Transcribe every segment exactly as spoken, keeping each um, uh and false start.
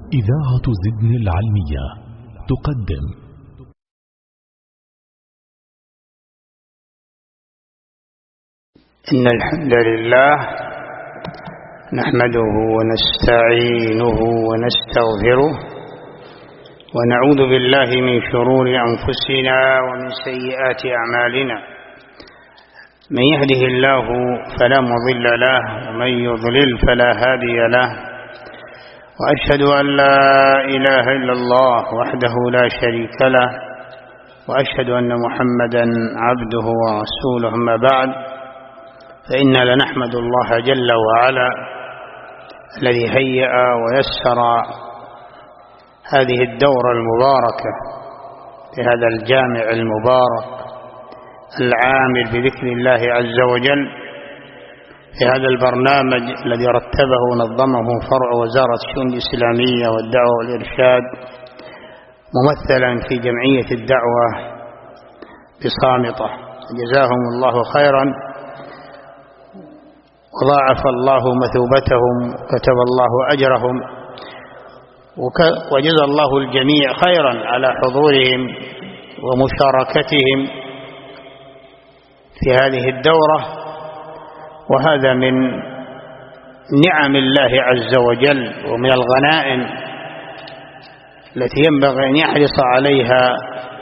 إذاعة زدن العلمية تقدم إن الحمد لله نحمده ونستعينه ونستغفره ونعوذ بالله من شرور أنفسنا ومن سيئات أعمالنا، من يهده الله فلا مضل له ومن يضلل فلا هادي له، وأشهد أن لا إله إلا الله وحده لا شريك له، وأشهد أن محمدا عبده ورسوله. أما بعد، فإنا لنحمد الله جل وعلا الذي هيأ ويسر هذه الدورة المباركة في هذا الجامع المبارك العامل بذكر الله عز وجل، في هذا البرنامج الذي رتبه ونظمه فرع وزارة الشؤون الإسلامية والدعوة والإرشاد ممثلا في جمعية الدعوة بصامطة. جزاهم الله خيرا وضاعف الله مثوبتهم وكتب الله أجرهم، وجزى الله الجميع خيرا على حضورهم ومشاركتهم في هذه الدورة. وهذا من نعم الله عز وجل ومن الغنائم التي ينبغي أن يحرص عليها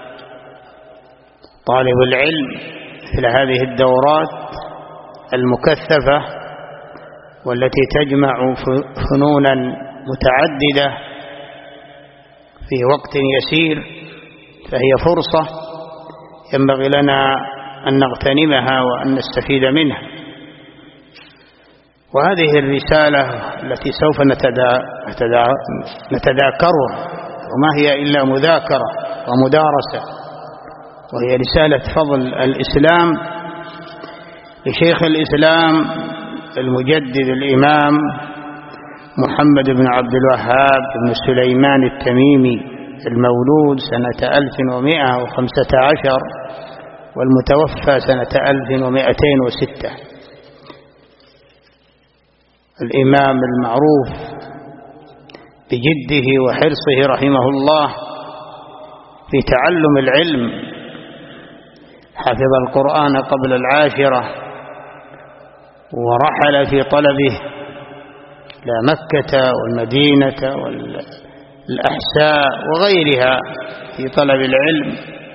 طالب العلم مثل هذه الدورات المكثفة والتي تجمع فنونا متعددة في وقت يسير، فهي فرصة ينبغي لنا أن نغتنمها وأن نستفيد منها. وهذه الرسالة التي سوف نتذاكرها وما هي إلا مذاكرة ومدارسة، وهي رسالة فضل الإسلام لشيخ الإسلام المجدد الإمام محمد بن عبد الوهاب بن سليمان التميمي، المولود سنة ألف ومئة وخمسة عشر والمتوفى سنة ألف ومئتين وستة. الإمام المعروف بجده وحرصه رحمه الله في تعلم العلم، حفظ القرآن قبل العاشرة ورحل في طلبه إلى مكة والمدينة والأحساء وغيرها في طلب العلم،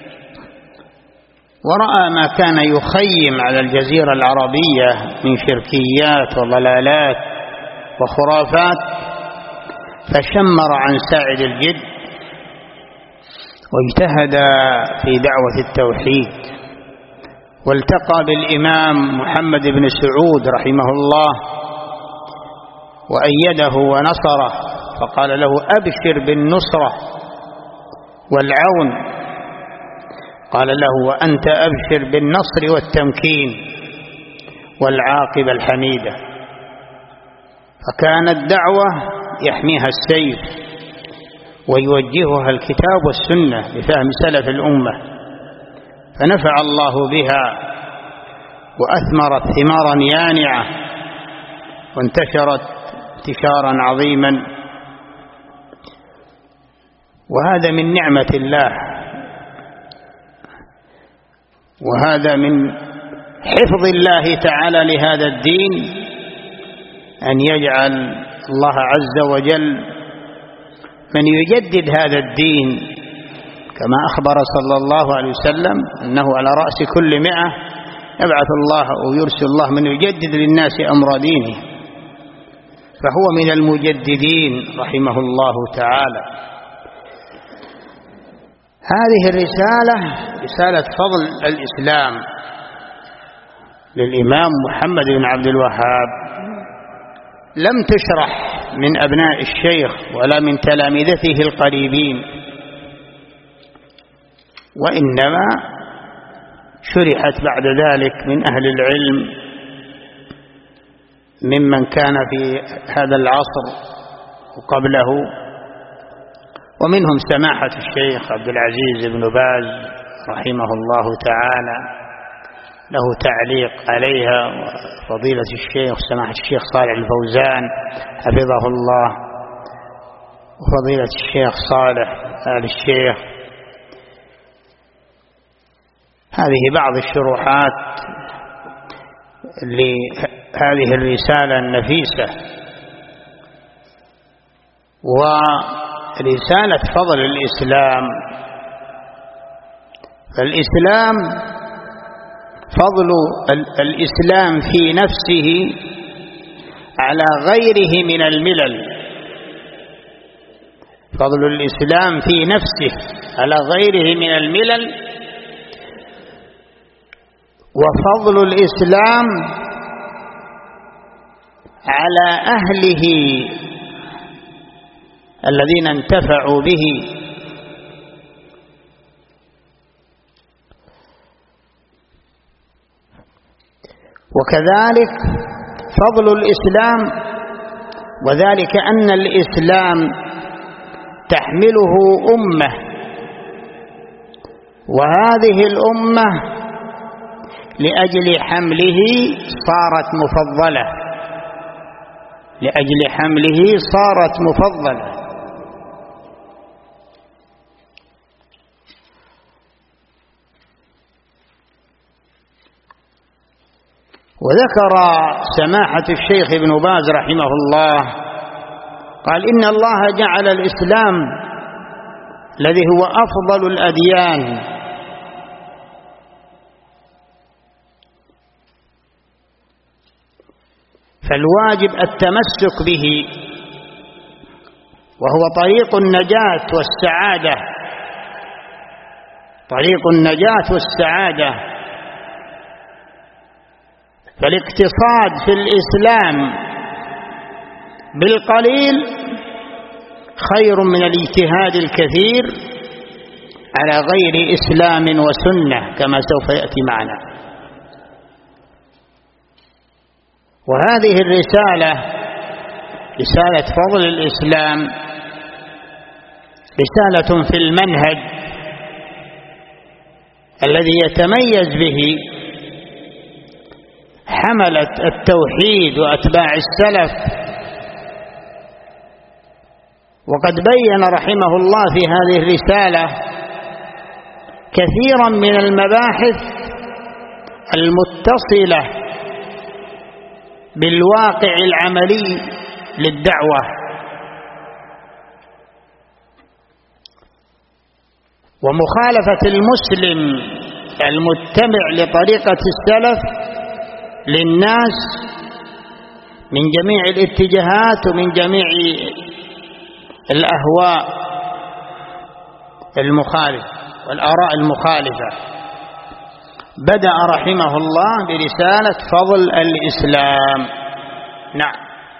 ورأى ما كان يخيم على الجزيرة العربية من شركيات وضلالات وخرافات، فشمر عن ساعد الجد واجتهد في دعوة التوحيد، والتقى بالإمام محمد بن سعود رحمه الله وأيده ونصره، فقال له: أبشر بالنصرة والعون. قال له: وأنت أبشر بالنصر والتمكين والعاقبة الحميدة. فكانت دعوة يحميها السيف ويوجهها الكتاب والسنة بفهم سلف الأمة، فنفع الله بها وأثمرت ثمارا يانعة وانتشرت انتشارا عظيما. وهذا من نعمة الله، وهذا من حفظ الله تعالى لهذا الدين، أن يجعل الله عز وجل من يجدد هذا الدين، كما أخبر صلى الله عليه وسلم أنه على رأس كل مئة يبعث الله أو يرسل الله من يجدد للناس أمر دينه، فهو من المجددين رحمه الله تعالى. هذه الرسالة رسالة فضل الإسلام للإمام محمد بن عبد الوهاب لم تشرح من أبناء الشيخ ولا من تلامذته القريبين، وإنما شرحت بعد ذلك من أهل العلم ممن كان في هذا العصر وقبله، ومنهم سماحة الشيخ عبد العزيز بن باز رحمه الله تعالى، له تعليق عليها، وفضيلة الشيخ سماحة الشيخ صالح الفوزان حفظه الله، وفضيلة الشيخ صالح آل الشيخ. هذه بعض الشروحات لهذه الرسالة النفيسة. ورسالة فضل الإسلام، فالإسلام فضل الإسلام في نفسه على غيره من الملل، فضل الإسلام في نفسه على غيره من الملل، وفضل الإسلام على أهله الذين انتفعوا به. وكذلك فضل الإسلام، وذلك أن الإسلام تحمله أمة، وهذه الأمة لأجل حمله صارت مفضلة، لأجل حمله صارت مفضلة. وذكر سماحة الشيخ ابن باز رحمه الله قال: إن الله جعل الإسلام الذي هو أفضل الأديان فالواجب التمسك به، وهو طريق النجاة والسعادة، طريق النجاة والسعادة. فالاقتصاد في الإسلام بالقليل خير من الاجتهاد الكثير على غير إسلام وسنة، كما سوف يأتي معنا. وهذه الرسالة، رسالة فضل الإسلام، رسالة في المنهج الذي يتميز به حملة التوحيد وأتباع السلف. وقد بين رحمه الله في هذه الرسالة كثيرا من المباحث المتصلة بالواقع العملي للدعوة، ومخالفة المسلم المتبع لطريقة السلف للناس من جميع الاتجاهات ومن جميع الأهواء المخالفة والآراء المخالفة. بدأ رحمه الله برسالة فضل الإسلام. نعم.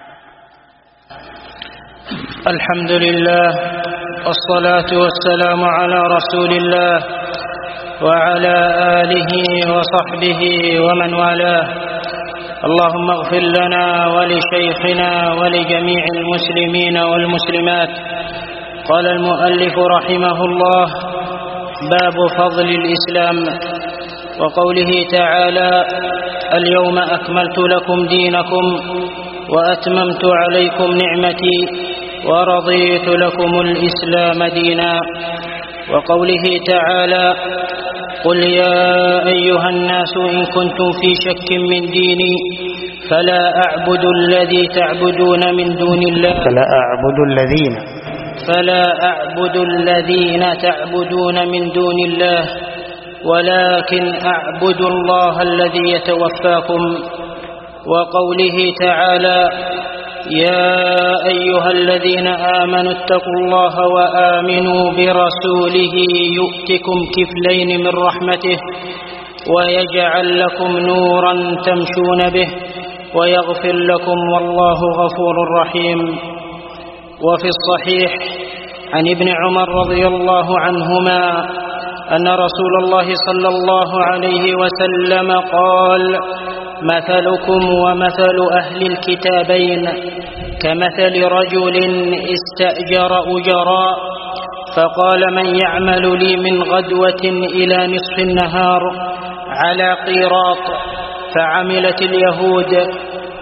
الحمد لله والصلاة والسلام على رسول الله وعلى آله وصحبه ومن والاه. اللهم اغفر لنا ولشيخنا ولجميع المسلمين والمسلمات. قال المؤلف رحمه الله: باب فضل الإسلام، وقوله تعالى: اليوم أكملت لكم دينكم وأتممت عليكم نعمتي ورضيت لكم الإسلام دينا. وقوله تعالى: قل يا أيها الناس إن كنتم في شك من ديني فلا أعبد الذي تعبدون من دون الله فلا أعبد الذين فلا أعبد الذين تعبدون من دون الله ولكن أعبد الله الذي يتوفاكم. وقوله تعالى: يا أيها الذين آمنوا اتقوا الله وآمنوا برسوله يؤتكم كفلين من رحمته ويجعل لكم نورا تمشون به ويغفر لكم والله غفور رحيم. وفي الصحيح عن ابن عمر رضي الله عنهما أن رسول الله صلى الله عليه وسلم قال: مثلكم ومثل أهل الكتابين كمثل رجل استأجر أجراء فقال: من يعمل لي من غدوة إلى نصف النهار على قيراط؟ فعملت اليهود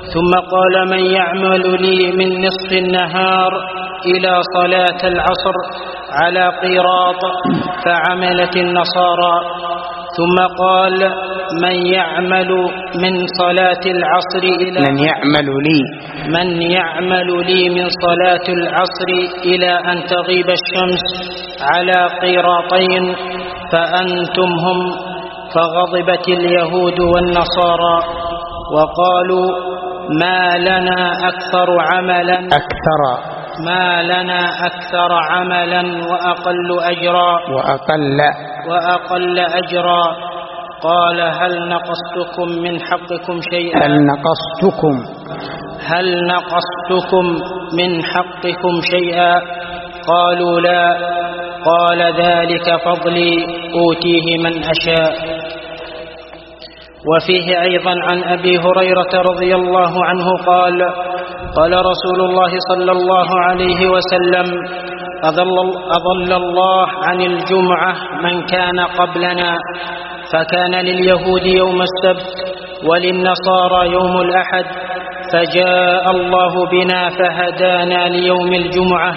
ثم قال: من يعمل لي من نصف النهار إلى صلاة العصر على قيراط؟ فعملت النصارى. ثم قال: من يعمل من صلاة العصر إلى من يعمل لي من يعمل لي من صلاة العصر إلى أن تغيب الشمس على قيراطين فأنتم هم. فغضبت اليهود والنصارى وقالوا: ما لنا أكثر عملا أكثر ما لنا أكثر عملا وأقل أجرا وأقل وأقل أجرا. قال: هل نقصتكم من حقكم شيئا هل نقصتكم هل نقصتكم من حقكم شيئا؟ قالوا: لا. قال: ذلك فضلي أوتيه من أشاء. وفيه أيضا عن أبي هريرة رضي الله عنه قال: قال رسول الله صلى الله عليه وسلم: أضل, أضل الله عن الجمعة من كان قبلنا، فكان لليهود يوم السبت وللنصارى يوم الأحد، فجاء الله بنا فهدانا ليوم الجمعة،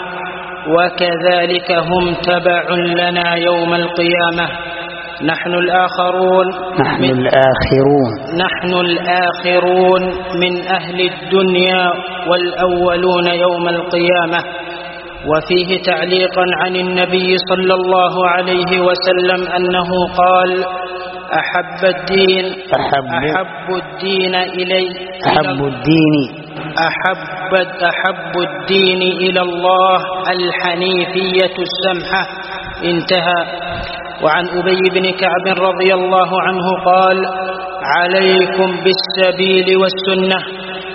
وكذلك هم تبع لنا يوم القيامة. نحن الآخرون نحن الآخرون نحن الآخرون من أهل الدنيا والأولون يوم القيامة. وفيه تعليقا عن النبي صلى الله عليه وسلم أنه قال: أحب الدين أحب, أحب الدين إلي أحب الدين أحب أحب الدين إلى الله الحنيفية السمحة. انتهى. وعن أبي بن كعب رضي الله عنه قال: عليكم بالسبيل والسنة،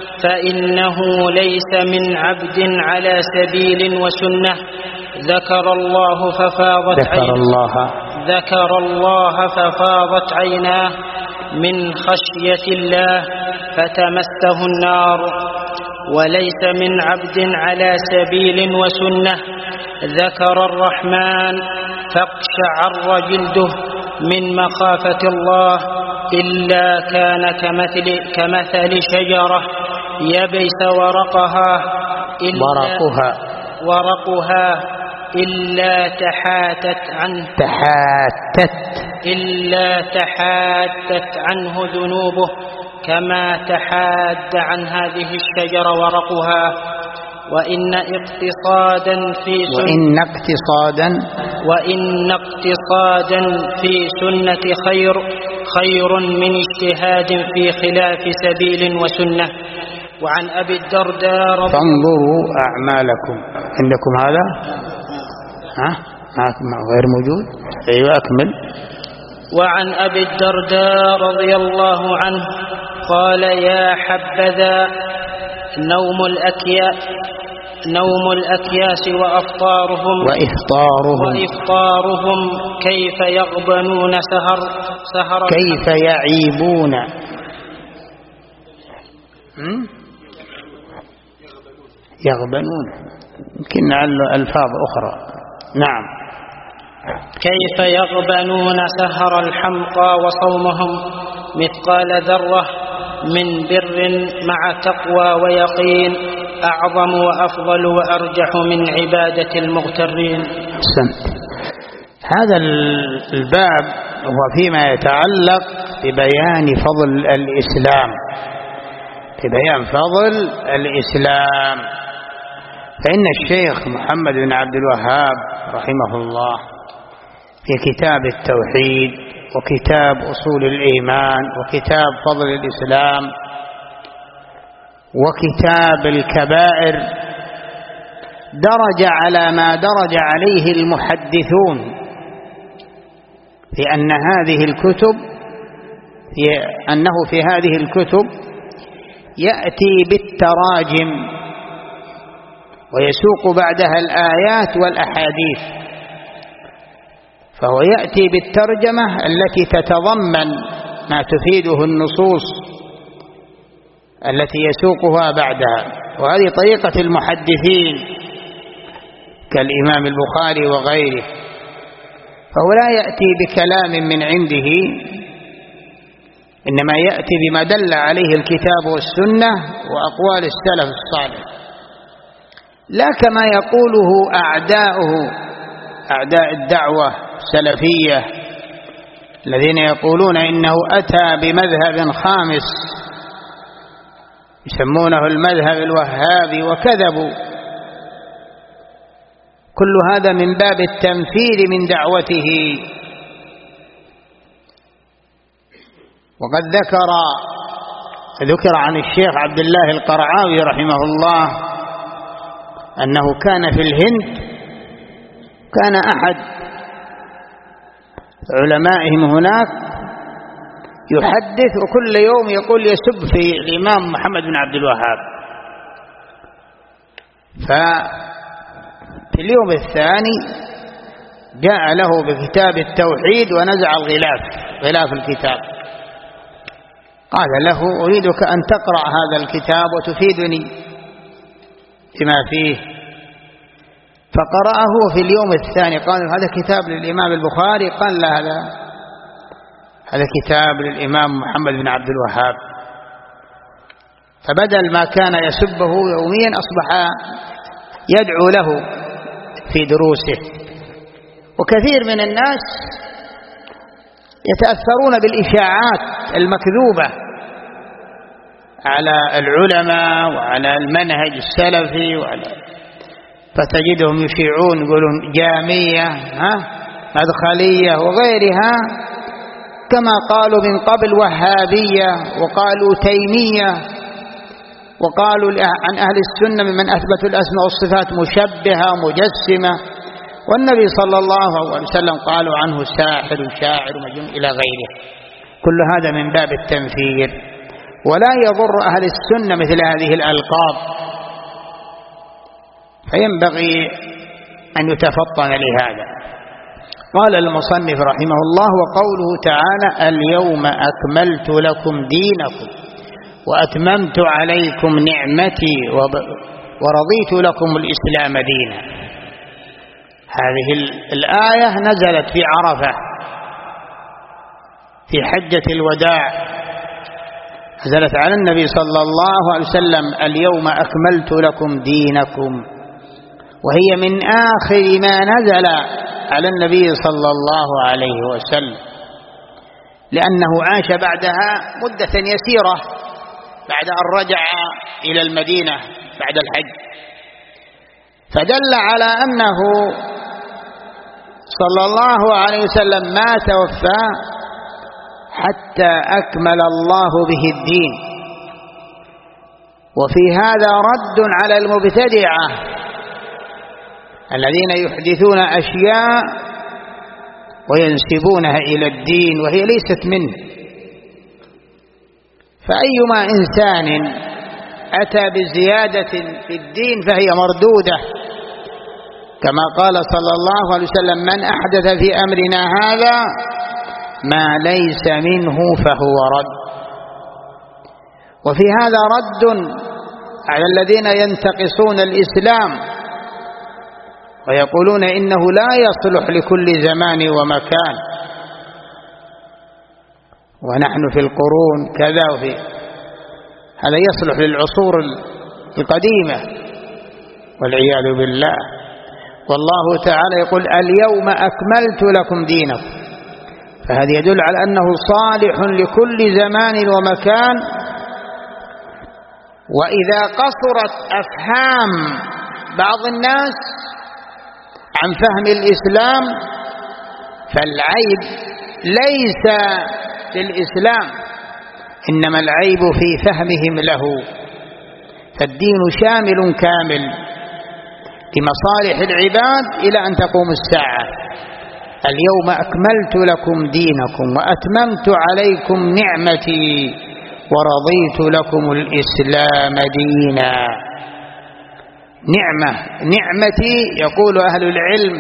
فإنه ليس من عبد على سبيل وسنة ذكر الله ففاضت ذكر عيناه الله ذكر الله ففاضت عيناه من خشية الله فتمسه النار، وليس من عبد على سبيل وسنة ذكر الرحمن فاقشعر جلده من مخافة الله إلا كان كمثل, كمثل شجرة يبس ورقها إلا ورقها ورقها إلا تحاتت عنه تحاتت إلا تحاتت عنه ذنوبه كما تحاد عن هذه الشجرة ورقها. وإن اقتصادا في سنة وإن اقتصادا وإن اقتصادا في سنة خير خير من اجتهاد في خلاف سبيل وسنة. وعن أبي الدرداء فانظروا أعمالكم. عندكم هذا؟ ها؟ غير موجود؟ أيوة أكمل. وعن أبي الدرداء رضي الله عنه قال: يا حبذا نوم الأكياس نوم الأكياس وأفطارهم وإفطارهم وإفطارهم كيف يغبنون سهر سهر كيف يعيبون يغبنون يمكن على ألفاظ أخرى. نعم. كيف يغبنون سهر الحمقى وصومهم مثقال ذرة من بر مع تقوى ويقين أعظم وأفضل وأرجح من عبادة المغترين. سنت. هذا الباب هو فيما يتعلق ببيان فضل الإسلام ببيان فضل الإسلام فإن الشيخ محمد بن عبد الوهاب رحمه الله في كتاب التوحيد وكتاب أصول الإيمان وكتاب فضل الإسلام وكتاب الكبائر درج على ما درج عليه المحدثون في أن هذه الكتب في أنه في هذه الكتب يأتي بالتراجم ويسوق بعدها الآيات والأحاديث، فهو يأتي بالترجمة التي تتضمن ما تفيده النصوص التي يسوقها بعدها، وهذه طريقة المحدثين كالإمام البخاري وغيره، فهو لا يأتي بكلام من عنده إنما يأتي بما دل عليه الكتاب والسنة وأقوال السلف الصالح، لا كما يقوله أعداؤه أعداء الدعوة السلفية الذين يقولون إنه أتى بمذهب خامس يسمونه المذهب الوهابي وكذبوا. كل هذا من باب التنفير من دعوته. وقد ذكر ذكر عن الشيخ عبد الله القرعاوي رحمه الله أنه كان في الهند، كان أحد علمائهم هناك يحدث وكل يوم يقول يسب في الإمام محمد بن عبد الوهاب. ففي اليوم الثاني جاء له بكتاب التوحيد ونزع الغلاف غلاف الكتاب، قال له أريدك أن تقرأ هذا الكتاب وتفيدني بما فيه. فقرأه في اليوم الثاني، قال هذا كتاب للإمام البخاري، قال لا، هذا هذا كتاب للإمام محمد بن عبد الوهاب. فبدل ما كان يسبه يوميا أصبح يدعو له في دروسه. وكثير من الناس يتأثرون بالإشاعات المكذوبة على العلماء وعلى المنهج السلفي وعلى، فتجدهم يشيعون يقولون جامية ها مدخلية وغيرها، كما قالوا من قبل وهابية، وقالوا تيمية، وقالوا عن أهل السنة ممن أثبتوا الأسماء والصفات مشبهة مجسمة، والنبي صلى الله عليه وسلم قالوا عنه ساحر شاعر مجنون إلى غيره. كل هذا من باب التنفير، ولا يضر أهل السنة مثل هذه الألقاب، فينبغي أن يتفطن لهذا. قال المصنف رحمه الله: وقوله تعالى: اليوم أكملت لكم دينكم وأتممت عليكم نعمتي ورضيت لكم الإسلام دينا. هذه الآية نزلت في عرفة في حجة الوداع، نزلت على النبي صلى الله عليه وسلم: اليوم أكملت لكم دينكم، وهي من آخر ما نزل على النبي صلى الله عليه وسلم، لأنه عاش بعدها مدة يسيرة بعد أن رجع إلى المدينة بعد الحج، فدل على أنه صلى الله عليه وسلم ما توفى حتى أكمل الله به الدين. وفي هذا رد على المبتدعة الذين يحدثون أشياء وينسبونها إلى الدين وهي ليست منه. فأيما إنسان أتى بزيادة في الدين فهي مردودة، كما قال صلى الله عليه وسلم: من أحدث في أمرنا هذا ما ليس منه فهو رد. وفي هذا رد على الذين ينتقصون الإسلام ويقولون إنه لا يصلح لكل زمان ومكان، ونحن في القرون كذا، وفي هذا يصلح للعصور القديمة والعياذ بالله. والله تعالى يقول: اليوم أكملت لكم دينكم، فهذا يدل على أنه صالح لكل زمان ومكان. وإذا قصرت أفهام بعض الناس عن فهم الإسلام فالعيب ليس في الإسلام، إنما العيب في فهمهم له. فالدين شامل كامل لمصالح العباد إلى أن تقوم الساعة. اليوم أكملت لكم دينكم وأتممت عليكم نعمتي ورضيت لكم الإسلام دينا. نعمة نعمتي يقول أهل العلم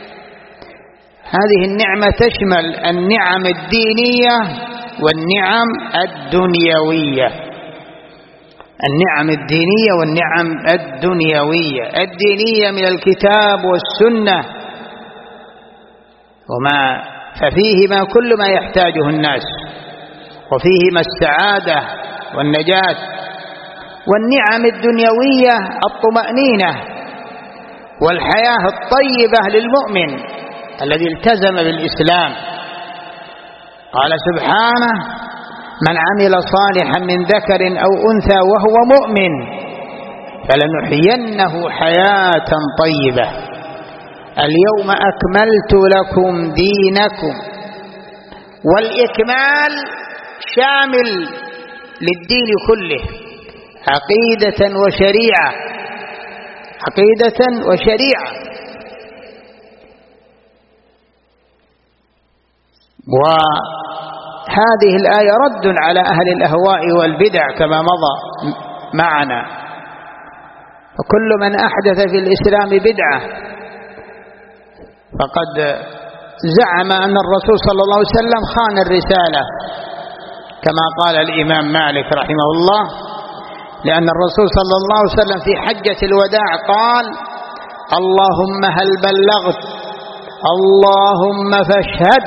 هذه النعمة تشمل النعم الدينية والنعم الدنيوية. النعم الدينية والنعم الدنيوية. الدينية من الكتاب والسنة وما ففيه ما كل ما يحتاجه الناس، وفيهما السعادة والنجاة والنعم الدنيوية الطمأنينة والحياة الطيبة للمؤمن الذي التزم بالإسلام. قال سبحانه: من عمل صالحا من ذكر أو أنثى وهو مؤمن فلنحيينه حياة طيبة. اليوم أكملت لكم دينكم. والإكمال شامل للدين كله، عقيدة وشريعة، عقيدة وشريعة. وهذه الآية رد على أهل الأهواء والبدع كما مضى معنا. وكل من أحدث في الإسلام بدعة فقد زعم أن الرسول صلى الله عليه وسلم خان الرسالة، كما قال الإمام مالك رحمه الله، لأن الرسول صلى الله عليه وسلم في حجة الوداع قال: اللهم هل بلغت اللهم فاشهد.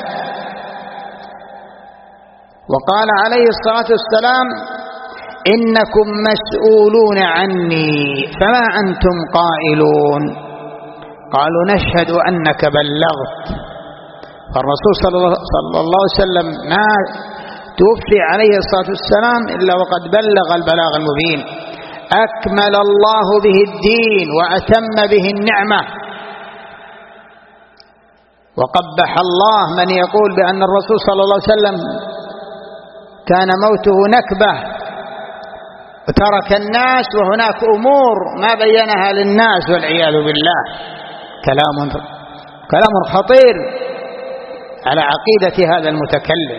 وقال عليه الصلاة والسلام: إنكم مسؤولون عني فما أنتم قائلون. قالوا: نشهد أنك بلغت. فالرسول صلى الله عليه وسلم ما توفي عليه الصلاة والسلام إلا وقد بلغ البلاغ المبين، أكمل الله به الدين وأتم به النعمة. وقبح الله من يقول بأن الرسول صلى الله عليه وسلم كان موته نكبة وترك الناس وهناك أمور ما بينها للناس والعياذ بالله. كلام كلام خطير على عقيدة هذا المتكلم.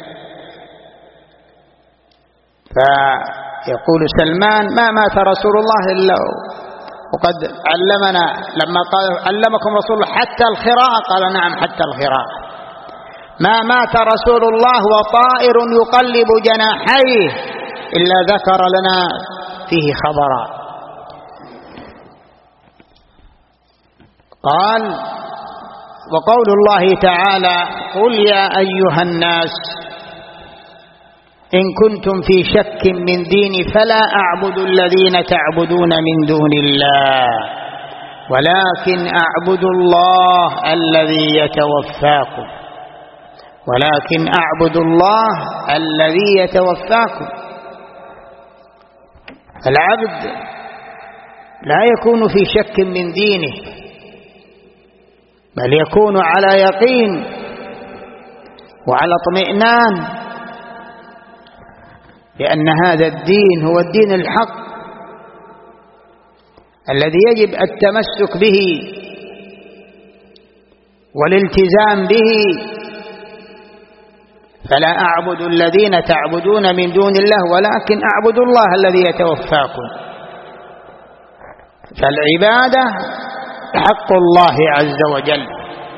فيقول سلمان: ما مات رسول الله إلا وقد علمنا، لما قال علمكم رسول الله حتى الخراء، قال: نعم حتى الخراء. ما مات رسول الله وطائر يقلب جناحيه إلا ذكر لنا فيه خبرا. قال: وقول الله تعالى: قل يا أيها الناس إن كنتم في شك من ديني فلا أعبد الذين تعبدون من دون الله ولكن أعبد الله الذي يتوفاكم ولكن أعبد الله الذي يتوفاكم. العبد لا يكون في شك من دينه، بل يكون على يقين وعلى اطمئنان لأن هذا الدين هو الدين الحق الذي يجب التمسك به والالتزام به. فلا أعبد الذين تعبدون من دون الله ولكن أعبد الله الذي يتوفاكم. فالعبادة حق الله عز وجل،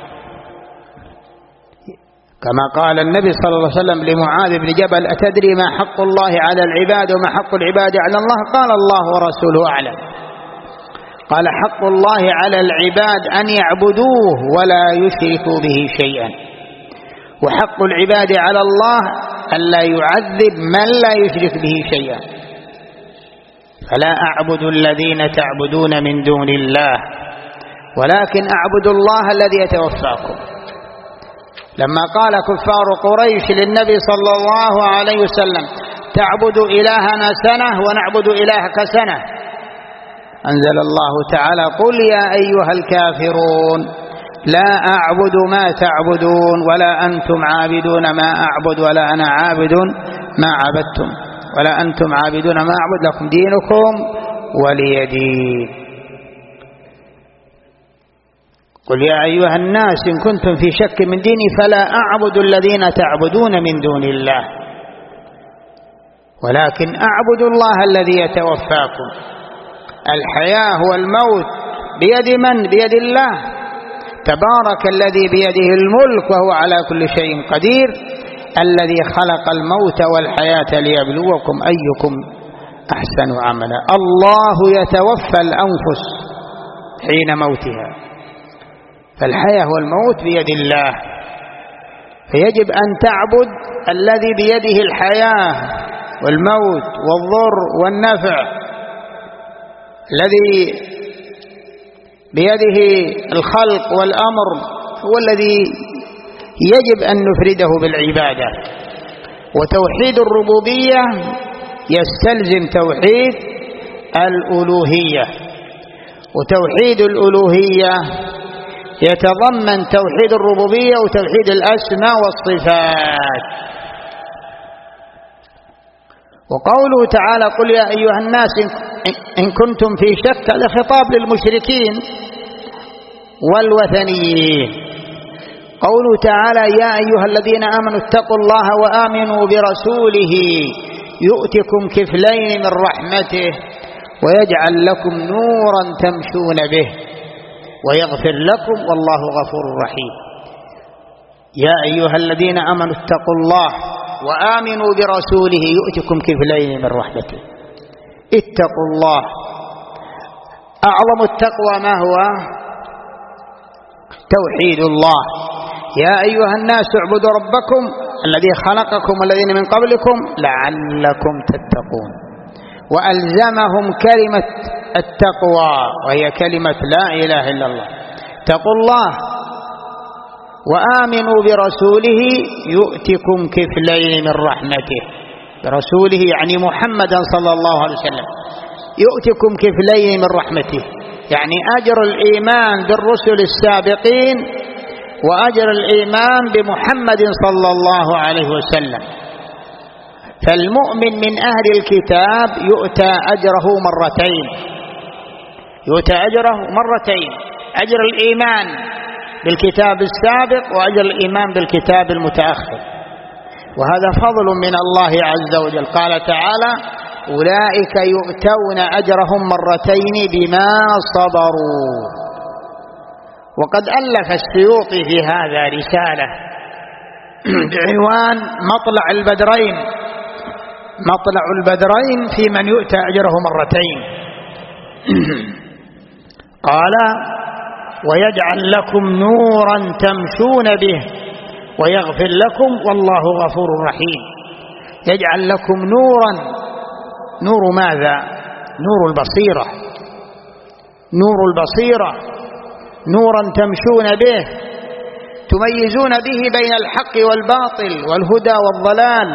كما قال النبي صلى الله عليه وسلم لمعاذ بن جبل: أتدري ما حق الله على العباد وما حق العباد على الله؟ قال: الله ورسوله أعلم. قال: حق الله على العباد أن يعبدوه ولا يشركوا به شيئا، وحق العباد على الله أن لا يعذب من لا يشرك به شيئا. فلا أعبد الذين تعبدون من دون الله ولكن أعبد الله الذي يتوفاكم. لما قال كفار قريش للنبي صلى الله عليه وسلم: تعبد إلهنا سنة ونعبد إلهك سنة، أنزل الله تعالى: قل يا أيها الكافرون لا أعبد ما تعبدون ولا أنتم عابدون ما أعبد ولا أنا عابد ما عبدتم ولا أنتم عابدون ما أعبد لكم دينكم ولي دين. قل يا أيها الناس إن كنتم في شك من ديني فلا أعبد الذين تعبدون من دون الله ولكن أعبد الله الذي يتوفاكم. الحياة والموت بيد من؟ بيد الله تبارك الذي بيده الملك وهو على كل شيء قدير، الذي خلق الموت والحياة ليبلوكم أيكم أحسن عملا. الله يتوفى الأنفس حين موتها، فالحياة والموت بيد الله. فيجب أن تعبد الذي بيده الحياة والموت والضر والنفع، الذي بيده الخلق والأمر، هو الذي يجب أن نفرده بالعبادة. وتوحيد الربوبية يستلزم توحيد الألوهية، وتوحيد الألوهية يتضمن توحيد الربوبية وتوحيد الأسماء والصفات. وقوله تعالى قل يا أيها الناس إن كنتم في شك، هذا خطاب للمشركين والوثنيين. قوله تعالى يا أيها الذين آمنوا اتقوا الله وآمنوا برسوله يؤتكم كفلين من رحمته ويجعل لكم نورا تمشون به ويغفر لكم والله غفور رحيم. يا أيها الذين آمنوا اتقوا الله وآمنوا برسوله يؤتكم كفلين من رحمته. اتقوا الله، أعظم التقوى ما هو؟ توحيد الله. يا أيها الناس اعبدوا ربكم الذي خلقكم والذين من قبلكم لعلكم تتقون. وألزمهم كلمة التقوى وهي كلمة لا إله إلا الله. اتقوا الله وآمنوا برسوله يؤتكم كفلين من رحمته. برسوله يعني محمدا صلى الله عليه وسلم. يؤتكم كفلين من رحمته يعني أجر الإيمان بالرسل السابقين وأجر الإيمان بمحمد صلى الله عليه وسلم. فالمؤمن من أهل الكتاب يؤتى أجره مرتين، يؤتى أجره مرتين، أجر الإيمان بالكتاب السابق وأجر الإيمان بالكتاب المتأخر، وهذا فضل من الله عز وجل. قال تعالى أولئك يؤتون أجرهم مرتين بما صبروا. وقد ألف السيوطي في هذا رسالة بعنوان مطلع البدرين، مطلع البدرين في من يؤتى أجره مرتين. قال ويجعل لكم نورا تمشون به ويغفر لكم والله غفور رحيم. يجعل لكم نورا، نور ماذا؟ نور البصيرة، نور البصيرة، نورا تمشون به تميزون به بين الحق والباطل والهدى والضلال،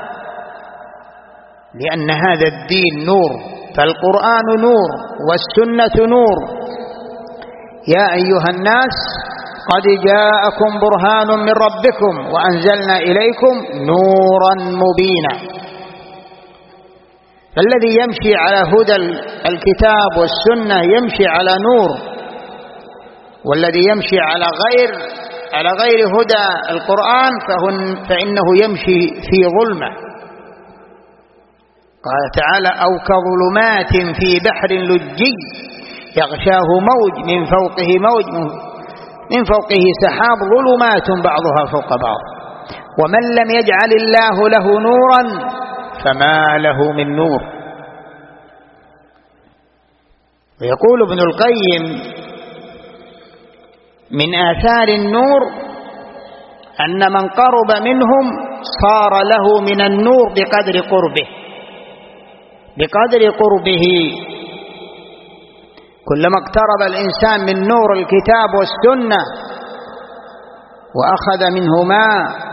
لأن هذا الدين نور، فالقرآن نور والسنة نور. يا أيها الناس قد جاءكم برهان من ربكم وأنزلنا إليكم نورا مبينا. فالذي يمشي على هدى الكتاب والسنة يمشي على نور، والذي يمشي على غير على غير هدى القرآن فإنه يمشي في ظلمة. قال تعالى أو كظلمات في بحر لجي يغشاه موج من فوقه موج من فوقه سحاب ظلمات بعضها فوق بعض ومن لم يجعل الله له نورا فما له من نور. ويقول ابن القيم من آثار النور أن من قرب منهم صار له من النور بقدر قربه، بقدر قربه. كلما اقترب الإنسان من نور الكتاب والسنة وأخذ منهما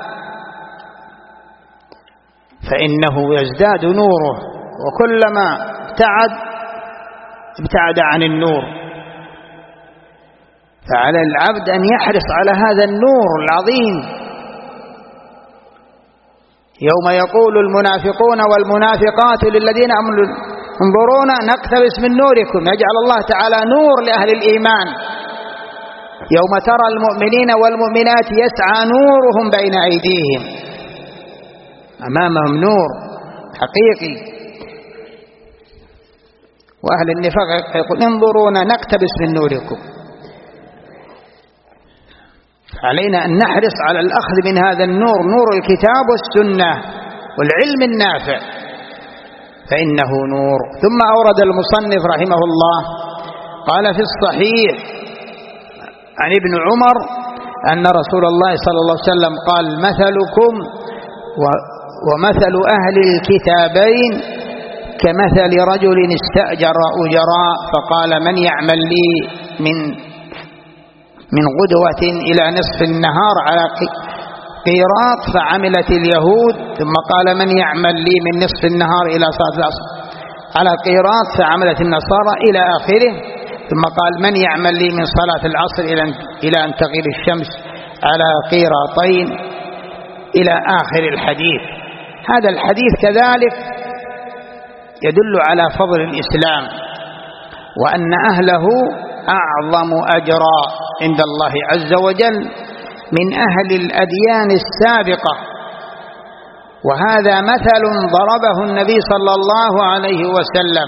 فإنه يزداد نوره، وكلما ابتعد ابتعد عن النور. فعلى العبد أن يحرص على هذا النور العظيم. يوم يقول المنافقون والمنافقات للذين آمنوا انظرونا نقتبس من نوركم، يجعل الله تعالى نور لأهل الإيمان. يوم ترى المؤمنين والمؤمنات يسعى نورهم بين أيديهم، أمامهم نور حقيقي. وأهل النفاق يقول انظرونا نقتبس من نوركم. علينا أن نحرص على الأخذ من هذا النور، نور الكتاب والسنة والعلم النافع، فإنه نور. ثم أورد المصنف رحمه الله قال في الصحيح عن ابن عمر أن رسول الله صلى الله عليه وسلم قال مثلكم ومثل أهل الكتابين كمثل رجل استأجر أجراء فقال من يعمل لي من من غدوة إلى نصف النهار على قيراط فعملت اليهود، ثم قال من يعمل لي من نصف النهار إلى صلاة العصر على قيراط فعملت النصارى إلى آخره، ثم قال من يعمل لي من صلاة العصر إلى أن تغيب الشمس على قيراطين إلى آخر الحديث. هذا الحديث كذلك يدل على فضل الإسلام وأن أهله أعظم أجرا عند الله عز وجل من أهل الأديان السابقة. وهذا مثل ضربه النبي صلى الله عليه وسلم.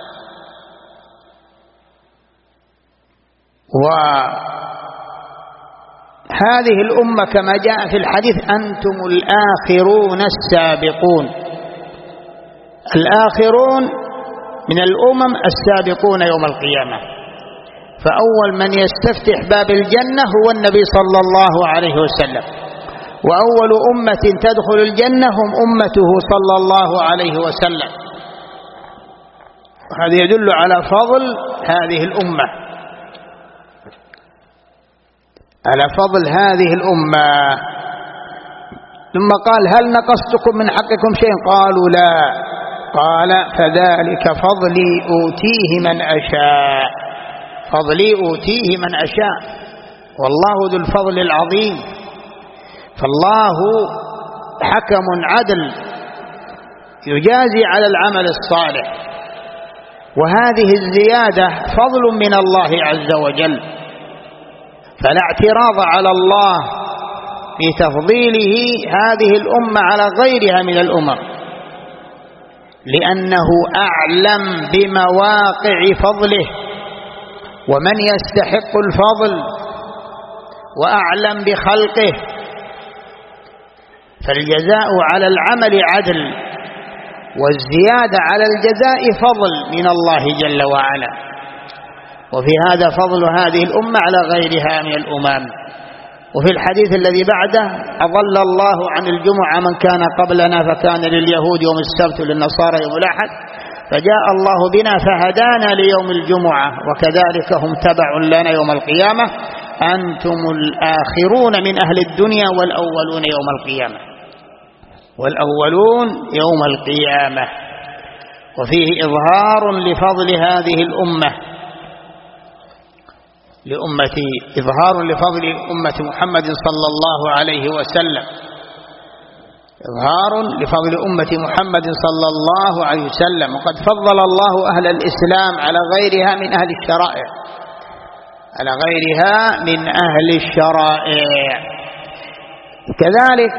وهذه الأمة كما جاء في الحديث أنتم الآخرون السابقون، الآخرون من الأمم السابقون يوم القيامة. فأول من يستفتح باب الجنة هو النبي صلى الله عليه وسلم، وأول أمة تدخل الجنة هم أمته صلى الله عليه وسلم. وهذا يدل على فضل هذه الأمة، على فضل هذه الأمة. ثم قال هل نقصتكم من حقكم شيء؟ قالوا لا. قال فذلك فضلي أوتيه من أشاء، فضلي أوتيه من أشاء، والله ذو الفضل العظيم. فالله حكم عدل يجازي على العمل الصالح، وهذه الزيادة فضل من الله عز وجل، فلا اعتراض على الله في تفضيله هذه الأمة على غيرها من الأمم، لأنه أعلم بمواقع فضله ومن يستحق الفضل وأعلم بخلقه. فالجزاء على العمل عدل، والزيادة على الجزاء فضل من الله جل وعلا. وفي هذا فضل هذه الأمة على غيرها من الأمم. وفي الحديث الذي بعده أضل الله عن الجمعة من كان قبلنا فكان لليهود يوم السبت وللنصارى يوم الأحد، فجاء الله بنا فهدانا ليوم الجمعة، وكذلك هم تبع لنا يوم القيامة. أنتم الآخرون من أهل الدنيا والأولون يوم القيامة، والأولون يوم القيامة. وفيه إظهار لفضل هذه الأمة لأمة إظهار لفضل أمة محمد صلى الله عليه وسلم، إظهار لفضل أمة محمد صلى الله عليه وسلم. وقد فضل الله أهل الإسلام على غيرها من أهل الشرائع، على غيرها من أهل الشرائع. كذلك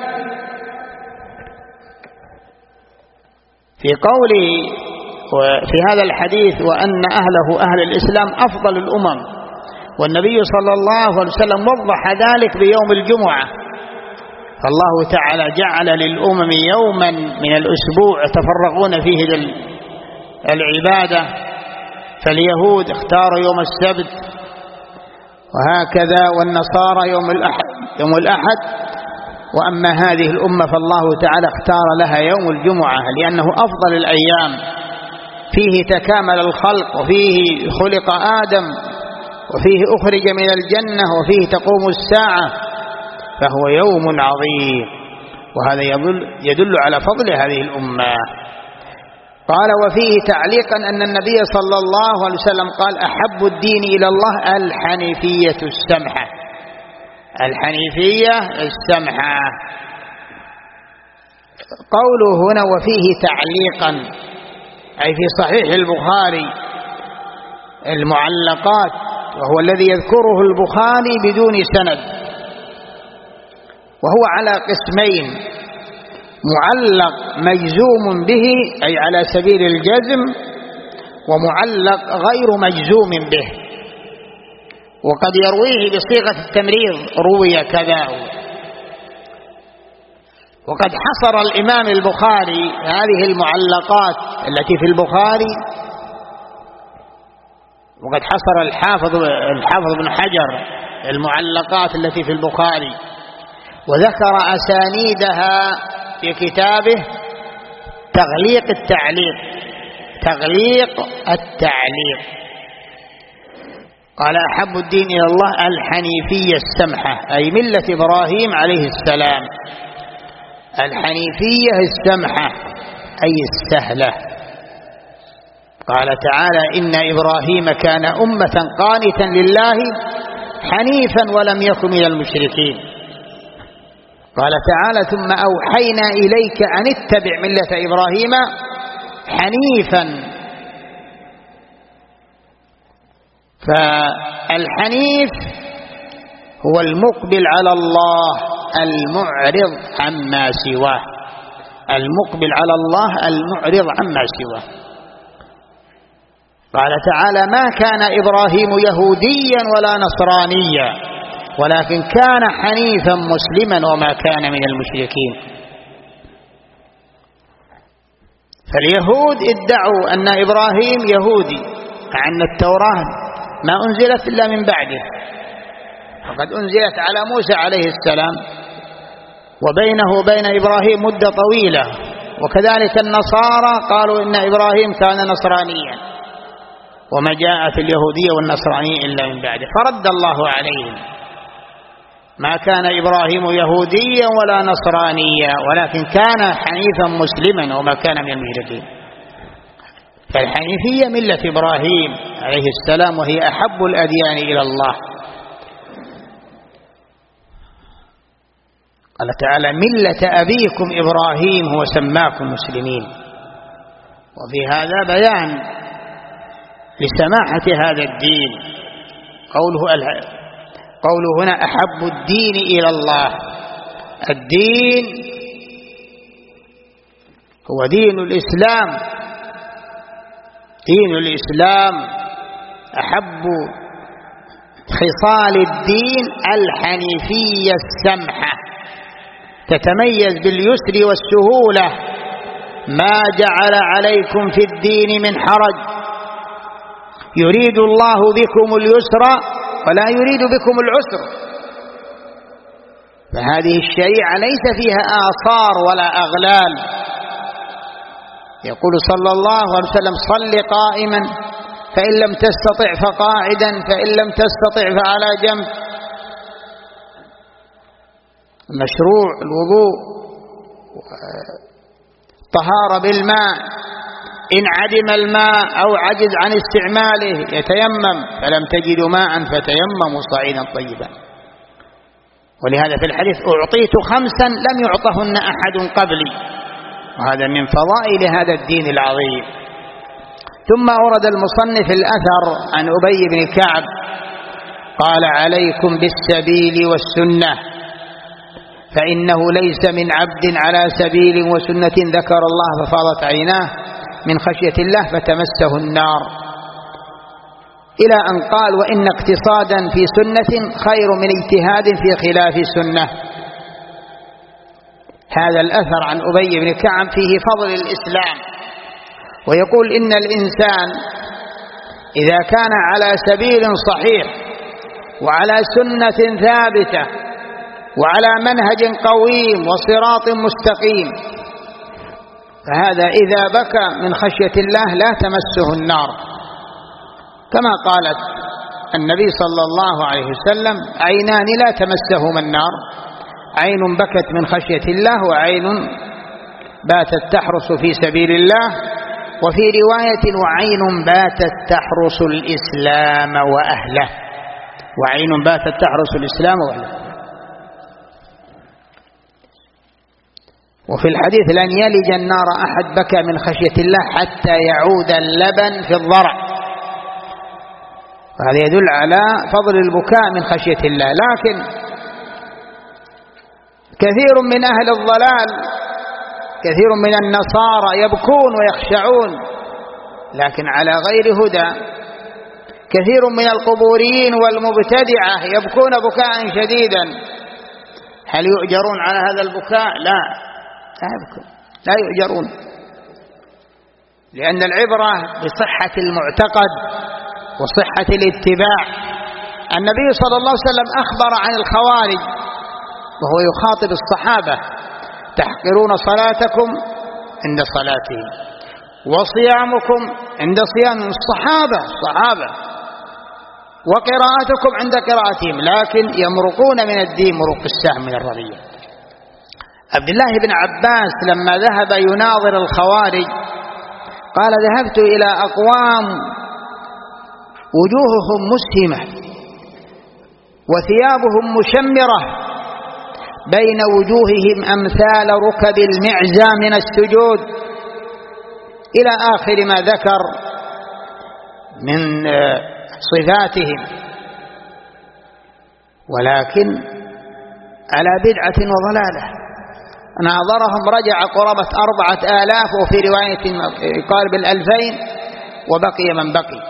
في قوله في هذا الحديث وأن أهله أهل الإسلام أفضل الأمم، والنبي صلى الله عليه وسلم وضح ذلك بيوم الجمعة. فالله تعالى جعل للأمم يوما من الأسبوع يتفرغون فيه للعبادة، فاليهود اختاروا يوم السبت، وهكذا والنصارى يوم الأحد يوم الأحد وأما هذه الأمة فالله تعالى اختار لها يوم الجمعة لأنه أفضل الأيام، فيه تكامل الخلق، وفيه خلق آدم، وفيه أخرج من الجنة، وفيه تقوم الساعة، فهو يوم عظيم. وهذا يدل, يدل على فضل هذه الأمة. قال وفيه تعليقا أن النبي صلى الله عليه وسلم قال أحب الدين إلى الله الحنيفية السمحة، الحنيفية السمحة. قوله هنا وفيه تعليقا أي في صحيح البخاري المعلقات، وهو الذي يذكره البخاري بدون سند، وهو على قسمين: معلق مجزوم به أي على سبيل الجزم، ومعلق غير مجزوم به، وقد يرويه بصيغة التمريض روي كذا. وقد حصر الإمام البخاري هذه المعلقات التي في البخاري، وقد حصر الحافظ الحافظ بن حجر المعلقات التي في البخاري، وذكر أسانيدها في كتابه تغليق التعليق تغليق التعليق قال: أحب الدين إلى الله الحنيفية السمحة، أي ملة إبراهيم عليه السلام. الحنيفية السمحة أي السهلة. قال تعالى: إن إبراهيم كان أمة قانتا لله حنيفا ولم يكن من المشركين. قال تعالى: ثم أوحينا إليك أن اتبع ملة إبراهيم حنيفا. فالحنيف هو المقبل على الله المعرض عما سواه، المقبل على الله المعرض عما سواه. قال تعالى: ما كان إبراهيم يهوديا ولا نصرانيا ولكن كان حنيفا مسلما وما كان من المشركين. فاليهود ادعوا أن إبراهيم يهودي، مع أن التوراة ما أنزلت إلا من بعده، وقد أنزلت على موسى عليه السلام، وبينه وبين إبراهيم مدة طويلة. وكذلك النصارى قالوا إن إبراهيم كان نصرانيا، وما جاءت اليهودية والنصرانية إلا من بعده، فرد الله عليهم: ما كان إبراهيم يهوديا ولا نصرانيا ولكن كان حنيفا مسلما وما كان من المشركين. فالحنيفية ملة إبراهيم عليه السلام، وهي أحب الأديان إلى الله. قال تعالى: ملة أبيكم إبراهيم هو سماكم مسلمين. وفي هذا بيان لسماحة هذا الدين. قوله قوله هنا: أحب الدين إلى الله. الدين هو دين الإسلام، دين الإسلام. أحب خصال الدين الحنيفية السمحة، تتميز باليسر والسهولة، ما جعل عليكم في الدين من حرج، يريد الله بكم اليسر ولا يريد بكم العسر. فهذه الشريعة ليس فيها آثار ولا أغلال. يقول صلى الله عليه وسلم: صل قائما فإن لم تستطع فقاعدا فإن لم تستطع فعلى جنب. مشروع الوضوء، طهارة بالماء، إن عدم الماء أو عجز عن استعماله يتيمم، فلم تجدوا ماء فتيمموا صعيدا طيبا. ولهذا في الحديث: أعطيت خمسا لم يعطهن أحد قبلي. وهذا من فضائل هذا الدين العظيم. ثم أورد المصنف الأثر عن أبي بن كعب قال: عليكم بالسبيل والسنة، فإنه ليس من عبد على سبيل وسنة ذكر الله ففاضت عيناه من خشية الله فتمسه النار، إلى أن قال: وإن اقتصادا في سنة خير من اجتهاد في خلاف السنة. هذا الأثر عن أبي بن كعب فيه فضل الإسلام، ويقول: إن الإنسان إذا كان على سبيل صحيح وعلى سنة ثابتة وعلى منهج قويم وصراط مستقيم، فهذا إذا بكى من خشية الله لا تمسه النار، كما قالت النبي صلى الله عليه وسلم: عينان لا تمسهما النار، عين بكت من خشية الله وعين باتت تحرس في سبيل الله. وفي رواية: وعين باتت تحرس الإسلام وأهله، وعين باتت تحرس الإسلام وأهله. وفي الحديث: لن يلج النار أحد بكى من خشية الله حتى يعود اللبن في الضرع. وهذا يدل على فضل البكاء من خشية الله. لكن كثير من أهل الضلال، كثير من النصارى يبكون ويخشعون لكن على غير هدى. كثير من القبوريين والمبتدعة يبكون بكاء شديدا. هل يؤجرون على هذا البكاء؟ لا، لا يبكون، لا يؤجرون، لأن العبرة بصحة المعتقد وصحة الاتباع. النبي صلى الله عليه وسلم أخبر عن الخوارج وهو يخاطب الصحابة: تحقرون صلاتكم عند صلاتهم وصيامكم عند صيام الصحابة صحابة وقراءتكم عند قراءتهم، لكن يمرقون من الدين مروق السهم من الرمية. عبد الله بن عباس لما ذهب يناظر الخوارج قال: ذهبت إلى أقوام وجوههم مسهمة وثيابهم مشمرة بين وجوههم أمثال ركب المعزى من السجود، إلى آخر ما ذكر من صفاتهم، ولكن على بدعة وضلالة. ناظرهم رجع قرابة أربعة آلاف، وفي رواية يقارب الألفين، وبقي من بقي.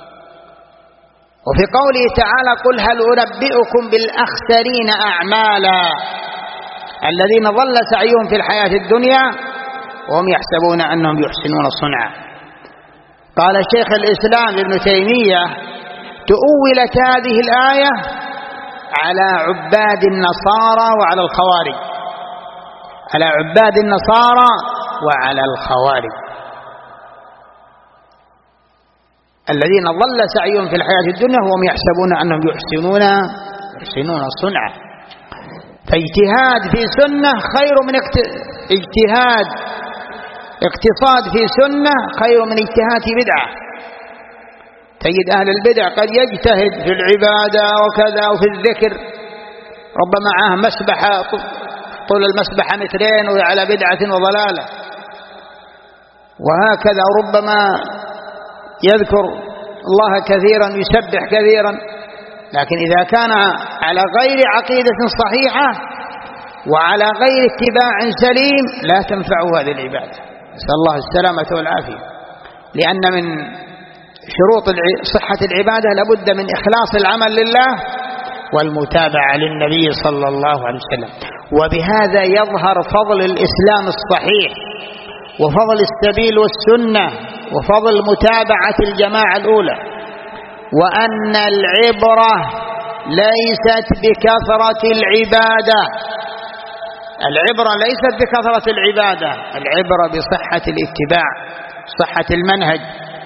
وفي قوله تعالى: قل هل أنبئكم بالأخسرين أعمالا الذين ضل سعيهم في الحياة الدنيا وهم يحسبون أنهم يحسنون صنعا. قال شيخ الإسلام ابن تيمية: تؤولت هذه الآية على عباد النصارى وعلى الخوارج، على عباد النصارى وعلى الخوارج الذين ضل سعيهم في الحياة الدنيا وهم يحسبون أنهم يحسنون يحسنون صنعا. فاجتهاد في سنة خير من اجتهاد اقتصاد في سنة خير من اجتهاد في بدعة. تجد أهل البدع قد يجتهد في العبادة وكذا وفي الذكر، ربما معه مسبحة طول المسبحة مترين وعلى بدعة وضلالة، وهكذا ربما يذكر الله كثيرا يسبح كثيرا، لكن إذا كان على غير عقيدة صحيحة وعلى غير اتباع سليم لا تنفعه هذه العبادة. نسأل الله السلامة والعافية، لأن من شروط صحة العبادة لابد من إخلاص العمل لله والمتابعة للنبي صلى الله عليه وسلم. وبهذا يظهر فضل الإسلام الصحيح وفضل السبيل والسنة وفضل متابعة الجماعة الأولى، وأن العبرة ليست بكثرة العبادة، العبرة ليست بكثرة العبادة، العبرة بصحة الاتباع، صحة المنهج.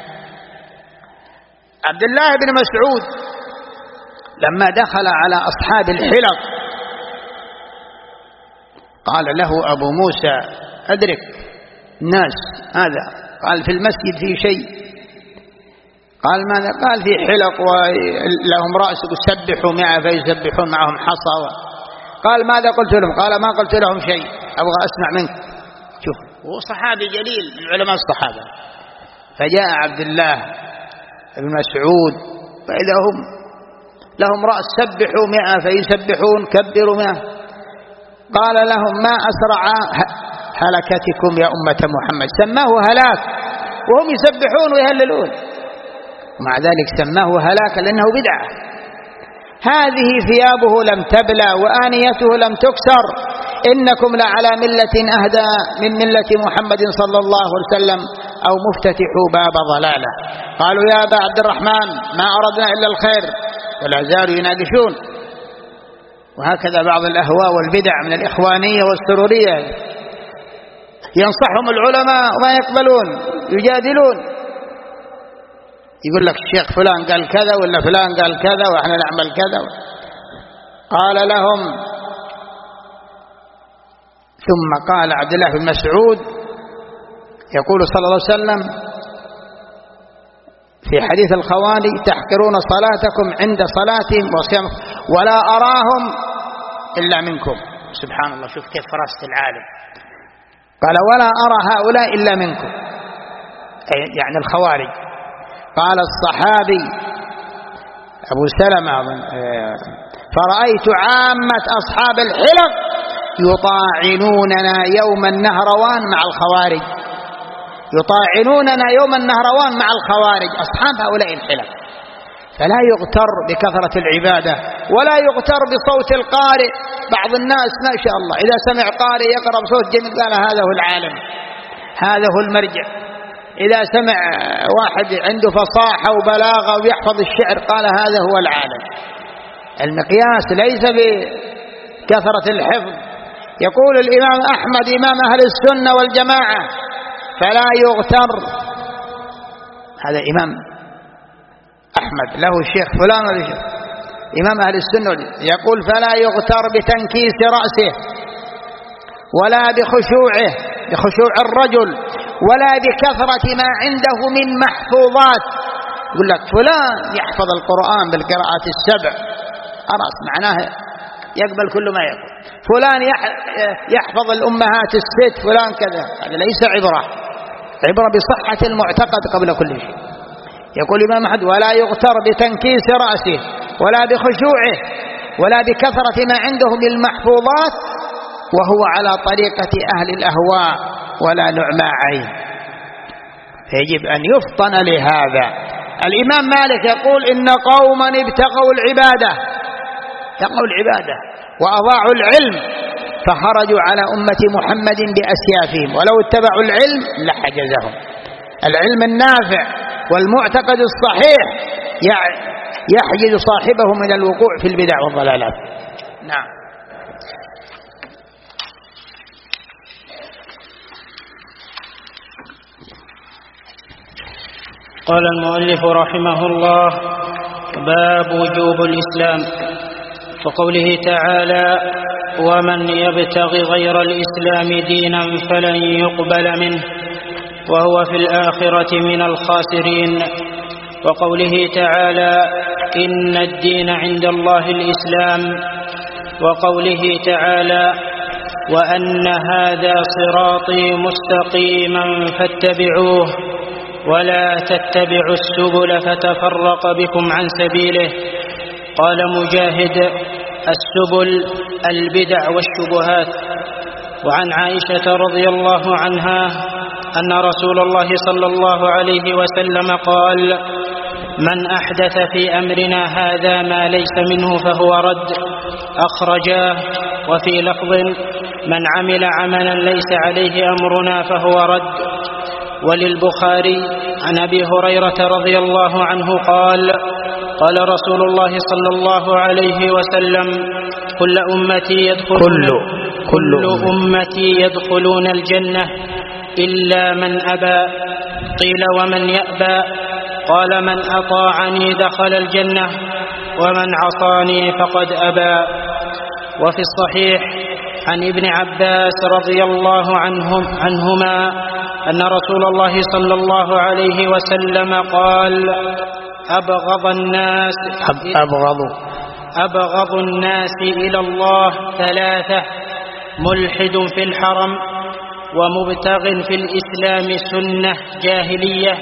عبد الله بن مسعود لما دخل على أصحاب الحلق قال له أبو موسى: أدرك الناس هذا. قال: في المسجد في شيء. قال: ماذا؟ قال: في حلق ولهم رأس يسبحوا معه فيسبحون معهم حصى. قال: ماذا قلت لهم؟ قال: ما قلت لهم شيء، أبغى أسمع منك. شوف، هو صحابي جليل من علماء الصحابة. فجاء عبد الله بن مسعود فإذا هم لهم رأس سبحوا معه فيسبحون كبروا معه. قال لهم: ما أسرع هلكتكم يا أمة محمد. سماه هلاك وهم يسبحون ويهللون، ومع ذلك سماه هلاك لأنه بدعة. هذه ثيابه لم تبلى وآنيته لم تكسر، إنكم لعلى ملة أهدى من ملة محمد صلى الله عليه وسلم أو مفتتحوا باب ضلالة. قالوا: يا أبا عبد الرحمن ما أردنا إلا الخير، ولا زالوا يناقشون. وهكذا بعض الأهواء والبدع من الإخوانية والسرورية ينصحهم العلماء وما يقبلون، يجادلون، يقول لك الشيخ فلان قال كذا ولا فلان قال كذا وإحنا نعمل كذا. قال لهم، ثم قال عبد الله بن مسعود يقول صلى الله عليه وسلم في حديث الخوارج: تحقرون صلاتكم عند صلاتهم وصيامكم ولا أراهم إلا منكم. سبحان الله، شوف كيف فراسة العالم. قال: ولا أرى هؤلاء إلا منكم، يعني الخوارج. قال الصحابي أبو سلمة: فرأيت عامة أصحاب الحلق يطاعنوننا يوم النهروان مع الخوارج، يطاعنوننا يوم النهروان مع الخوارج، أصحاب هؤلاء الحلق. فلا يغتر بكثرة العبادة ولا يغتر بصوت القارئ. بعض الناس ما شاء الله إذا سمع قارئ يقرأ بصوت جميل قال: هذا هو العالم، هذا هو المرجع. إذا سمع واحد عنده فصاحة وبلاغة ويحفظ الشعر قال: هذا هو العالم. المقياس ليس بكثرة الحفظ. يقول الإمام أحمد إمام أهل السنة والجماعة فلا يغتر، هذا إمام أحمد له الشيخ فلان والشيخ إمام أهل السنة، يقول فلا يغتر بتنكيس رأسه ولا بخشوعه بخشوع الرجل ولا بكثرة ما عنده من محفوظات. يقول لك فلان يحفظ القرآن بالقراءات السبع، أرأس معناه يقبل كل ما يقول. فلان يحفظ الأمهات الست، فلان كذا. هذا ليس عبرة، عبرة بصحة المعتقد قبل كل شيء. يقول الإمام أحمد ولا يغتر بتنكيس رأسه ولا بخشوعه ولا بكثرة ما عنده من المحفوظات وهو على طريقة أهل الأهواء ولا نعمى عين، فيجب أن يفطن لهذا. الإمام مالك يقول إن قوما ابتغوا العبادة ابتغوا العبادة وأضاعوا العلم فخرجوا على أمة محمد بأسيافهم، ولو اتبعوا العلم لحجزهم. العلم النافع والمعتقد الصحيح يحجز صاحبه من الوقوع في البدع والضلالات. نعم. قال المؤلف رحمه الله: باب وجوب الإسلام. وقوله تعالى: ومن يبتغ غير الإسلام دينا فلن يقبل منه وهو في الآخرة من الخاسرين. وقوله تعالى: إن الدين عند الله الإسلام. وقوله تعالى: وأن هذا صراطي مستقيما فاتبعوه ولا تتبعوا السبل فتفرق بكم عن سبيله. قال مجاهد: السبل البدع والشبهات. وعن عائشة رضي الله عنها أن رسول الله صلى الله عليه وسلم قال: من أحدث في أمرنا هذا ما ليس منه فهو رد. أخرجاه. وفي لفظ: من عمل عملا ليس عليه أمرنا فهو رد. وللبخاري عن أبي هريرة رضي الله عنه قال: قال رسول الله صلى الله عليه وسلم: كل أمتي يدخلون, كل, كل أمتي يدخلون الجنة إلا من أبى. قيل: ومن يأبى؟ قال: من أطاعني دخل الجنة ومن عصاني فقد أبى. وفي الصحيح عن ابن عباس رضي الله عنهم عنهما أن رسول الله صلى الله عليه وسلم قال: أبغض الناس أبغض أبغض الناس إلى الله ثلاثة: ملحد في الحرم، ومبتغ في الإسلام سنة جاهلية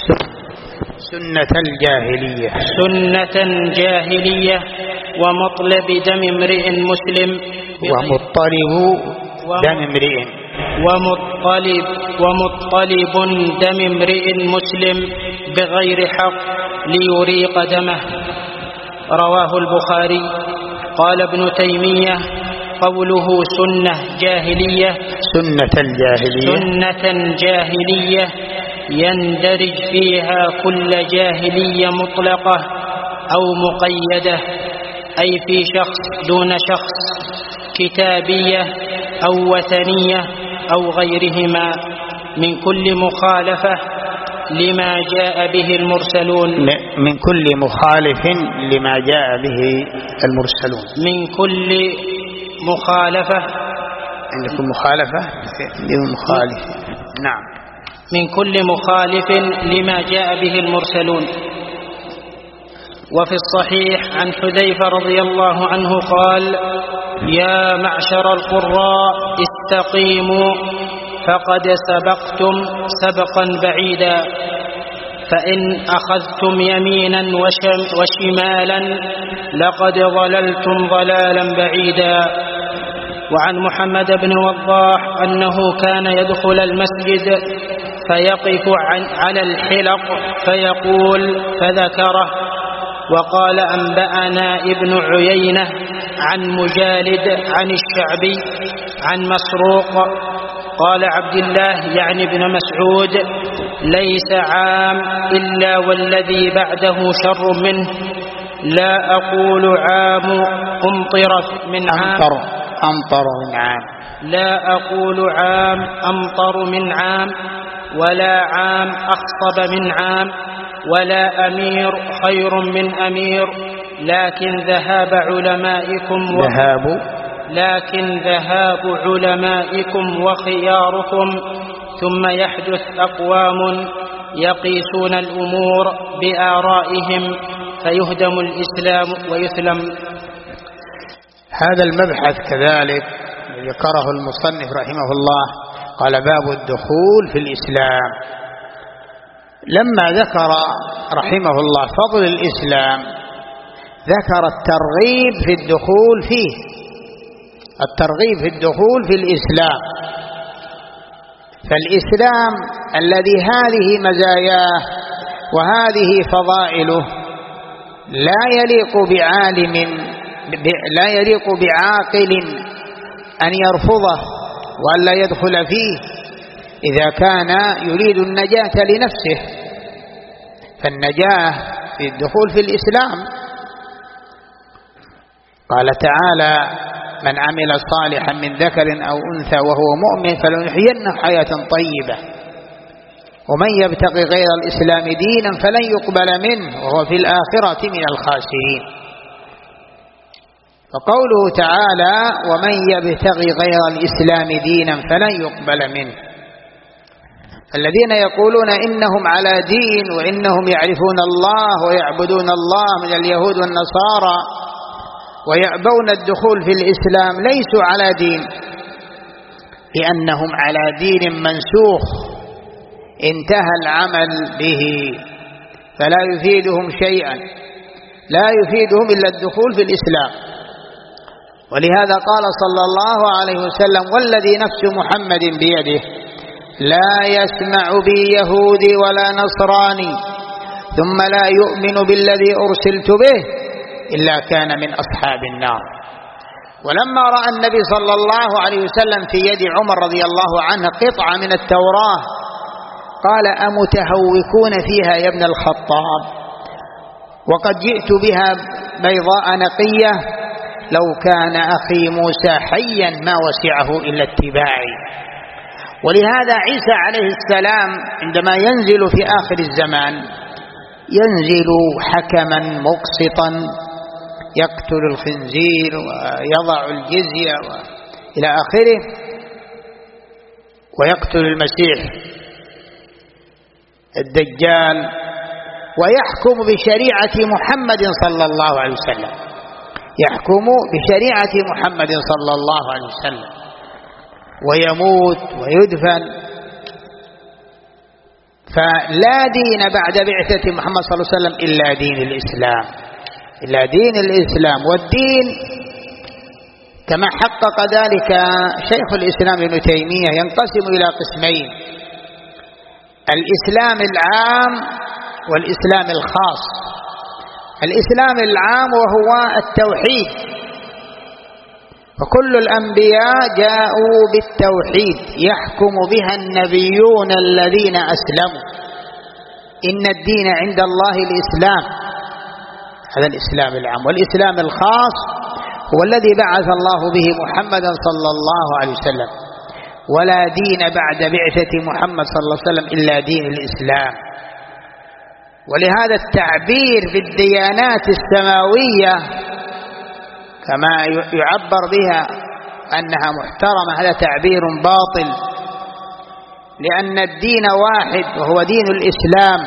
سنة الجاهلية سنة جاهلية ومطلب دم امرئ مسلم ومطلب دم امرئ ومطلب ومطلب دم امرئ مسلم بغير حق ليريق دمه. رواه البخاري. قال ابن تيمية: قوله سنة جاهلية سنة الجاهلية سنة جاهلية يندرج فيها كل جاهلية مطلقة أو مقيدة، أي في شخص دون شخص، كتابية أو وثنية أو غيرهما، من كل مخالفة لما جاء به المرسلون من كل مخالف لما جاء به المرسلون من كل مخالفة عندكم مخالفة مخالف نعم من كل مخالف لما جاء به المرسلون. وفي الصحيح عن حذيفة رضي الله عنه قال: يا معشر القراء استقيموا فقد سبقتم سبقا بعيدا، فإن أخذتم يمينا وشمالا لقد ضللتم ضلالا بعيدا. وعن محمد بن وضاح أنه كان يدخل المسجد فيقف على الحلق فيقول فذكره. وقال: أنبأنا ابن عيينة عن مجالد عن الشعبي عن مسروق قال عبد الله يعني ابن مسعود: ليس عام إلا والذي بعده شر منه، لا أقول عام أمطر من عام أمطر أمطر من عام لا أقول عام أمطر من عام، ولا عام أخصب من عام، ولا أمير خير من أمير، لكن ذهاب علمائكم ذهاب لكن ذهاب علمائكم وخياركم. ثم يحدث أقوام يقيسون الأمور بآرائهم فيهدم الإسلام ويثلم. هذا المبحث كذلك ذكره المصنف رحمه الله، قال باب الدخول في الإسلام. لما ذكر رحمه الله فضل الإسلام ذكر الترغيب في الدخول فيه، الترغيب في الدخول في الإسلام. فالإسلام الذي هذه مزاياه وهذه فضائله لا يليق بعالم لا يليق بعاقل أن يرفضه وأن لا يدخل فيه إذا كان يريد النجاة لنفسه. فالنجاة في الدخول في الإسلام. قال تعالى: من عمل صالحا من ذكر أو أنثى وهو مؤمن فلنحيينه حياة طيبة ومن يبتغي غير الإسلام دينا فلن يقبل منه وهو في الآخرة من الخاسرين. فقوله تعالى: ومن يبتغي غير الإسلام دينا فلن يقبل منه، الذين يقولون إنهم على دين وإنهم يعرفون الله ويعبدون الله من اليهود والنصارى ويأبون الدخول في الإسلام ليسوا على دين، لأنهم على دين منسوخ انتهى العمل به، فلا يفيدهم شيئا، لا يفيدهم إلا الدخول في الإسلام. ولهذا قال صلى الله عليه وسلم: والذي نفس محمد بيده لا يسمع بي يهودي ولا نصراني ثم لا يؤمن بالذي أرسلت به إلا كان من أصحاب النار. ولما رأى النبي صلى الله عليه وسلم في يد عمر رضي الله عنه قطعة من التوراة قال: أمتهوكون فيها يا ابن الخطاب، وقد جئت بها بيضاء نقية، لو كان أخي موسى حيا ما وسعه إلا اتباعي. ولهذا عيسى عليه السلام عندما ينزل في آخر الزمان ينزل حكما مقسطا يقتل الخنزير ويضع الجزية إلى آخره، ويقتل المسيح الدجال، ويحكم بشريعة محمد صلى الله عليه وسلم، يحكم بشريعة محمد صلى الله عليه وسلم، ويموت ويدفن. فلا دين بعد بعثة محمد صلى الله عليه وسلم إلا دين الإسلام، إلا دين الإسلام. والدين كما حقق ذلك شيخ الإسلام ابن تيمية ينقسم إلى قسمين: الإسلام العام والإسلام الخاص. الإسلام العام وهو التوحيد، فكل الأنبياء جاءوا بالتوحيد يحكم بها النبيون الذين أسلموا، إن الدين عند الله الإسلام، هذا الإسلام العام. والإسلام الخاص هو الذي بعث الله به محمدا صلى الله عليه وسلم، ولا دين بعد بعثة محمد صلى الله عليه وسلم إلا دين الإسلام. ولهذا التعبير بالديانات السماوية كما يعبر بها أنها محترمة هذا تعبير باطل، لأن الدين واحد وهو دين الإسلام.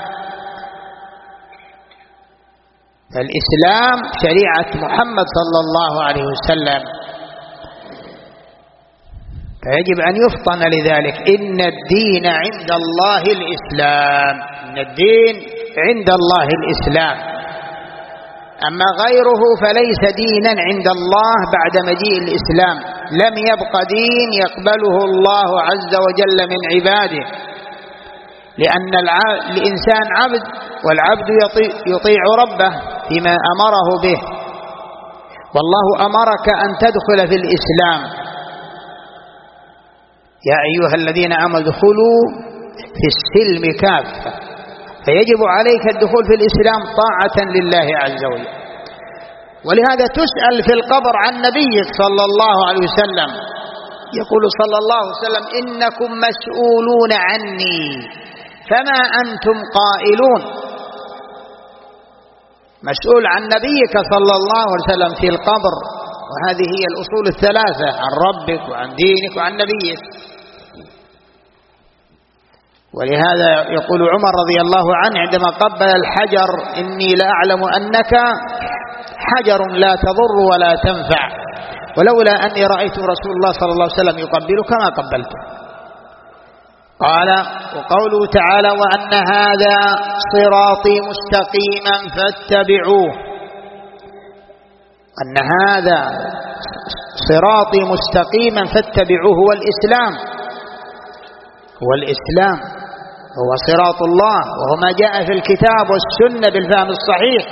فالإسلام شريعة محمد صلى الله عليه وسلم، فيجب أن يفطن لذلك: إن الدين عند الله الإسلام، إن الدين عند الله الإسلام، أما غيره فليس دينا عند الله بعد مجيء الإسلام. لم يبق دين يقبله الله عز وجل من عباده، لأن الإنسان عبد، والعبد يطيع ربه فيما أمره به، والله أمرك أن تدخل في الإسلام: يا أيها الذين آمنوا ادخلوا في السلم كافة فيجب عليك الدخول في الإسلام طاعة لله عز وجل. ولهذا تسأل في القبر عن نبيك صلى الله عليه وسلم، يقول صلى الله عليه وسلم: إنكم مسؤولون عني فما أنتم قائلون. مسؤول عن نبيك صلى الله عليه وسلم في القبر، وهذه هي الأصول الثلاثة: عن ربك وعن دينك وعن نبيك. ولهذا يقول عمر رضي الله عنه عندما قبل الحجر: إني لأعلم أنك حجر لا تضر ولا تنفع، ولولا أني رأيت رسول الله صلى الله عليه وسلم يقبلك ما قبلته. قال: وقوله تعالى: وأن هذا صراطي مستقيما فاتبعوه. أن هذا صراطي مستقيما فاتبعوه هو الإسلام، هو الإسلام هو صراط الله، وهو ما جاء في الكتاب والسنة بالفهم الصحيح.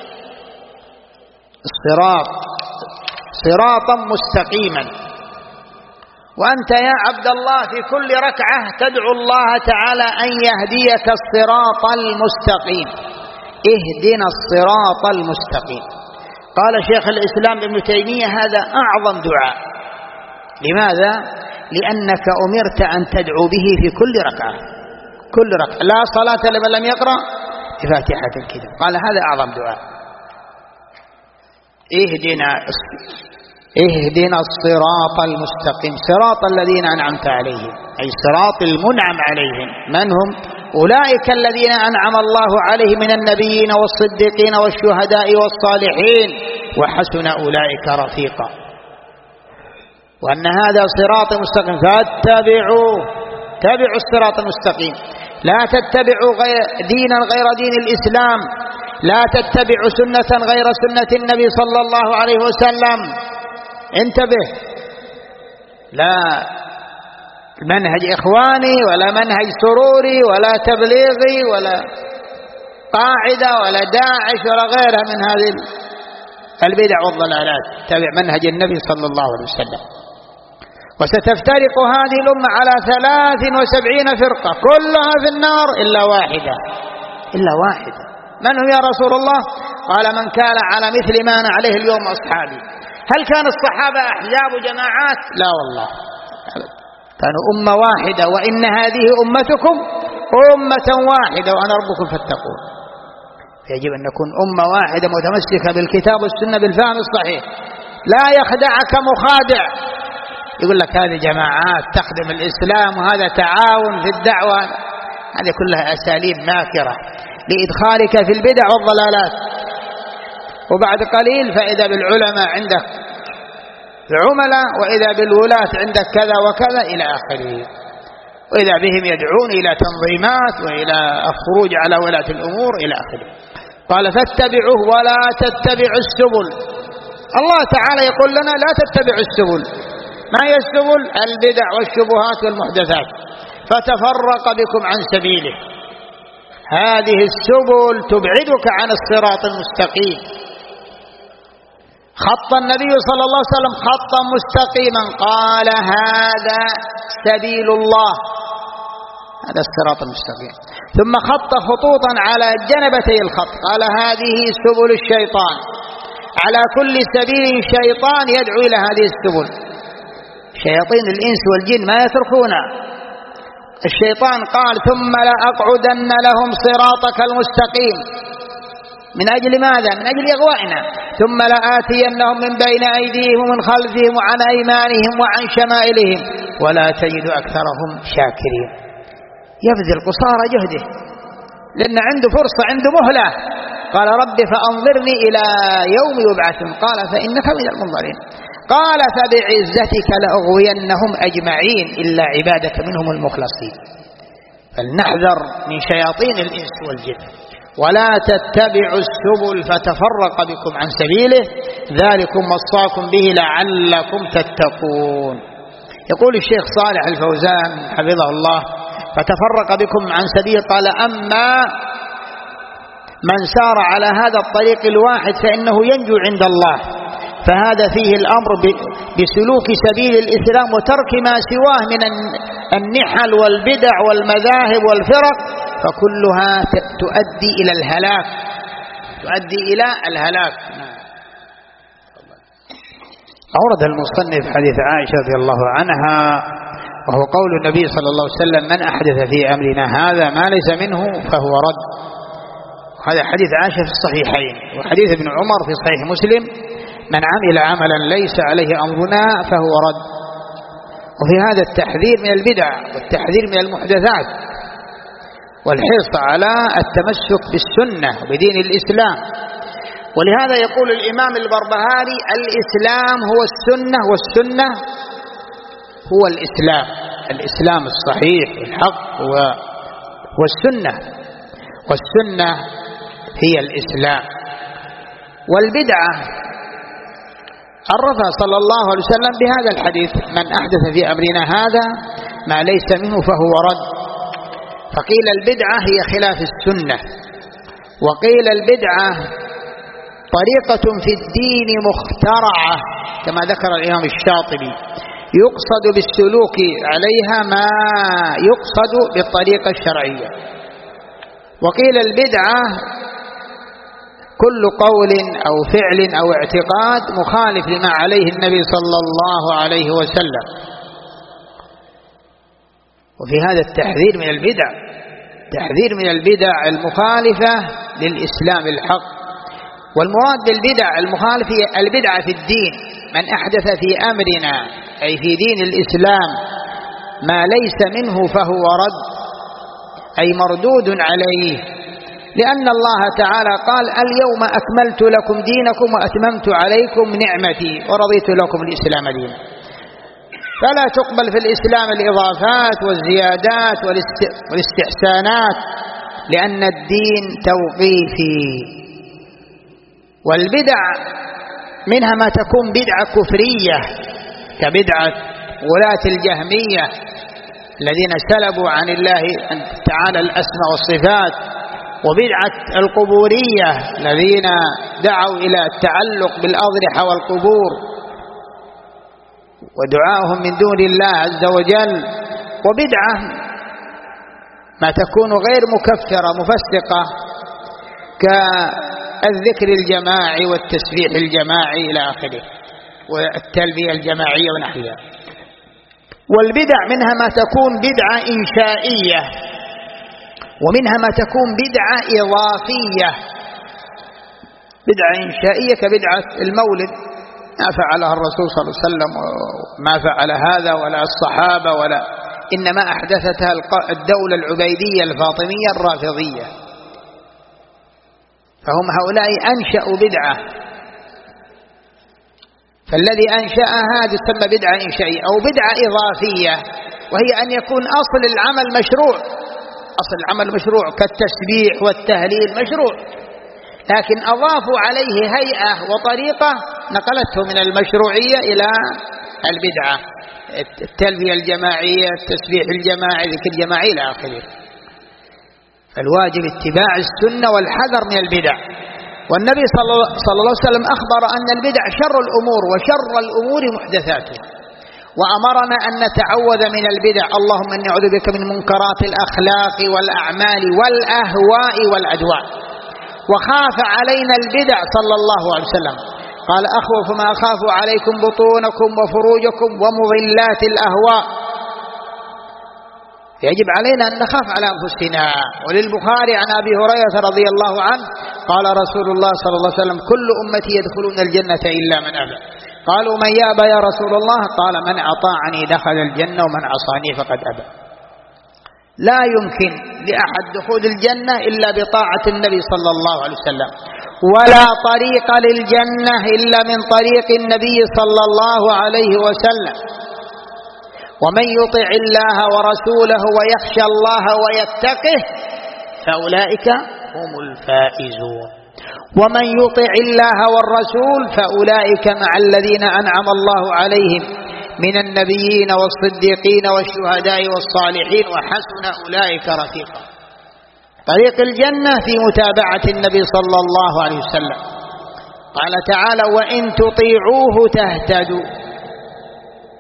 الصراط صراطا مستقيما. وأنت يا عبد الله في كل ركعة تدعو الله تعالى أن يهديك الصراط المستقيم. اهدنا الصراط المستقيم. قال شيخ الإسلام ابن تيمية: هذا أعظم دعاء. لماذا؟ لأنك أمرت أن تدعو به في كل ركعة، كل ركعة، لا صلاة لمن لم يقرأ بفاتحة الكتاب. قال هذا أعظم دعاء. اهدنا اهدنا الصراط المستقيم، صراط الذين أنعمت عليهم، أي صراط المنعم عليهم. من هم؟ أولئك الذين أنعم الله عليهم من النبيين والصديقين والشهداء والصالحين وحسن أولئك رفيقا. وأن هذا صراط مستقيم فاتبعوه، تبعوا الصراط المستقيم، لا تتبعوا غير دينا غير دين الإسلام، لا تتبعوا سنة غير سنة النبي صلى الله عليه وسلم. انتبه، لا منهج إخواني ولا منهج سروري ولا تبليغي ولا قاعدة ولا داعش ولا غيرها من هذه البدع والضلالات. تبع منهج النبي صلى الله عليه وسلم. وستفترق هذه الأمة على ثلاث وسبعين فرقة كلها في النار إلا واحدة، إلا واحدة. من هو يا رسول الله؟ قال: من كان على مثل ما أنا عليه اليوم أصحابي. هل كان الصحابة أحزاب جماعات؟ لا والله، كانوا أمة واحدة. وإن هذه أمتكم أمة واحدة وأنا ربكم فاتقون. يجب أن نكون أمة واحدة متمسكة بالكتاب والسنة بالفهم الصحيح. لا يخدعك مخادع يقول لك هذه جماعات تخدم الإسلام وهذا تعاون في الدعوة. هذه كلها أساليب ماكرة لإدخالك في البدع والضلالات. وبعد قليل فإذا بالعلماء عندك عملاء، وإذا بالولاة عندك كذا وكذا إلى آخره، وإذا بهم يدعون إلى تنظيمات وإلى الخروج على ولاة الأمور إلى آخره. قال: فاتبعوه ولا تتبعوا السبل. الله تعالى يقول لنا لا تتبعوا السبل. ما هي السبل؟ البدع والشبهات والمحدثات، فتفرق بكم عن سبيله. هذه السبل تبعدك عن الصراط المستقيم. خط النبي صلى الله عليه وسلم خطا مستقيما، قال: هذا سبيل الله، هذا الصراط المستقيم. ثم خط خطوطا على جنبتي الخط، قال: هذه سبل الشيطان. على كل سبيل شيطان يدعو إلى هذه السبل. شياطين الإنس والجن ما يتركون. الشيطان قال: ثم لأقعدن لهم صراطك المستقيم. من أجل ماذا؟ من أجل إغوائنا. ثم لآتينهم من بين أيديهم ومن خلفهم وعن أيمانهم وعن شمائلهم ولا تجد أكثرهم شاكرين. يبذل قصارى جهده لأن عنده فرصة، عنده مهلة. قال: رب فأنظرني إلى يوم يبعثون. قال: فإنك من المنظرين. قال: فبعزتك لأغوينهم أجمعين إلا عبادك منهم المخلصين. فلنحذر من شياطين الإنس والجن. ولا تتبعوا السبل فتفرق بكم عن سبيله ذلكم وصاكم به لعلكم تتقون. يقول الشيخ صالح الفوزان حفظه الله: فتفرق بكم عن سبيل. قال: أما من سار على هذا الطريق الواحد فإنه ينجو عند الله، فهذا فيه الأمر بسلوك سبيل الإسلام وترك ما سواه من النحل والبدع والمذاهب والفرق فكلها تؤدي إلى الهلاك، تؤدي إلى الهلاك. أورد المصنف حديث عائشة رضي الله عنها، وهو قول النبي صلى الله عليه وسلم: من أحدث في أمرنا هذا ما ليس منه فهو رد. هذا حديث عائشة في الصحيحين، وحديث ابن عمر في صحيح مسلم: من عمل عملا ليس عليه أمرنا فهو رد. وفي هذا التحذير من البدع والتحذير من المحدثات والحرص على التمسك بالسنة وبدين الإسلام. ولهذا يقول الإمام البربهاري: الإسلام هو السنة، والسنة هو الإسلام. الإسلام الصحيح والحق هو والسنة، والسنة هي الإسلام. والبدعة عرفها صلى الله عليه وسلم بهذا الحديث: من أحدث في أمرنا هذا ما ليس منه فهو رد. فقيل البدعة هي خلاف السنة، وقيل البدعة طريقة في الدين مخترعة كما ذكر الإمام الشاطبي، يقصد بالسلوك عليها ما يقصد بالطريقة الشرعية. وقيل البدعة كل قول أو فعل أو اعتقاد مخالف لما عليه النبي صلى الله عليه وسلم. وفي هذا التحذير من البدع، تحذير من البدع المخالفة للإسلام الحق. والمراد بالبدع المخالفة هي البدعة في الدين، من أحدث في أمرنا أي في دين الإسلام ما ليس منه فهو رد، أي مردود عليه، لأن الله تعالى قال: اليوم أكملت لكم دينكم وأتممت عليكم نعمتي ورضيت لكم الإسلام دينا. فلا تقبل في الإسلام الإضافات والزيادات والاستحسانات، لأن الدين توقيفي. والبدع منها ما تكون بدعة كفرية كبدعة ولاة الجهمية الذين سلبوا عن الله تعالى الأسماء والصفات، وبدعة القبورية الذين دعوا إلى التعلق بالأضرحة والقبور ودعاهم من دون الله عز وجل. وبدعة ما تكون غير مكفرة مفسقة كالذكر الجماعي والتسبيح الجماعي إلى آخره، والتلبية الجماعية ونحوها. والبدع منها ما تكون بدعة إنشائية، ومنها ما تكون بدعة إضافية. بدعة إنشائية كبدعة المولد، ما فعلها الرسول صلى الله عليه وسلم، ما فعل هذا ولا الصحابة، ولا إنما أحدثتها الدولة العبيدية الفاطمية الرافضية. فهم هؤلاء أنشأوا بدعة، فالذي أنشأها تسمى بدعة إنشائية أو بدعة إضافية، وهي أن يكون أصل العمل مشروع. أصل العمل مشروع كالتسبيح والتهليل مشروع، لكن أضافوا عليه هيئة وطريقة نقلته من المشروعية إلى البدعة، التلبية الجماعية، التسبيح الجماعي، ذكر الجماعي إلى آخره. فالواجب اتباع السنة والحذر من البدع. والنبي صلى الله عليه وسلم أخبر أن البدع شر الأمور، وشر الأمور محدثاتها، وأمرنا أن نتعوذ من البدع. اللهم إني أعوذ بك من منكرات الأخلاق والأعمال والأهواء والأدواء. وخاف علينا البدع صلى الله عليه وسلم، قال: أخوف ما أخاف عليكم بطونكم وفروجكم ومضلات الأهواء. يجب علينا أن نخاف على أنفسنا. وللبخاري عن أبي هريرة رضي الله عنه قال رسول الله صلى الله عليه وسلم: كل أمتي يدخلون الجنة إلا من أبى. قالوا: من يأبى يا رسول الله؟ قال: من أطاعني دخل الجنة ومن عصاني فقد أبى. لا يمكن لأحد دخول الجنة إلا بطاعة النبي صلى الله عليه وسلم، ولا طريق للجنة إلا من طريق النبي صلى الله عليه وسلم. ومن يطع الله ورسوله ويخشى الله ويتقه فأولئك هم الفائزون. ومن يطع الله والرسول فأولئك مع الذين أنعم الله عليهم من النبيين والصديقين والشهداء والصالحين وحسن أولئك رفيقا. طريق الجنة في متابعة النبي صلى الله عليه وسلم. قال تعالى: وإن تطيعوه تهتدوا.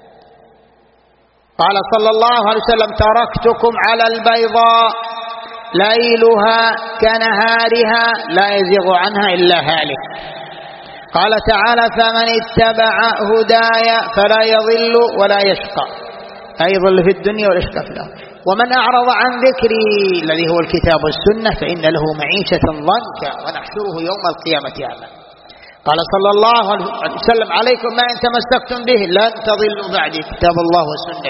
قال صلى الله عليه وسلم: تركتكم على البيضاء ليلها كنهارها لا يزيغ عنها إلا هالك. قال تعالى فمن اتبع هداي فلا يضل ولا يشقى، لا يضل في الدنيا ولا يشقى في الآخرة. ومن أعرض عن ذكري الذي هو الكتاب والسنة فإن له معيشة ضنكا ونحشره يوم القيامة أعمى. قال صلى الله عليه وسلم عليكم ما إن تمسكتم به لن تضلوا بعدي كتاب الله وسنتي.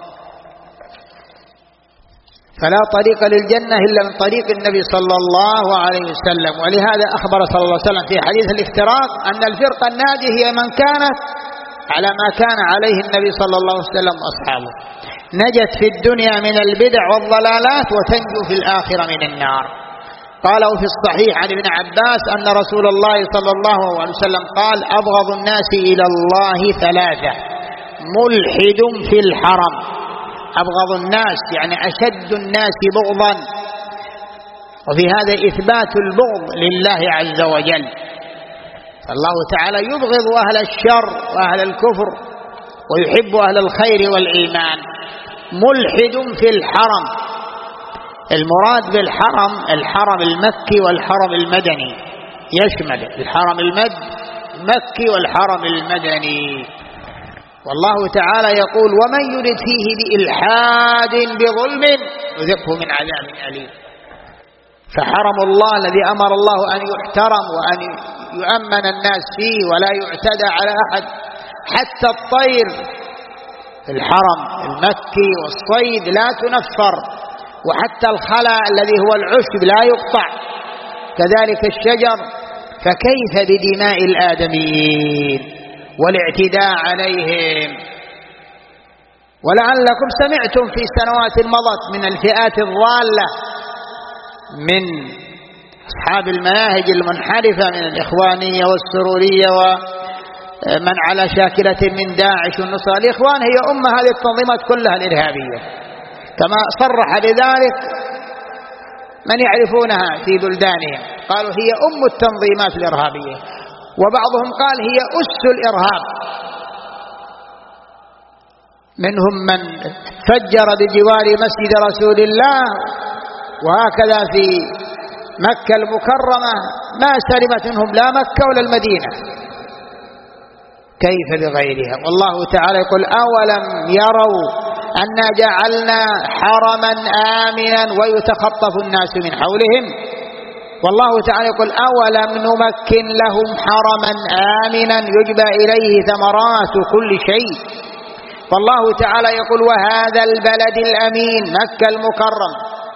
فلا طريق للجنة إلا من طريق النبي صلى الله عليه وسلم. ولهذا أخبر صلى الله عليه وسلم في حديث الافتراق أن الفرقة الناجية هي من كانت على ما كان عليه النبي صلى الله عليه وسلم وأصحابه، نجت في الدنيا من البدع والضلالات وتنجو في الآخرة من النار. قالوا في الصحيح عن ابن عباس أن رسول الله صلى الله عليه وسلم قال أبغض الناس إلى الله ثلاثة: ملحد في الحرم، أبغض الناس يعني أشد الناس بغضا، وفي هذا إثبات البغض لله عز وجل. الله تعالى يبغض أهل الشر وأهل الكفر ويحب أهل الخير والإيمان. ملحد في الحرم، المراد بالحرم الحرم المكي والحرم المدني، يشمل الحرم المكي والحرم المدني. والله تعالى يقول ومن يرد فيه بإلحاد بظلم يذقه من عذاب أليم. فحرم الله الذي أمر الله أن يحترم وأن يؤمن الناس فيه ولا يعتدى على أحد، حتى الطير في الحرم المكي والصيد لا تنفر، وحتى الخلا الذي هو العشب لا يقطع، كذلك الشجر. فكيف بدماء الآدميين والاعتداء عليهم؟ ولعلكم سمعتم في سنوات مضت من الفئات الضالة من أصحاب المناهج المنحرفة من الإخوانية والسرورية ومن على شاكلة من داعش والنصارى. الإخوان هي أم هذه التنظيمات كلها الإرهابية، كما صرح بذلك من يعرفونها في بلدانهم، قالوا هي أم التنظيمات الإرهابية، وبعضهم قال هي أس الإرهاب. منهم من فجر بجوار مسجد رسول الله، وهكذا في مكة المكرمة ما سلمت منهم لا مكة ولا المدينة، كيف بغيرها؟ والله تعالى يقول أولم يروا أنا جعلنا حرما آمنا ويتخطف الناس من حولهم. والله تعالى يقول أولم نمكن لهم حرما آمنا يجبى إليه ثمرات كل شيء. والله تعالى يقول وهذا البلد الأمين مكة المكرم.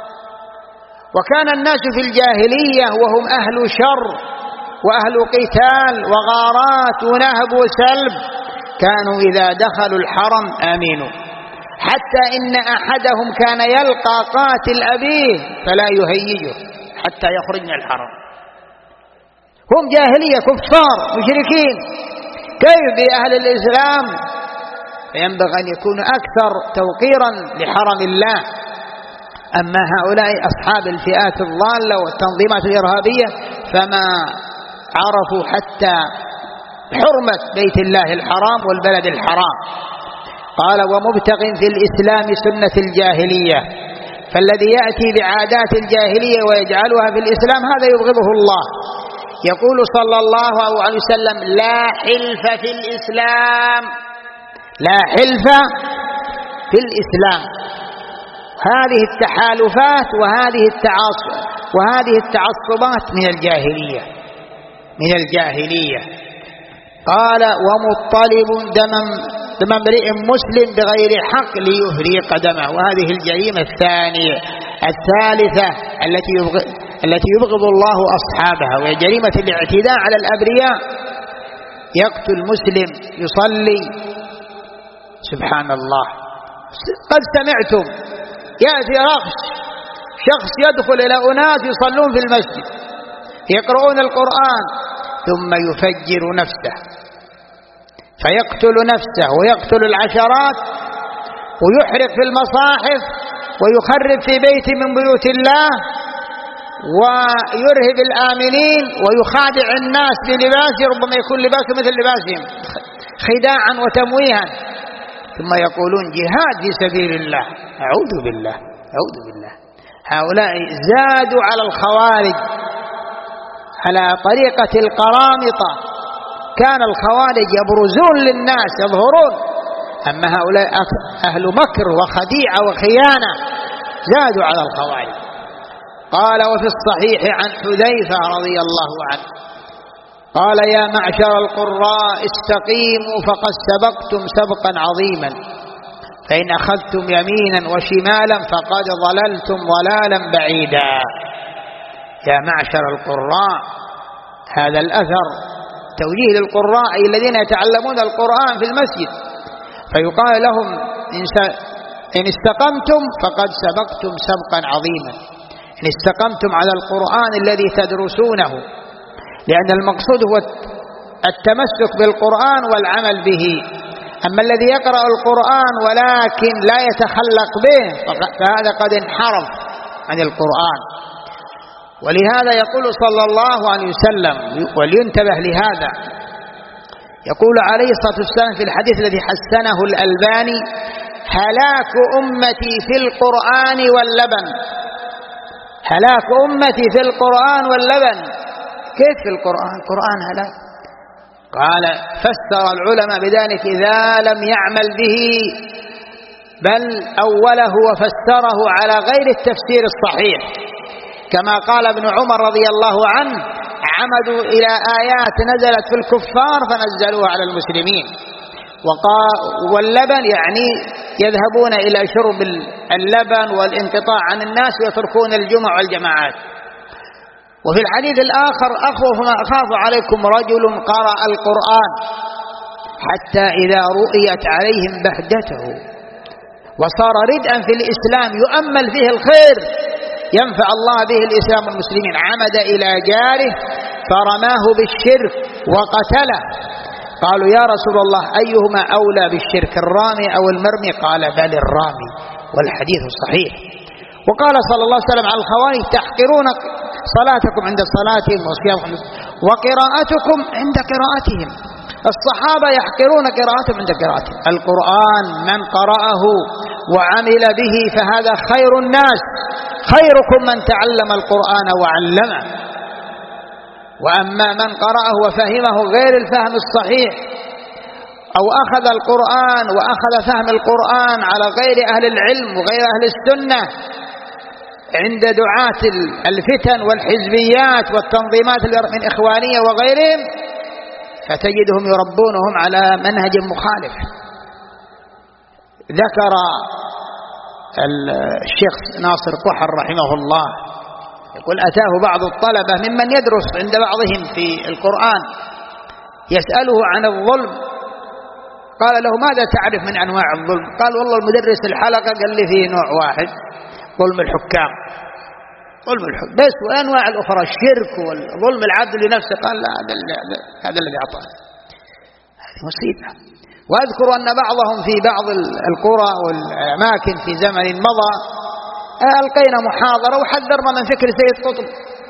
وكان الناس في الجاهلية وهم أهل شر وأهل قتال وغارات ونهب وسلب، كانوا إذا دخلوا الحرم آمنوا، حتى إن أحدهم كان يلقى قاتل أبيه فلا يهيجه حتى يخرج من الحرم. هم جاهلية كفار مشركين، كيف بأهل الإسلام؟ فينبغي أن يكونوا أكثر توقيرا لحرم الله. أما هؤلاء أصحاب الفئات الضالة والتنظيمات الإرهابية فما عرفوا حتى حرمة بيت الله الحرام والبلد الحرام. قال ومبتغ في الإسلام سنة الجاهلية، فالذي يأتي بعادات الجاهلية ويجعلها في الإسلام هذا يبغضه الله. يقول صلى الله عليه وسلم لا حلف في الإسلام، لا حلف في الإسلام. هذه التحالفات وهذه التعاصب وهذه التعصبات من الجاهلية من الجاهلية. قال ومطلب دم دم امرئ مسلم بغير حق ليهريق دمه، وهذه الجريمة الثانية الثالثة التي يبغض التي يبغض الله أصحابها، وهي جريمة الاعتداء على الأبرياء. يقتل مسلم يصلي، سبحان الله. قد سمعتم يأتي رخص شخص يدخل إلى أناس يصلون في المسجد يقرؤون القرآن ثم يفجر نفسه فيقتل نفسه ويقتل العشرات ويحرق في المصاحف ويخرب في بيت من بيوت الله ويرهب الآمنين ويخادع الناس بلباسه، ربما يكون لباسه مثل لباسهم خداعا وتمويها، ثم يقولون جهاد في سبيل الله. أعوذ بالله أعوذ بالله. هؤلاء زادوا على الخوارج على طريقة القرامطة، كان الخوارج يبرزون للناس يظهرون، أما هؤلاء أهل مكر وخديعة وخيانة زادوا على الخوارج. قال: وفي الصحيح عن حذيفة رضي الله عنه قال: يا معشر القراء استقيموا فقد سبقتم سبقا عظيما، فإن أخذتم يمينا وشمالا فقد ضللتم ضلالا بعيدا. يا معشر القراء، هذا الأثر توجيه للقراء أي الذين يتعلمون القرآن في المسجد، فيقال لهم إن استقمتم فقد سبقتم سبقا عظيما، إن استقمتم على القرآن الذي تدرسونه، لأن المقصود هو التمسك بالقرآن والعمل به. أما الذي يقرأ القرآن ولكن لا يتخلق به فهذا قد انحرف عن القرآن. ولهذا يقول صلى الله عليه وسلم، ولينتبه لهذا، يقول عليه الصلاة والسلام في الحديث الذي حسنه الألباني: هلاك أمتي في القرآن واللبن. هلاك أمتي في القرآن واللبن. كيف في القرآن؟ القرآن هلاك. قال: فسر العلماء بذلك إذا لم يعمل به، بل أوله وفسره على غير التفسير الصحيح، كما قال ابن عمر رضي الله عنه: عمدوا إلى آيات نزلت في الكفار فنزلوها على المسلمين. واللبن يعني يذهبون إلى شرب اللبن والانقطاع عن الناس ويتركون الجمع والجماعات. وفي الحديث الآخر: أخوف ما أخاف عليكم رجل قرأ القرآن حتى إذا رؤيت عليهم بهجته وصار ردءا في الإسلام يؤمل فيه الخير ينفع الله به الإسلام والمسلمين، عمد إلى جاره فرماه بالشرك وقتله. قالوا: يا رسول الله أيهما أولى بالشرك، الرامي أو المرمي؟ قال: بل الرامي، والحديث صحيح. وقال صلى الله عليه وسلم على الخوارج: تحقرون صلاتكم عند صلاتهم وصيامكم وقراءتكم عند قراءتهم. الصحابة يحقرون قراءتهم عند قراءتهم. القرآن من قرأه وعمل به فهذا خير الناس، خيركم من تعلم القرآن وعلمه. وأما من قرأه وفهمه غير الفهم الصحيح، أو أخذ القرآن وأخذ فهم القرآن على غير أهل العلم وغير أهل السنة عند دعاة الفتن والحزبيات والتنظيمات من إخوانية وغيرهم، فتجدهم يربونهم على منهج مخالف. ذكر الشيخ ناصر قحر رحمه الله يقول: أتاه بعض الطلبة ممن يدرس عند بعضهم في القرآن يسأله عن الظلم، قال له: ماذا تعرف من أنواع الظلم؟ قال: والله المدرس الحلقة قال لي فيه نوع واحد، ظلم الحكام، ظلم الحكام بس، وأنواع الأخرى الشرك والظلم العبد لنفسه. قال: لا، هذا الذي أعطاه. هذه مصيبة. وأذكر أن بعضهم في بعض القرى والأماكن في زمن مضى ألقينا محاضرة وحذرنا من فكر سيد قطب،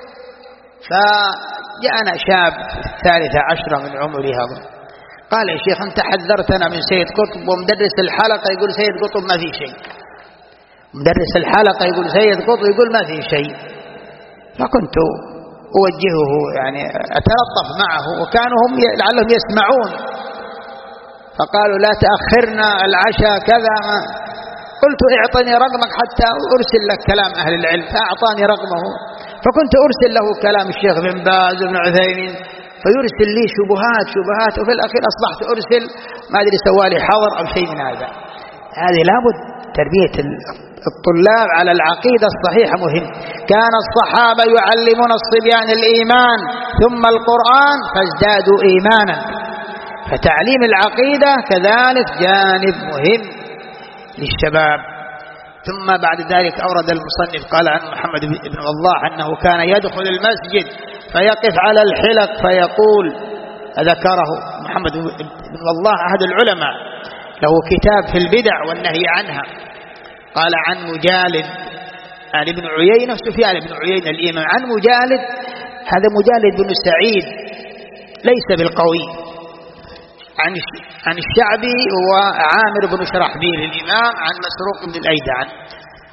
فجاءنا شاب الثالثة عشرة من عمره هذا قال: يا شيخ أنت حذرتنا من سيد قطب، ومدرس الحلقة يقول سيد قطب ما في شيء، مدرس الحلقة يقول سيد قطب يقول ما في شيء. فكنت أوجهه يعني أتلطف معه، وكانوا هم لعلهم يسمعون، فقالوا: لا تأخرنا العشاء كذا. ما قلت: اعطني رقمك حتى أرسل لك كلام أهل العلم، فأعطاني رقمه، فكنت أرسل له كلام الشيخ بن باز وابن عثيمين، فيرسل لي شبهات شبهات، وفي الأخير أصبحت أرسل ما أدري سوالي حظر أو شيء من هذا. هذه لابد تربية الطلاب على العقيدة الصحيحة مهم. كان الصحابة يعلمون الصبيان الإيمان ثم القرآن فازدادوا إيمانا، فتعليم العقيدة كذلك جانب مهم للشباب. ثم بعد ذلك أورد المصنف قال عن محمد بن وضاح أنه كان يدخل المسجد فيقف على الحلق فيقول، ذكره محمد بن وضاح أحد العلماء له كتاب في البدع والنهي عنها، قال عن مجالد عن ابن عيينة سفيان بن عيينة الإمام، عن مجالد، هذا مجالد بن سعيد ليس بالقوي، عن عن الشعبي وعامر بن شرحبيل الإمام، عن مسروق بن الأيدع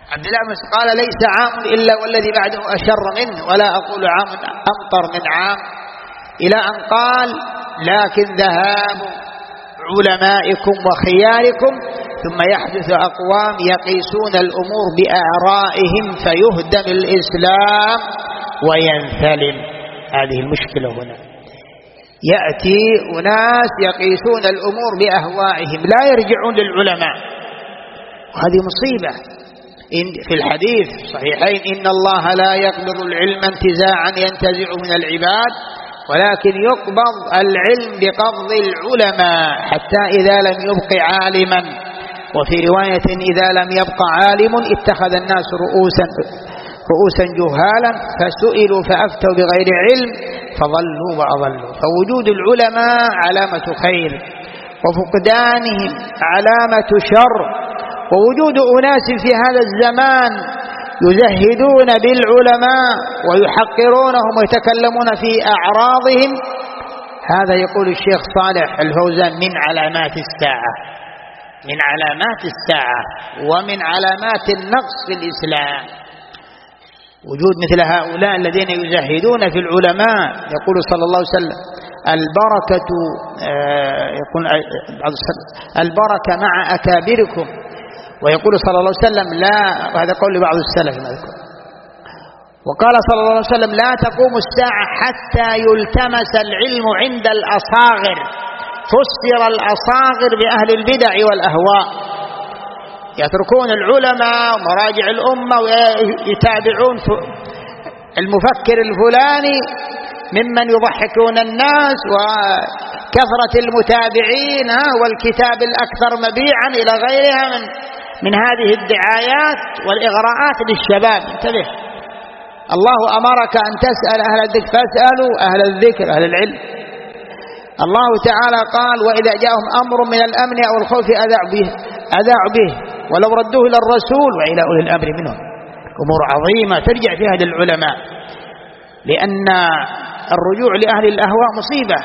عبد الله بن مسعود قال ليس عام إلا والذي بعده أشر منه، ولا أقول عام أمطر من عام، إلى أن قال لكن ذهاب علمائكم وخياركم ثم يحدث أقوام يقيسون الأمور بآرائهم فيهدم الإسلام وينثلم. هذه المشكلة هنا، يأتي أناس يقيسون الأمور بأهوائهم لا يرجعون للعلماء، وهذه مصيبة. في الحديث صحيحين إن الله لا يقبض العلم انتزاعا ينتزع من العباد، ولكن يقبض العلم بقبض العلماء حتى إذا لم يبق عالما، وفي رواية إذا لم يبق عالم اتخذ الناس رؤوسا رؤوسا جهالا فسئلوا فأفتوا بغير علم فضلوا وأضلوا. فوجود العلماء علامة خير، وفقدانهم علامة شر. ووجود أناس في هذا الزمان يزهدون بالعلماء ويحقرونهم ويتكلمون في أعراضهم، هذا يقول الشيخ صالح الفوزان من علامات الساعة، من علامات الساعة ومن علامات النقص في الإسلام. وجود مثل هؤلاء الذين يزهدون في العلماء. يقول صلى الله عليه وسلم البركة يقول البركة مع أكابركم، ويقول صلى الله عليه وسلم لا، وهذا قول لبعض السلف نذكر، وقال صلى الله عليه وسلم لا تقوم الساعة حتى يلتمس العلم عند الأصاغر. فسر الأصاغر بأهل البدع والأهواء، يتركون العلماء ومراجع الأمة ويتابعون المفكر الفلاني ممن يضحكون الناس وكثرة المتابعين والكتاب الأكثر مبيعا إلى غيرها من من هذه الدعايات والإغراءات للشباب. انتبه، الله أمرك أن تسأل أهل الذكر فاسألوا أهل الذكر أهل العلم. الله تعالى قال وإذا جاءهم أمر من الأمن أو الخوف أذاعوا به أذاعوا به ولو ردوه إلى الرسول وإلى أولي الأمر منهم. أمور عظيمة ترجع فيها للعلماء، لأن الرجوع لأهل الأهواء مصيبة.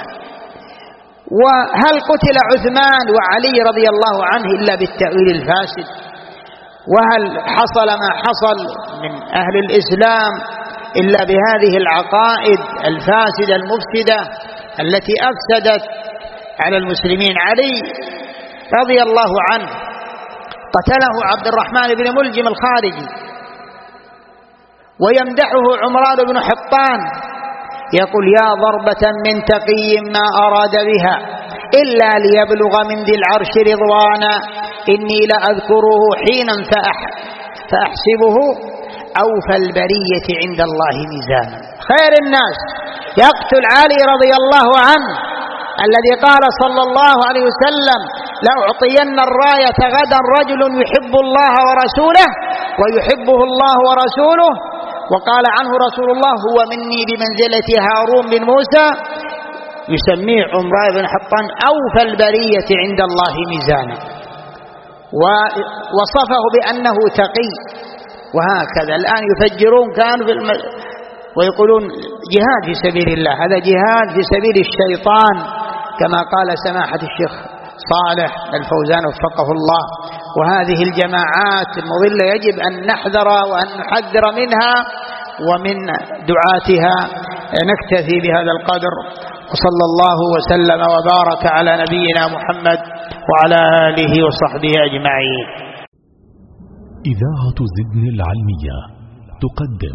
وهل قتل عثمان وعلي رضي الله عنه إلا بالتأويل الفاسد؟ وهل حصل ما حصل من أهل الإسلام إلا بهذه العقائد الفاسدة المفسدة التي أفسدت على المسلمين؟ علي رضي الله عنه قتله عبد الرحمن بن ملجم الخارجي، ويمدحه عمران بن حطان يقول يا ضربة من تقي ما أراد بها إلا ليبلغ من ذي العرش رضوانا إني لأذكره حينا فأحسبه أوفى البرية عند الله ميزانا. خير الناس يقتل علي رضي الله عنه الذي قال صلى الله عليه وسلم لأعطين الراية غدا رجل يحب الله ورسوله ويحبه الله ورسوله، وقال عنه رسول الله هو مني بمنزلة هارون بن موسى، يسميه عمران بن حطان أوفى البرية عند الله ميزانا، ووصفه بأنه تقي. وهكذا الآن يفجرون كانوا في الم... ويقولون جهاد في سبيل الله، هذا جهاد في سبيل الشيطان كما قال سماحة الشيخ صالح الفوزان وفقه الله. وهذه الجماعات المضلة يجب أن نحذر وأن نحذر منها ومن دعاتها. نكتفي بهذا القدر، وصلى الله وسلم وبارك على نبينا محمد وعلى آله وصحبه أجمعين. إذاعة زدن العلمية تقدم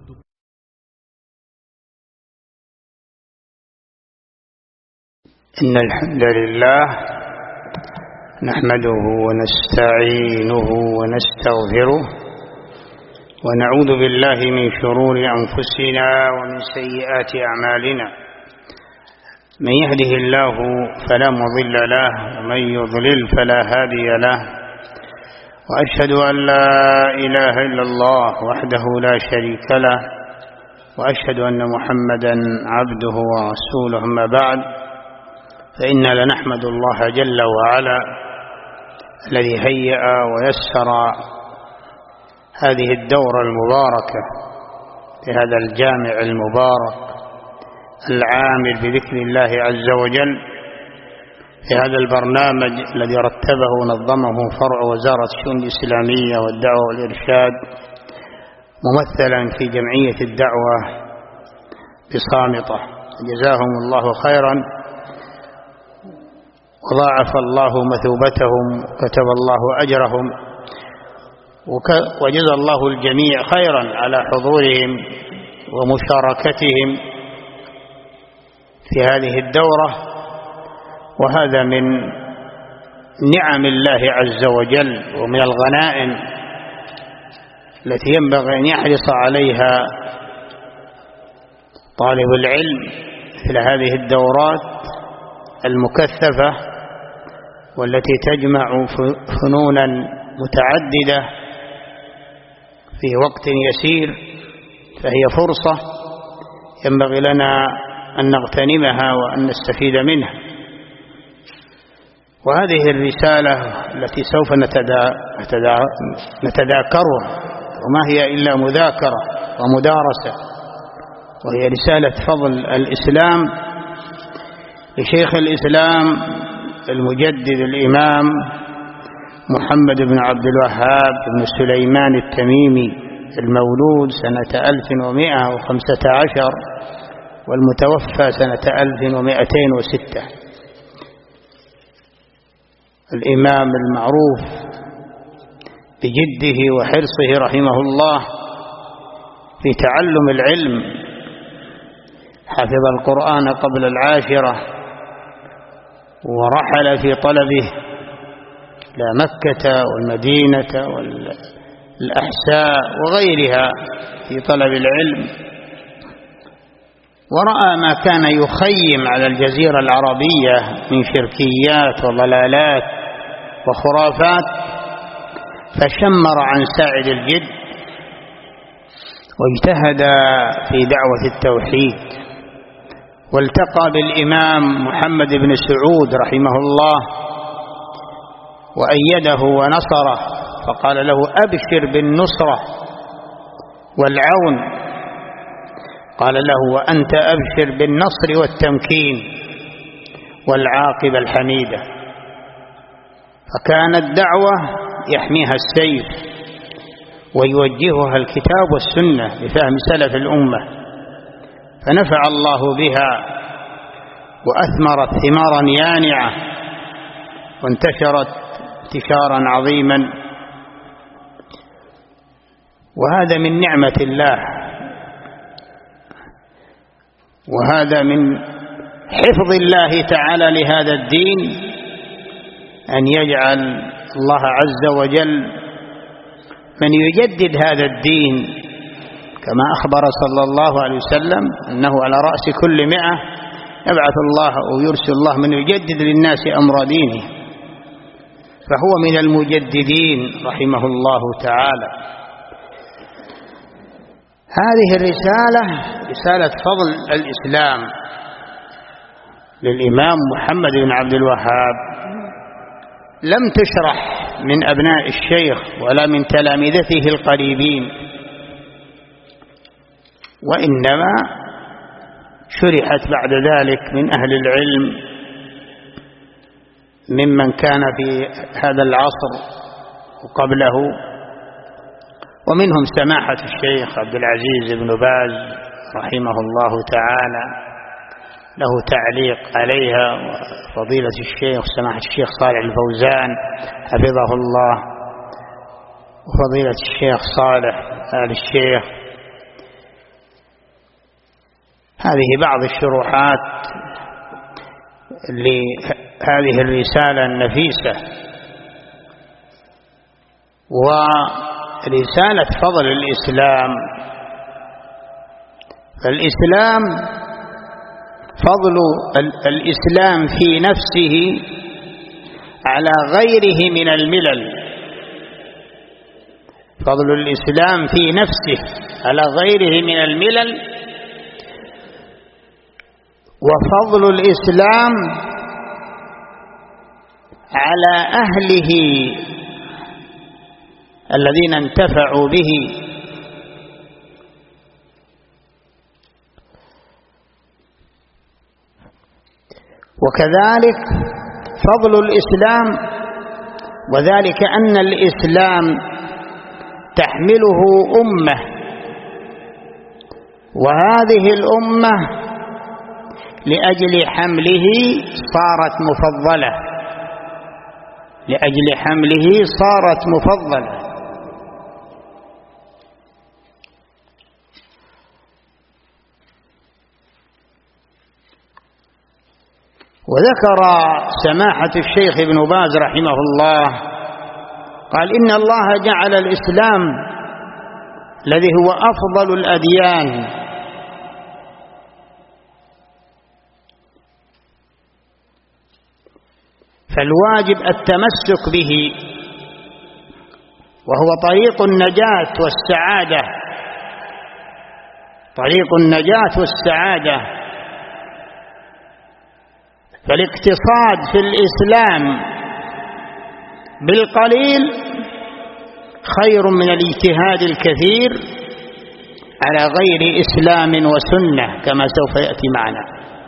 إن الحمد لله نحمده ونستعينه ونستغفره ونعوذ بالله من شرور أنفسنا ومن سيئات أعمالنا، من يهده الله فلا مضل له ومن يضلل فلا هادي له، وأشهد أن لا إله إلا الله وحده لا شريك له، وأشهد أن محمدا عبده ورسوله. أما بعد، فإنا لنحمد الله جل وعلا الذي هيأ ويسر هذه الدورة المباركة في هذا الجامع المبارك العامل بذكر الله عز وجل، في هذا البرنامج الذي رتبه ونظمه فرع وزارة الشؤون الإسلامية والدعوة والإرشاد ممثلا في جمعية الدعوة بصامطة. جزاهم الله خيرا وضاعف الله مثوبتهم وكتب الله أجرهم، وجزى الله الجميع خيرا على حضورهم ومشاركتهم في هذه الدورة. وهذا من نعم الله عز وجل ومن الغنائم التي ينبغي أن يحرص عليها طالب العلم مثل هذه الدورات المكثفة والتي تجمع فنونا متعددة في وقت يسير، فهي فرصة ينبغي لنا أن نغتنمها وأن نستفيد منها. وهذه الرسالة التي سوف نتذاكرها وما هي إلا مذاكرة ومدارسة، وهي رسالة فضل الإسلام لشيخ الإسلام المجدد الإمام محمد بن عبد الوهاب بن سليمان التميمي، المولود سنة ألف ومئة وخمسة عشر والمتوفى سنة ألف ومئتين وستة. الإمام المعروف بجده وحرصه رحمه الله في تعلم العلم، حفظ القرآن قبل العاشرة ورحل في طلبه إلى مكة والمدينة والأحساء وغيرها في طلب العلم، ورأى ما كان يخيم على الجزيرة العربية من شركيات وضلالات وخرافات، فشمر عن ساعد الجد واجتهد في دعوة التوحيد، والتقى بالإمام محمد بن سعود رحمه الله وأيده ونصره، فقال له: أبشر بالنصرة والعون. قال له: وأنت أبشر بالنصر والتمكين والعاقبة الحميدة. فكانت دعوة يحميها السيف ويوجهها الكتاب والسنة بفهم سلف الأمة، فنفع الله بها وأثمرت ثمارا يانعة وانتشرت انتشارا عظيما. وهذا من نعمة الله، وهذا من حفظ الله تعالى لهذا الدين، أن يجعل الله عز وجل من يجدد هذا الدين، كما أخبر صلى الله عليه وسلم أنه على رأس كل مئة يبعث الله أو يرسل الله من يجدد للناس أمر دينه، فهو من المجددين رحمه الله تعالى. هذه الرسالة رسالة فضل الإسلام للإمام محمد بن عبد الوهاب لم تشرح من أبناء الشيخ ولا من تلامذته القريبين، وإنما شرحت بعد ذلك من أهل العلم ممن كان في هذا العصر وقبله، ومنهم سماحة الشيخ عبد العزيز بن باز رحمه الله تعالى له تعليق عليها، وفضيلة الشيخ سماحة الشيخ صالح الفوزان حفظه الله، وفضيلة الشيخ صالح آل الشيخ. هذه بعض الشروحات لهذه الرسالة النفيسة. ورسالة فضل الإسلام، فالإسلام فضل الإسلام في نفسه على غيره من الملل، فضل الإسلام في نفسه على غيره من الملل، وفضل الإسلام على أهله الذين انتفعوا به. وكذلك فضل الإسلام، وذلك أن الإسلام تحمله أمة، وهذه الأمة لأجل حمله صارت مفضلة، لأجل حمله صارت مفضلة. وذكر سماحة الشيخ ابن باز رحمه الله قال: إن الله جعل الإسلام الذي هو أفضل الأديان فالواجب التمسك به، وهو طريق النجاة والسعادة، طريق النجاة والسعادة. فالاقتصاد في الإسلام بالقليل خير من الاجتهاد الكثير على غير إسلام وسنة، كما سوف يأتي معنا.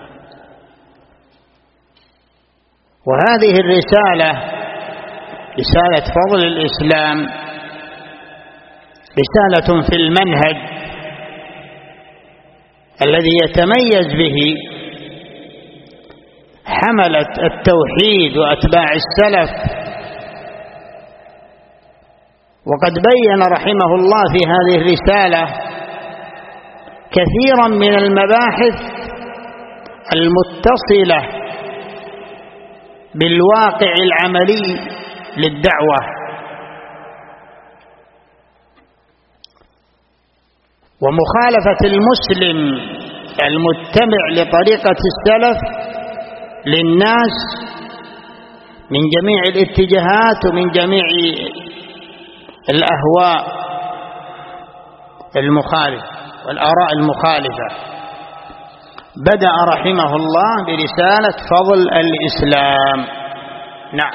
وهذه الرسالة، رسالة فضل الإسلام، رسالة في المنهج الذي يتميز به حملة التوحيد وأتباع السلف. وقد بين رحمه الله في هذه الرسالة كثيرا من المباحث المتصلة بالواقع العملي للدعوة، ومخالفة المسلم المتبع لطريقة السلف للناس من جميع الاتجاهات ومن جميع الأهواء المخالفة والآراء المخالفة. بدأ رحمه الله برسالة فضل الإسلام. نعم.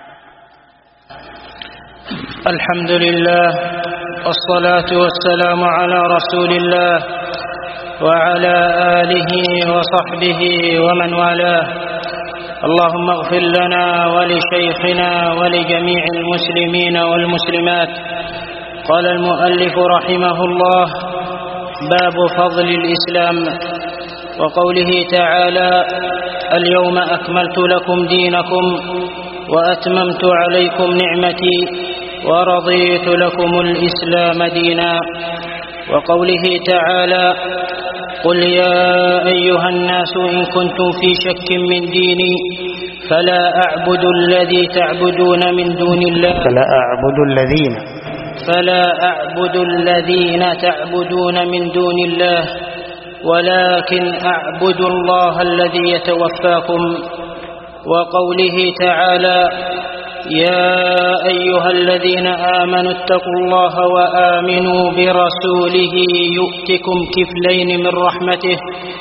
الحمد لله والصلاة والسلام على رسول الله وعلى آله وصحبه ومن والاه. اللهم اغفر لنا ولشيخنا ولجميع المسلمين والمسلمات. قال المؤلف رحمه الله: باب فضل الإسلام، وقوله تعالى: اليوم أكملت لكم دينكم وأتممت عليكم نعمتي ورضيت لكم الإسلام دينا. وقوله تعالى: قل يا أيها الناس إن كنتم في شك من ديني فلا أعبد الذي تعبدون من دون الله فلا أعبد الذين فلا أعبد الذين تعبدون من دون الله ولكن أعبد الله الذي يتوفاكم. وقوله تعالى: يا أيها الذين آمنوا اتقوا الله وآمنوا برسوله يؤتكم كفلين من رحمته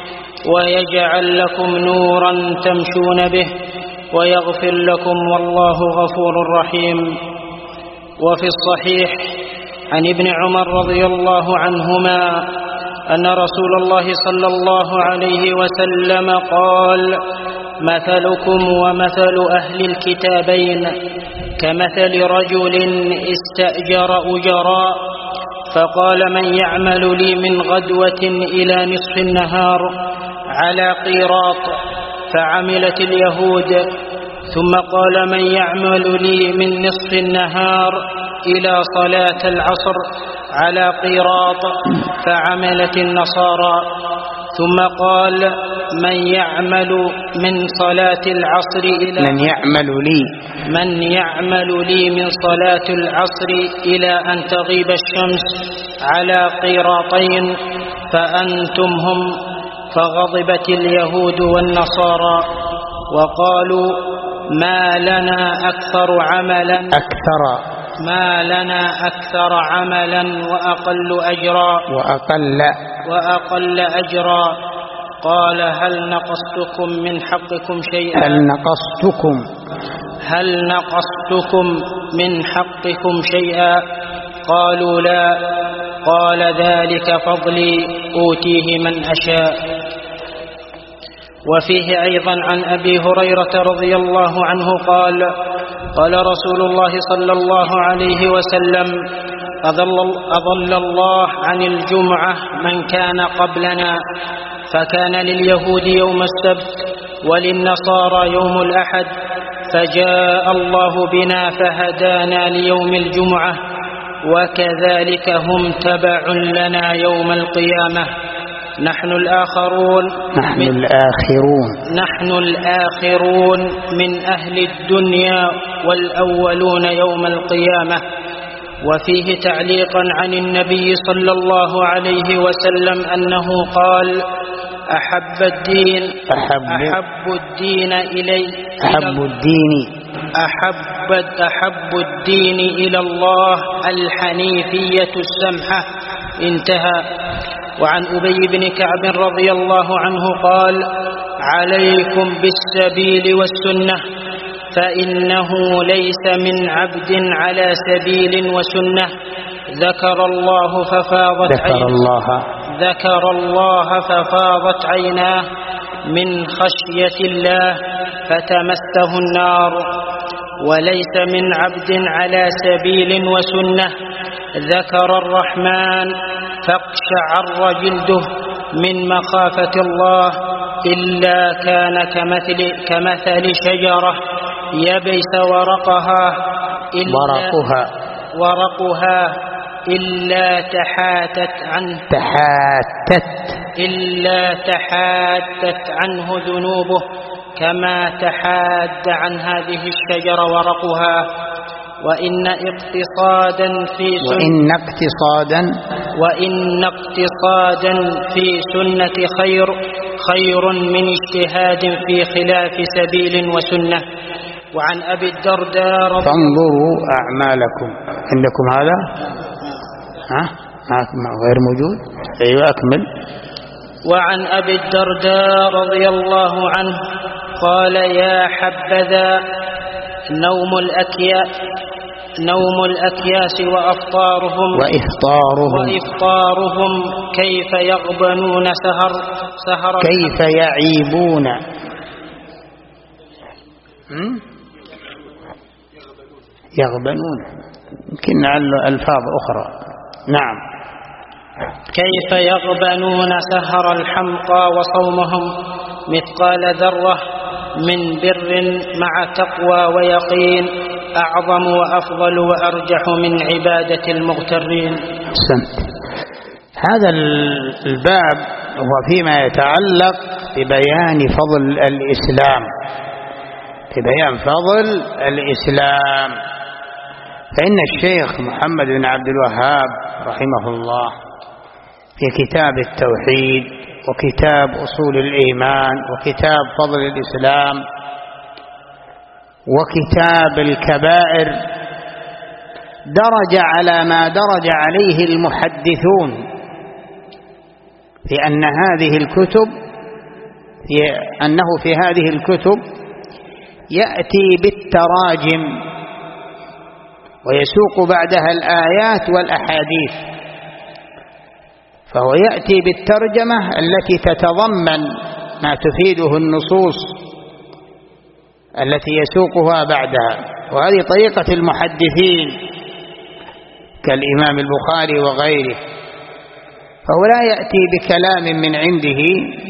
ويجعل لكم نورا تمشون به ويغفر لكم والله غفور رحيم. وفي الصحيح عن ابن عمر رضي الله عنهما أن رسول الله صلى الله عليه وسلم قال: مثلكم ومثل أهل الكتابين كمثل رجل استأجر أجراء فقال: من يعمل لي من غدوة إلى نصف النهار على قيراط، فعملت اليهود. ثم قال: من يعمل لي من نصف النهار إلى صلاة العصر على قيراط، فعملت النصارى. ثم قال: من يعمل من صلاة العصر إلى من يعمل لي من يعمل لي من صلاة العصر إلى أن تغيب الشمس على قيراطين فأنتم هم. فغضبت اليهود والنصارى وقالوا: ما لنا أكثر عملا أكثر ما لنا أكثر عملا وأقل أجرا وأقل وأقل أجرا. قال: هل نقصتكم من حقكم شيئا هل نقصتكم هل نقصتكم من حقكم شيئا؟ قالوا: لا. قال: ذلك فضلي أوتيه من أشاء. وفيه أيضا عن أبي هريرة رضي الله عنه قال قال رسول الله صلى الله عليه وسلم أضل, أضل الله عن الجمعة من كان قبلنا، فكان لليهود يوم السبت وللنصارى يوم الأحد، فجاء الله بنا فهدانا ليوم الجمعة، وكذلك هم تبع لنا يوم القيامة. نحن الآخرون نحن الآخرون نحن الآخرون من أهل الدنيا والأولون يوم القيامة. وفيه تعليقا عن النبي صلى الله عليه وسلم أنه قال أحب الدين أحب, أحب الدين إلي أحب الدين أحب, أحب الدين إلى الله الحنيفية السمحة. انتهى. وعن أبي بن كعب رضي الله عنه قال عليكم بالسبيل والسنة، فإنه ليس من عبد على سبيل وسنة ذكر الله ففاضت ذكر عيناه الله ذكر الله ففاضت عيناه من خشية الله فتمسه النار، وليس من عبد على سبيل وسنة ذكر الرحمن فاقشعر جلده من مخافة الله إلا كان كمثل, كمثل شجرة يبس ورقها إلا ورقها ورقها إلا تحاتت عنه تحاتت إلا تحاتت عنه ذنوبه كما تحاد عن هذه الشجرة ورقها. وإن اقتصادا في سنة وإن اقتصادا وإن اقتصادا في سنة خير خير من اجتهاد في خلاف سبيل وسنة. وعن أبي الدرداء فانظروا أعمالكم. عندكم هذا؟ ها؟ غير موجود؟ أيوة أكمل. وعن أبي الدرداء رضي الله عنه قال يا حبذا نوم الأكياس نوم الأكياس وأفطارهم وإفطارهم وإفطارهم كيف يغبنون سهر سهر كيف يعيبون يغبنون يمكن لعله ألفاظ أخرى. نعم. كيف يغبنون سهر الحمقى وصومهم مثقال ذرة من بر مع تقوى ويقين أعظم وأفضل وأرجح من عبادة المغترين. أحسنت. هذا الباب هو فيما يتعلق ببيان فضل الإسلام ببيان فضل الإسلام فإن الشيخ محمد بن عبد الوهاب رحمه الله في كتاب التوحيد وكتاب أصول الإيمان وكتاب فضل الإسلام وكتاب الكبائر درج على ما درج عليه المحدثون في أن هذه الكتب في أنه في هذه الكتب يأتي بالتراجم ويسوق بعدها الآيات والأحاديث، فهو يأتي بالترجمة التي تتضمن ما تفيده النصوص التي يسوقها بعدها، وهذه طريقة المحدثين كالإمام البخاري وغيره، فهو لا يأتي بكلام من عنده،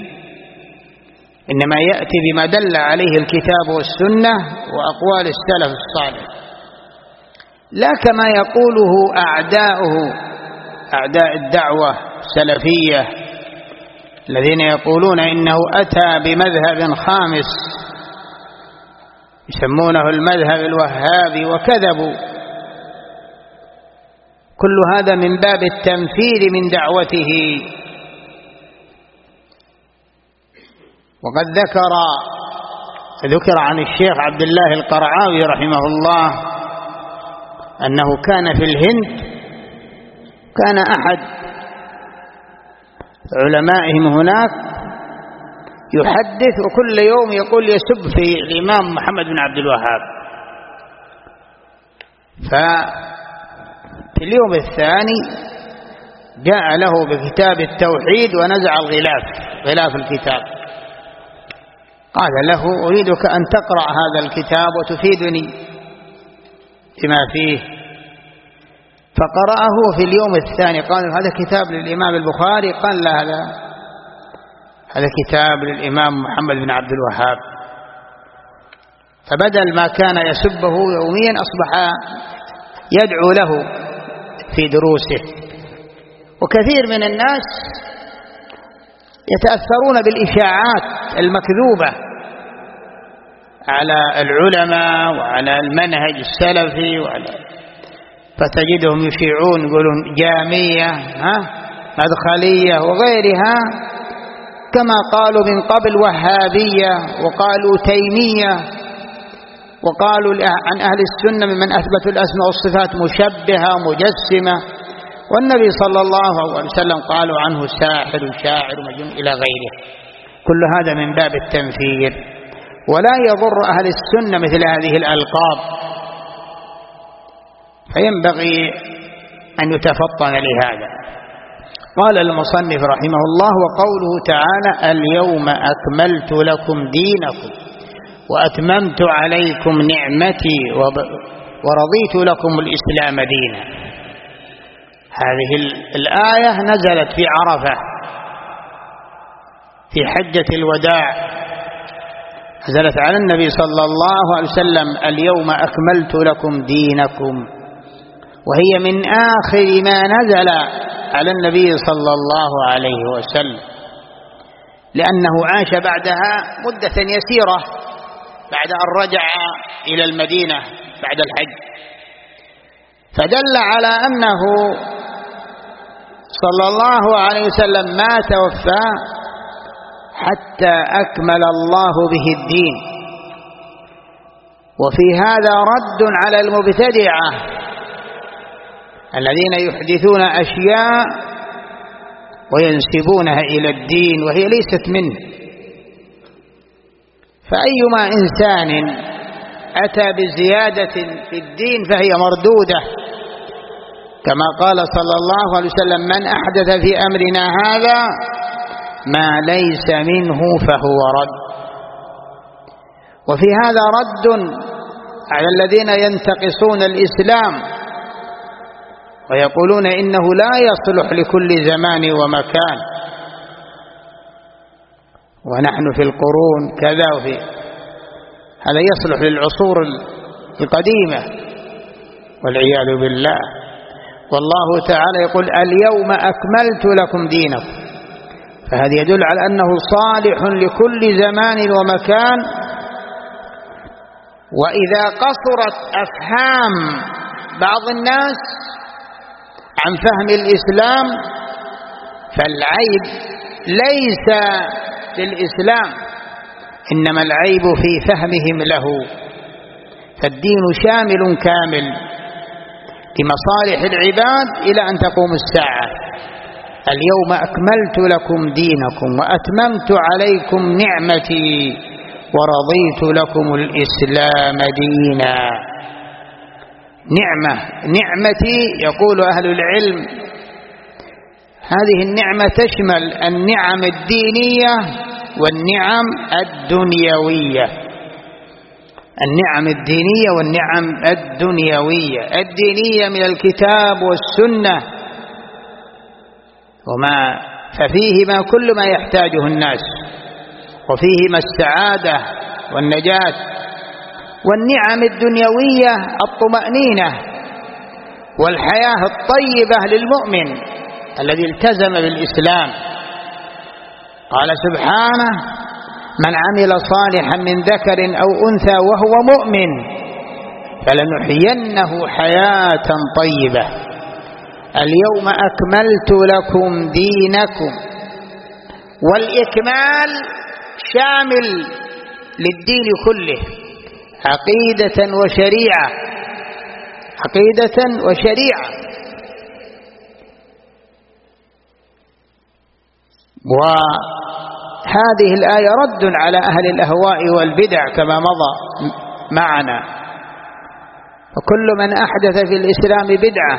إنما يأتي بما دل عليه الكتاب والسنة وأقوال السلف الصالح، لا كما يقوله أعداؤه أعداء الدعوة السلفية الذين يقولون إنه أتى بمذهب خامس يسمونه المذهب الوهابي وكذبوا. كل هذا من باب التنفير من دعوته. وقد ذكر ذكر عن الشيخ عبد الله القرعاوي رحمه الله أنه كان في الهند، كان أحد علمائهم هناك يحدث وكل يوم يقول يسب في الإمام محمد بن عبد الوهاب، ففي اليوم الثاني جاء له بكتاب التوحيد ونزع الغلاف غلاف الكتاب قال له أريدك أن تقرأ هذا الكتاب وتفيدني بما فيه. فقرأه في اليوم الثاني قال هذا كتاب للإمام البخاري، قال لا هذا هذا كتاب للإمام محمد بن عبد الوهاب. فبدل ما كان يسبه يوميا أصبح يدعو له في دروسه. وكثير من الناس يتأثرون بالإشاعات المكذوبة على العلماء وعلى المنهج السلفي وعلى فتجدهم يشيعون يقولون جامية ها مدخلية وغيرها، كما قالوا من قبل وهابية وقالوا تيمية، وقالوا عن أهل السنة ممن أثبتوا الأسماء والصفات مشبهة مجسمة، والنبي صلى الله عليه وسلم قالوا عنه ساحر شاعر مجنون إلى غيره. كل هذا من باب التنفير، ولا يضر أهل السنة مثل هذه الألقاب، فينبغي أن يتفطن لهذا. قال المصنف رحمه الله: وقوله تعالى: اليوم أكملت لكم دينكم وأتممت عليكم نعمتي ورضيت لكم الإسلام دينا. هذه الآية نزلت في عرفة في حجة الوداع، نزلت على النبي صلى الله عليه وسلم: اليوم أكملت لكم دينكم، وهي من آخر ما نزل على النبي صلى الله عليه وسلم، لأنه عاش بعدها مدة يسيرة بعد أن رجع إلى المدينة بعد الحج، فدل على أنه صلى الله عليه وسلم ما توفى حتى أكمل الله به الدين. وفي هذا رد على المبتدعة الذين يحدثون أشياء وينسبونها إلى الدين وهي ليست منه. فأيما إنسان أتى بزيادة في الدين فهي مردودة، كما قال صلى الله عليه وسلم: من أحدث في أمرنا هذا ما ليس منه فهو رد. وفي هذا رد على الذين ينتقصون الإسلام ويقولون إنه لا يصلح لكل زمان ومكان، ونحن في القرون كذا، وفي هذا يصلح للعصور القديمة والعياذ بالله. والله تعالى يقول: اليوم أكملت لكم دينكم، فهذا يدل على أنه صالح لكل زمان ومكان. وإذا قصرت أفهام بعض الناس عن فهم الإسلام فالعيب ليس في الإسلام، إنما العيب في فهمهم له. فالدين شامل كامل لمصالح العباد إلى أن تقوم الساعة. اليوم أكملت لكم دينكم وأتممت عليكم نعمتي ورضيت لكم الإسلام دينا. نعمة نعمتي يقول أهل العلم هذه النعمة تشمل النعم الدينية والنعم الدنيوية. النعم الدينية والنعم الدنيوية. الدينية من الكتاب والسنة وما ففيهما كل ما يحتاجه الناس، وفيهما السعادة والنجاة. والنعم الدنيوية الطمأنينة والحياة الطيبة للمؤمن الذي التزم بالإسلام. قال سبحانه: من عمل صالحا من ذكر أو أنثى وهو مؤمن فلنحيينه حياة طيبة. اليوم أكملت لكم دينكم. والإكمال شامل للدين كله، عقيدة وشريعة، عقيدة وشريعة. وهذه الآية رد على أهل الأهواء والبدع كما مضى معنا. وكل من أحدث في الإسلام بدعة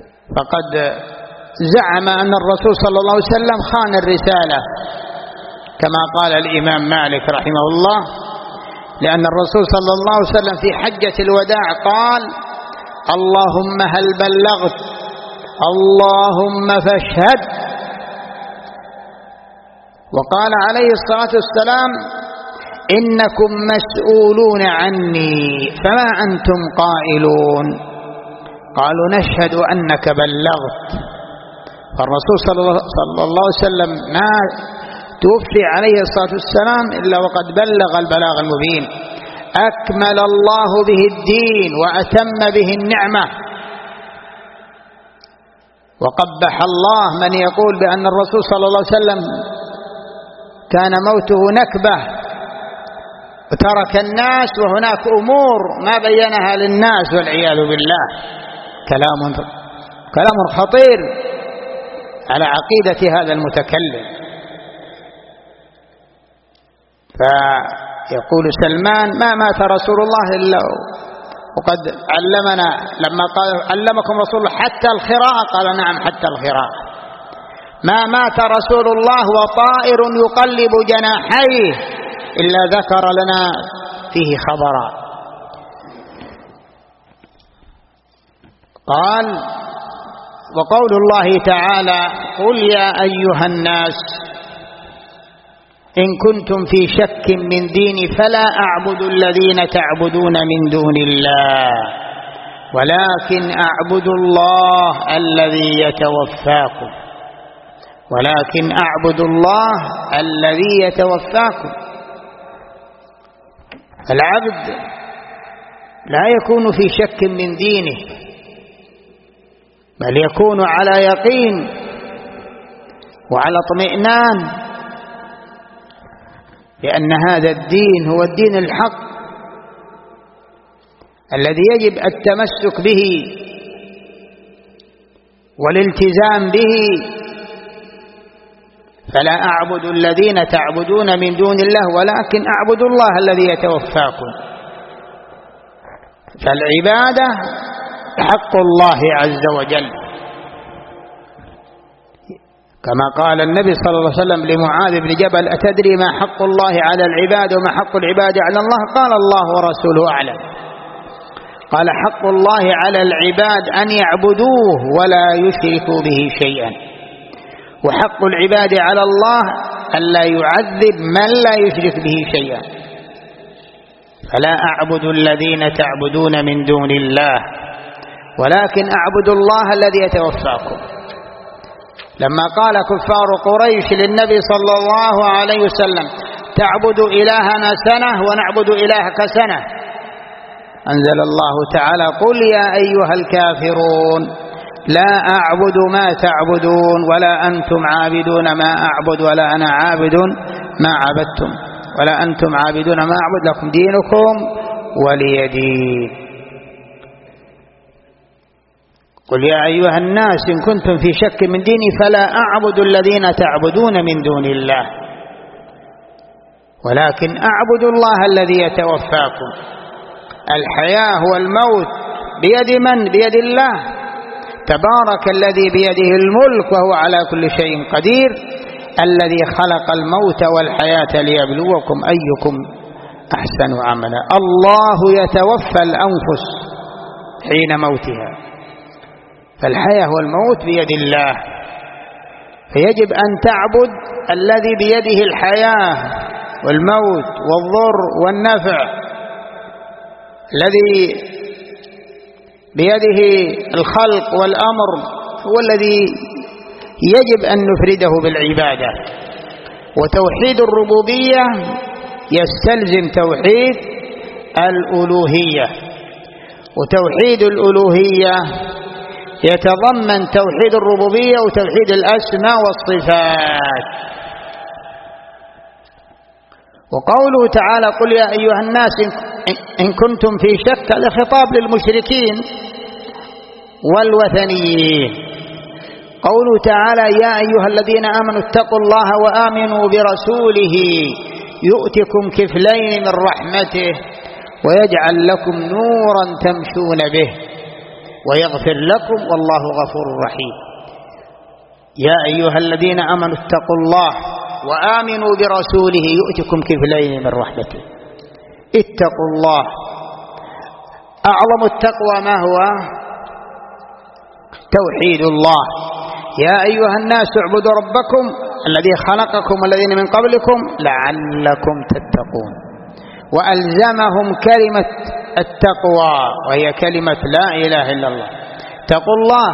فقد زعم أن الرسول صلى الله عليه وسلم خان الرسالة كما قال الإمام مالك رحمه الله، لأن الرسول صلى الله عليه وسلم في حجة الوداع قال: اللهم هل بلغت اللهم فاشهد. وقال عليه الصلاة والسلام: إنكم مسؤولون عني فما أنتم قائلون. قالوا: نشهد أنك بلغت. فالرسول صلى الله عليه وسلم ما توفي عليه الصلاة والسلام إلا وقد بلغ البلاغ المبين، أكمل الله به الدين وأتم به النعمة. وقبح الله من يقول بأن الرسول صلى الله عليه وسلم كان موته نكبة وترك الناس وهناك أمور ما بينها للناس والعياذ بالله. كلام كلام خطير على عقيدة هذا المتكلم. فيقول سلمان: ما مات رسول الله إلا وقد علمنا، لما قال علمكم رسول الله حتى الخراءة، قال: نعم حتى الخراءة. ما مات رسول الله وطائر يقلب جناحيه إلا ذكر لنا فيه خبرا. قال: وقول الله تعالى: قل يا أيها الناس إن كنتم في شك من ديني فلا أعبد الذين تعبدون من دون الله ولكن أعبد الله الذي يتوفاكم ولكن أعبد الله الذي يتوفاكم. العبد لا يكون في شك من دينه، بل يكون على يقين وعلى اطمئنان، لأن هذا الدين هو الدين الحق الذي يجب التمسك به والالتزام به. فلا أعبد الذين تعبدون من دون الله ولكن أعبد الله الذي يتوفاكم. فالعبادة حق الله عز وجل، كما قال النبي صلى الله عليه وسلم لمعاذ بن جبل: أتدري ما حق الله على العباد وما حق العباد على الله؟ قال: الله ورسوله أعلم. قال: حق الله على العباد أن يعبدوه ولا يشركوا به شيئا، وحق العباد على الله ألا يعذب من لا يشرك به شيئا. فلا أعبد الذين تعبدون من دون الله ولكن أعبد الله الذي يتوفاكم. لما قال كفار قريش للنبي صلى الله عليه وسلم: تعبد إلهنا سنة ونعبد إلهك سنة، أنزل الله تعالى: قل يا أيها الكافرون لا أعبد ما تعبدون ولا أنتم عابدون ما أعبد ولا أنا عابد ما عبدتم ولا أنتم عابدون ما أعبد، لكم دينكم ولي دين. قل يا أيها الناس إن كنتم في شك من ديني فلا أعبد الذين تعبدون من دون الله ولكن أعبد الله الذي يتوفاكم. الحياة والموت بيد من؟ بيد الله تبارك الذي بيده الملك وهو على كل شيء قدير، الذي خلق الموت والحياة ليبلوكم أيكم أحسن عملا. الله يتوفى الأنفس حين موتها، فالحياة والموت بيد الله، فيجب أن تعبد الذي بيده الحياة والموت والضر والنفع، الذي بيده الخلق والأمر، هو الذي يجب أن نفرده بالعبادة. وتوحيد الربوبية يستلزم توحيد الألوهية، وتوحيد الألوهية يتضمن توحيد الربوبية وتوحيد الأسماء والصفات. وقوله تعالى: قل يا أيها الناس إن كنتم في شك، هذا خطاب للمشركين والوثنيين. قوله تعالى: يا أيها الذين آمنوا اتقوا الله وآمنوا برسوله يؤتكم كفلين من رحمته ويجعل لكم نورا تمشون به ويغفر لكم والله غفور رحيم. يا أيها الذين آمنوا اتقوا الله وآمنوا برسوله يؤتكم كفلين من رحمته. اتقوا الله. أعظم التقوى ما هو؟ توحيد الله. يا أيها الناس اعبدوا ربكم الذي خلقكم والذين من قبلكم لعلكم تتقون. وألزمهم كلمة التقوى وهي كلمة لا إله إلا الله. اتقوا الله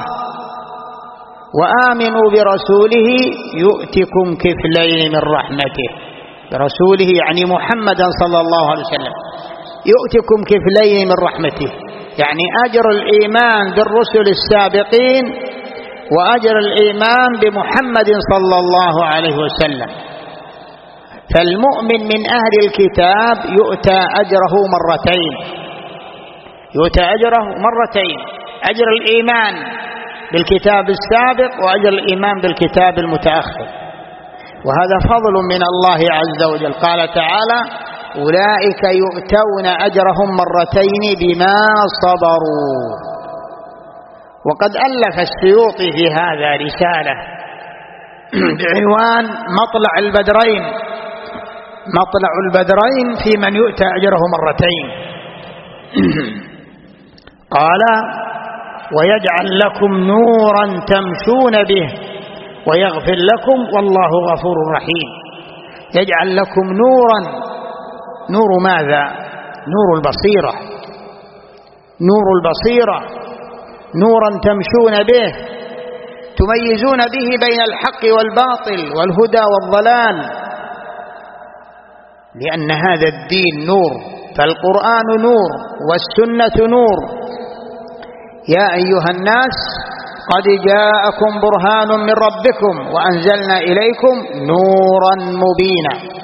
وآمنوا برسوله يؤتكم كفلين من رحمته. برسوله يعني محمدا صلى الله عليه وسلم. يؤتكم كفلين من رحمته يعني أجر الإيمان بالرسل السابقين وأجر الإيمان بمحمد صلى الله عليه وسلم. فالمؤمن من أهل الكتاب يؤتى أجره مرتين، يؤتى أجره مرتين، أجر الإيمان بالكتاب السابق وأجر الإيمان بالكتاب المتأخر، وهذا فضل من الله عز وجل. قال تعالى: أولئك يؤتون أجرهم مرتين بما صبروا. وقد ألف السيوطي في هذا رسالة بعنوان مطلع البدرين، مطلع البدرين في من يؤتى أجره مرتين. قال: ويجعل لكم نورا تمشون به ويغفر لكم والله غفور رحيم. يجعل لكم نورا، نور ماذا؟ نور البصيرة، نور البصيرة، نورا تمشون به تميزون به بين الحق والباطل والهدى والضلال، لأن هذا الدين نور، فالقرآن نور والسنة نور. يا أيها الناس قد جاءكم برهان من ربكم وأنزلنا إليكم نورا مبينا.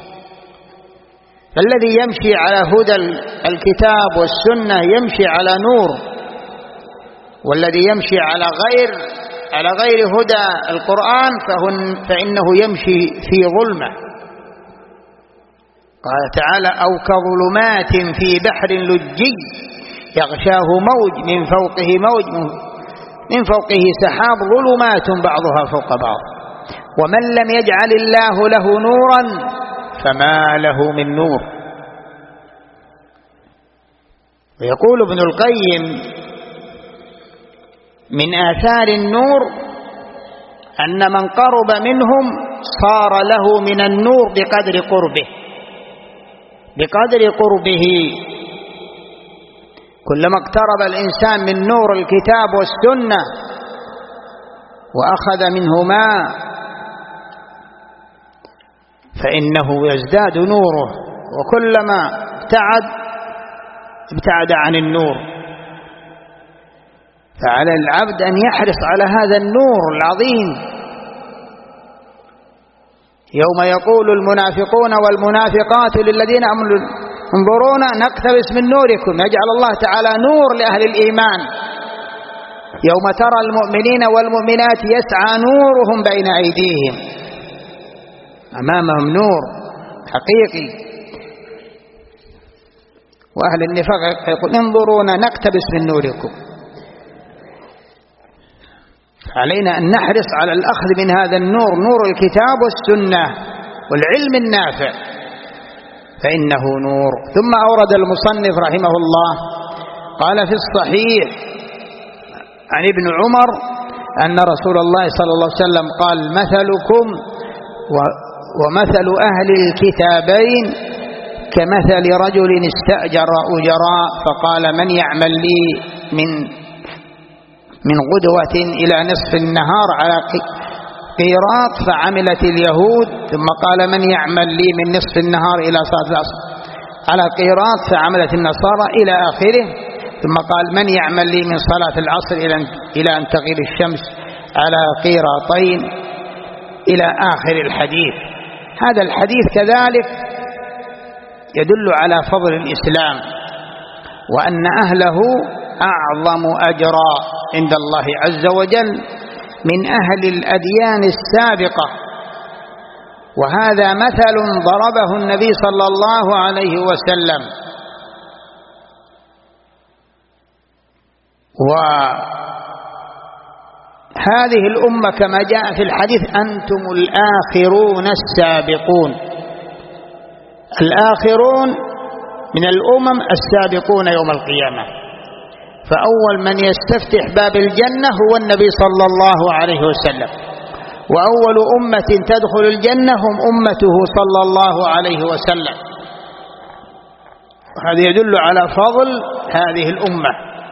فالذي يمشي على هدى الكتاب والسنة يمشي على نور، والذي يمشي على غير على غير هدى القرآن فإنه يمشي في ظلمة. قال تعالى: أو كظلمات في بحر لجي يغشاه موج من فوقه موج من فوقه سحاب ظلمات بعضها فوق بعض ومن لم يجعل الله له نورا فما له من نور. ويقول ابن القيم: من آثار النور أن من قرب منهم صار له من النور بقدر قربه، بقدر قربه. كلما اقترب الإنسان من نور الكتاب والسنة وأخذ منهما فإنه يزداد نوره، وكلما ابتعد ابتعد عن النور. فعلى العبد أن يحرص على هذا النور العظيم. يوم يقول المنافقون والمنافقات للذين آمنوا انظرونا نقتبس من نوركم، يجعل الله تعالى نور لأهل الإيمان. يوم ترى المؤمنين والمؤمنات يسعى نورهم بين أيديهم، أمامهم نور حقيقي. وأهل النفاق يقول انظرونا نقتبس من نوركم. علينا أن نحرص على الأخذ من هذا النور، نور الكتاب والسنة والعلم النافع، فإنه نور. ثم أورد المصنف رحمه الله قال في الصحيح عن ابن عمر أن رسول الله صلى الله عليه وسلم قال: مثلكم ومثل أهل الكتابين كمثل رجل استأجر أجراء فقال: من يعمل لي من من غدوة إلى نصف النهار على قيراط فعملت اليهود، ثم قال: من يعمل لي من نصف النهار إلى صلاة العصر على قيراط فعملت النصارى إلى آخره، ثم قال: من يعمل لي من صلاة العصر إلى أن تغيب الشمس على قيراطين إلى آخر الحديث. هذا الحديث كذلك يدل على فضل الإسلام وأن أهله أعظم أجرا عند الله عز وجل من أهل الأديان السابقة. وهذا مثل ضربه النبي صلى الله عليه وسلم. وهذه الأمة كما جاء في الحديث: أنتم الآخرون السابقون، الآخرون من الأمم السابقون يوم القيامة. فأول من يستفتح باب الجنة هو النبي صلى الله عليه وسلم، وأول أمة تدخل الجنة هم أمته صلى الله عليه وسلم. وهذا يدل على فضل هذه الأمة،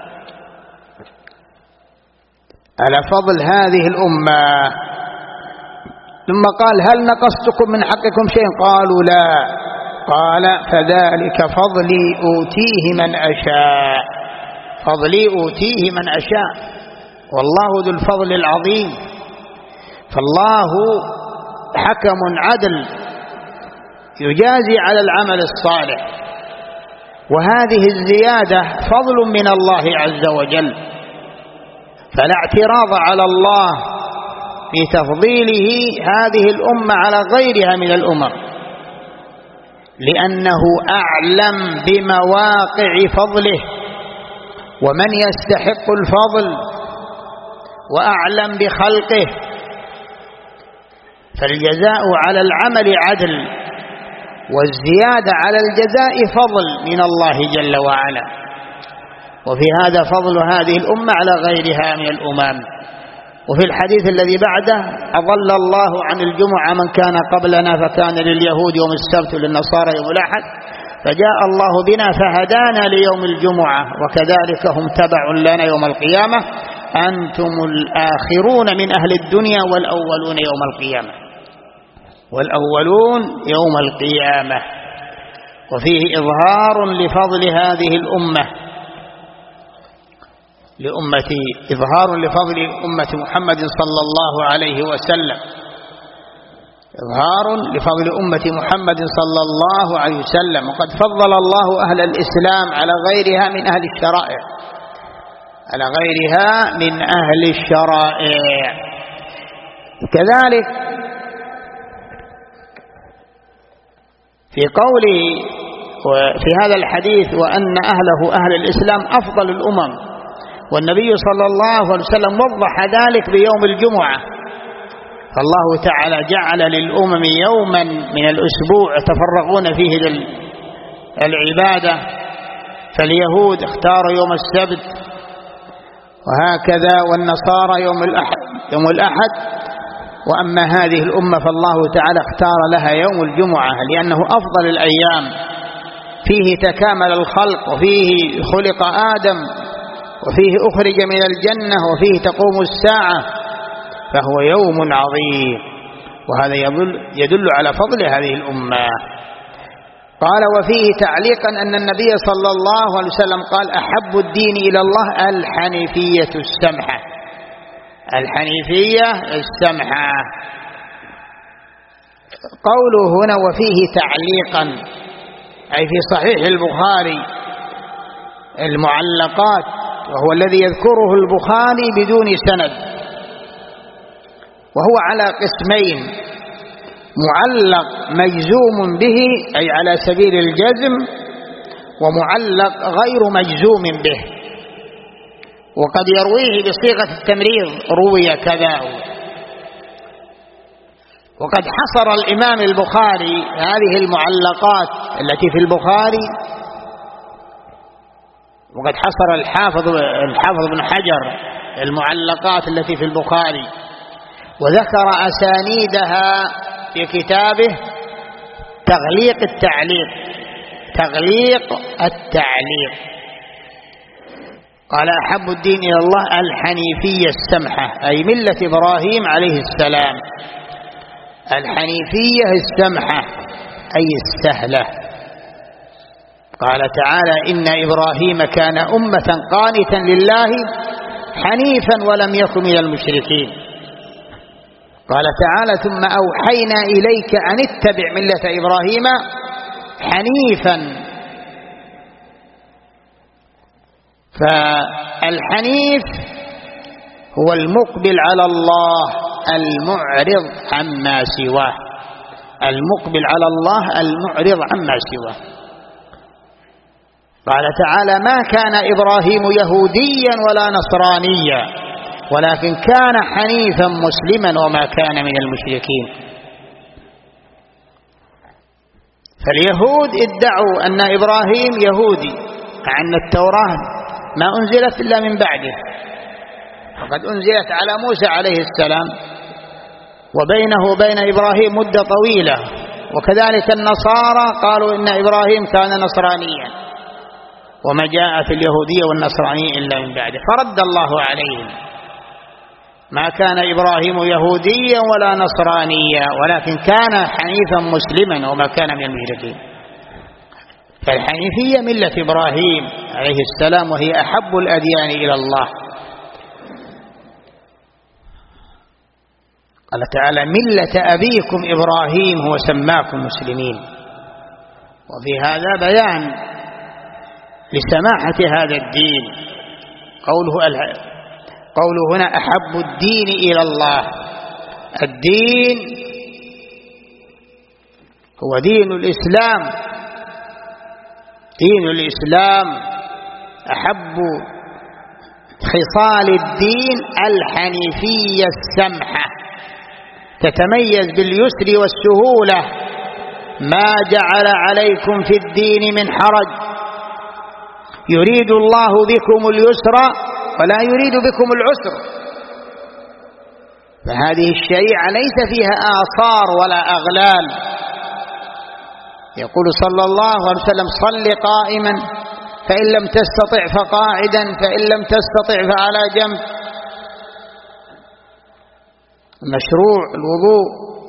على فضل هذه الأمة. ثم قال: هل نقصتكم من حقكم شيء؟ قالوا: لا. قال: فذلك فضلي أوتيه من أشاء، فضلي أوتيه من أشاء، والله ذو الفضل العظيم. فالله حكم عدل يجازي على العمل الصالح، وهذه الزيادة فضل من الله عز وجل، فلا اعتراض على الله في تفضيله هذه الأمة على غيرها من الأمم، لأنه أعلم بمواقع فضله ومن يستحق الفضل، وأعلم بخلقه. فالجزاء على العمل عدل، والزيادة على الجزاء فضل من الله جل وعلا. وفي هذا فضل هذه الأمة على غيرها من الأمم. وفي الحديث الذي بعده: أضل الله عن الجمعة من كان قبلنا فكان لليهود يوم السبت وللنصارى يوم الأحد، فجاء الله بنا فهدانا ليوم الجمعة، وكذلك هم تبع لنا يوم القيامة، أنتم الآخرون من أهل الدنيا والأولون يوم القيامة، والأولون يوم القيامة. وفيه إظهار لفضل هذه الأمة لأمة إظهار لفضل أمة محمد صلى الله عليه وسلم، إظهار لفضل أمة محمد صلى الله عليه وسلم. وقد فضل الله أهل الإسلام على غيرها من أهل الشرائع، على غيرها من أهل الشرائع. كذلك في قوله في هذا الحديث: وأن أهله أهل الإسلام أفضل الأمم، والنبي صلى الله عليه وسلم وضح ذلك بيوم الجمعة. فالله تعالى جعل للأمم يوما من الأسبوع يتفرغون فيه للعبادة، فاليهود اختاروا يوم السبت، وهكذا والنصارى يوم الأحد يوم الأحد وأما هذه الأمة فالله تعالى اختار لها يوم الجمعة، لأنه أفضل الأيام، فيه تكامل الخلق، وفيه خلق آدم، وفيه أخرج من الجنة، وفيه تقوم الساعة، فهو يوم عظيم. وهذا يدل, يدل على فضل هذه الأمة. قال: وفيه تعليقا أن النبي صلى الله عليه وسلم قال: أحب الدين إلى الله الحنيفية السمحة، الحنيفية السمحة. قوله هنا وفيه تعليقا أي في صحيح البخاري المعلقات، وهو الذي يذكره البخاري بدون سند، وهو على قسمين: معلق مجزوم به أي على سبيل الجزم، ومعلق غير مجزوم به، وقد يرويه بصيغة التمريض: روي كذا. وقد حصر الإمام البخاري هذه المعلقات التي في البخاري، وقد حصر الحافظ الحافظ بن حجر المعلقات التي في البخاري، وذكر أسانيدها في كتابه تغليق التعليق تغليق التعليق قال: أحب الدين إلى الله الحنيفية السمحة، أي ملة إبراهيم عليه السلام، الحنيفية السمحة أي السهلة. قال تعالى: إن إبراهيم كان أمة قانتا لله حنيفا ولم يكن من المشركين. قال تعالى: ثم أوحينا إليك أن اتبع ملة إبراهيم حنيفا. فالحنيف هو المقبل على الله المعرض عما سواه، المقبل على الله المعرض عما سواه. قال تعالى: ما كان إبراهيم يهوديا ولا نصرانيا ولكن كان حنيفا مسلما وما كان من المشركين. فاليهود ادعوا أن إبراهيم يهودي، مع أن التوراة ما أنزلت إلا من بعده، وقد أنزلت على موسى عليه السلام، وبينه وبين إبراهيم مدة طويلة. وكذلك النصارى قالوا إن إبراهيم كان نصرانيا، وما جاءت اليهودية والنصرانية إلا من بعده، فرد الله عليهم: ما كان إبراهيم يهوديا ولا نصرانيا، ولكن كان حنيفا مسلما وما كان من المشركين. فالحنيفية ملة إبراهيم عليه السلام، وهي أحب الأديان إلى الله. قال تعالى: ملة أبيكم إبراهيم هو سماكم مسلمين. وفي هذا بيان لسماحة هذا الدين. قوله قوله هنا: أحب الدين إلى الله. الدين هو دين الإسلام، دين الإسلام. أحب خصال الدين الحنيفية السمحة، تتميز باليسر والسهولة، ما جعل عليكم في الدين من حرج، يريد الله بكم اليسر ولا يريد بكم العسر. فهذه الشريعة ليس فيها آثار ولا أغلال. يقول صلى الله عليه وسلم: صل قائما، فإن لم تستطع فقاعدا، فإن لم تستطع فعلى جنب. مشروع الوضوء،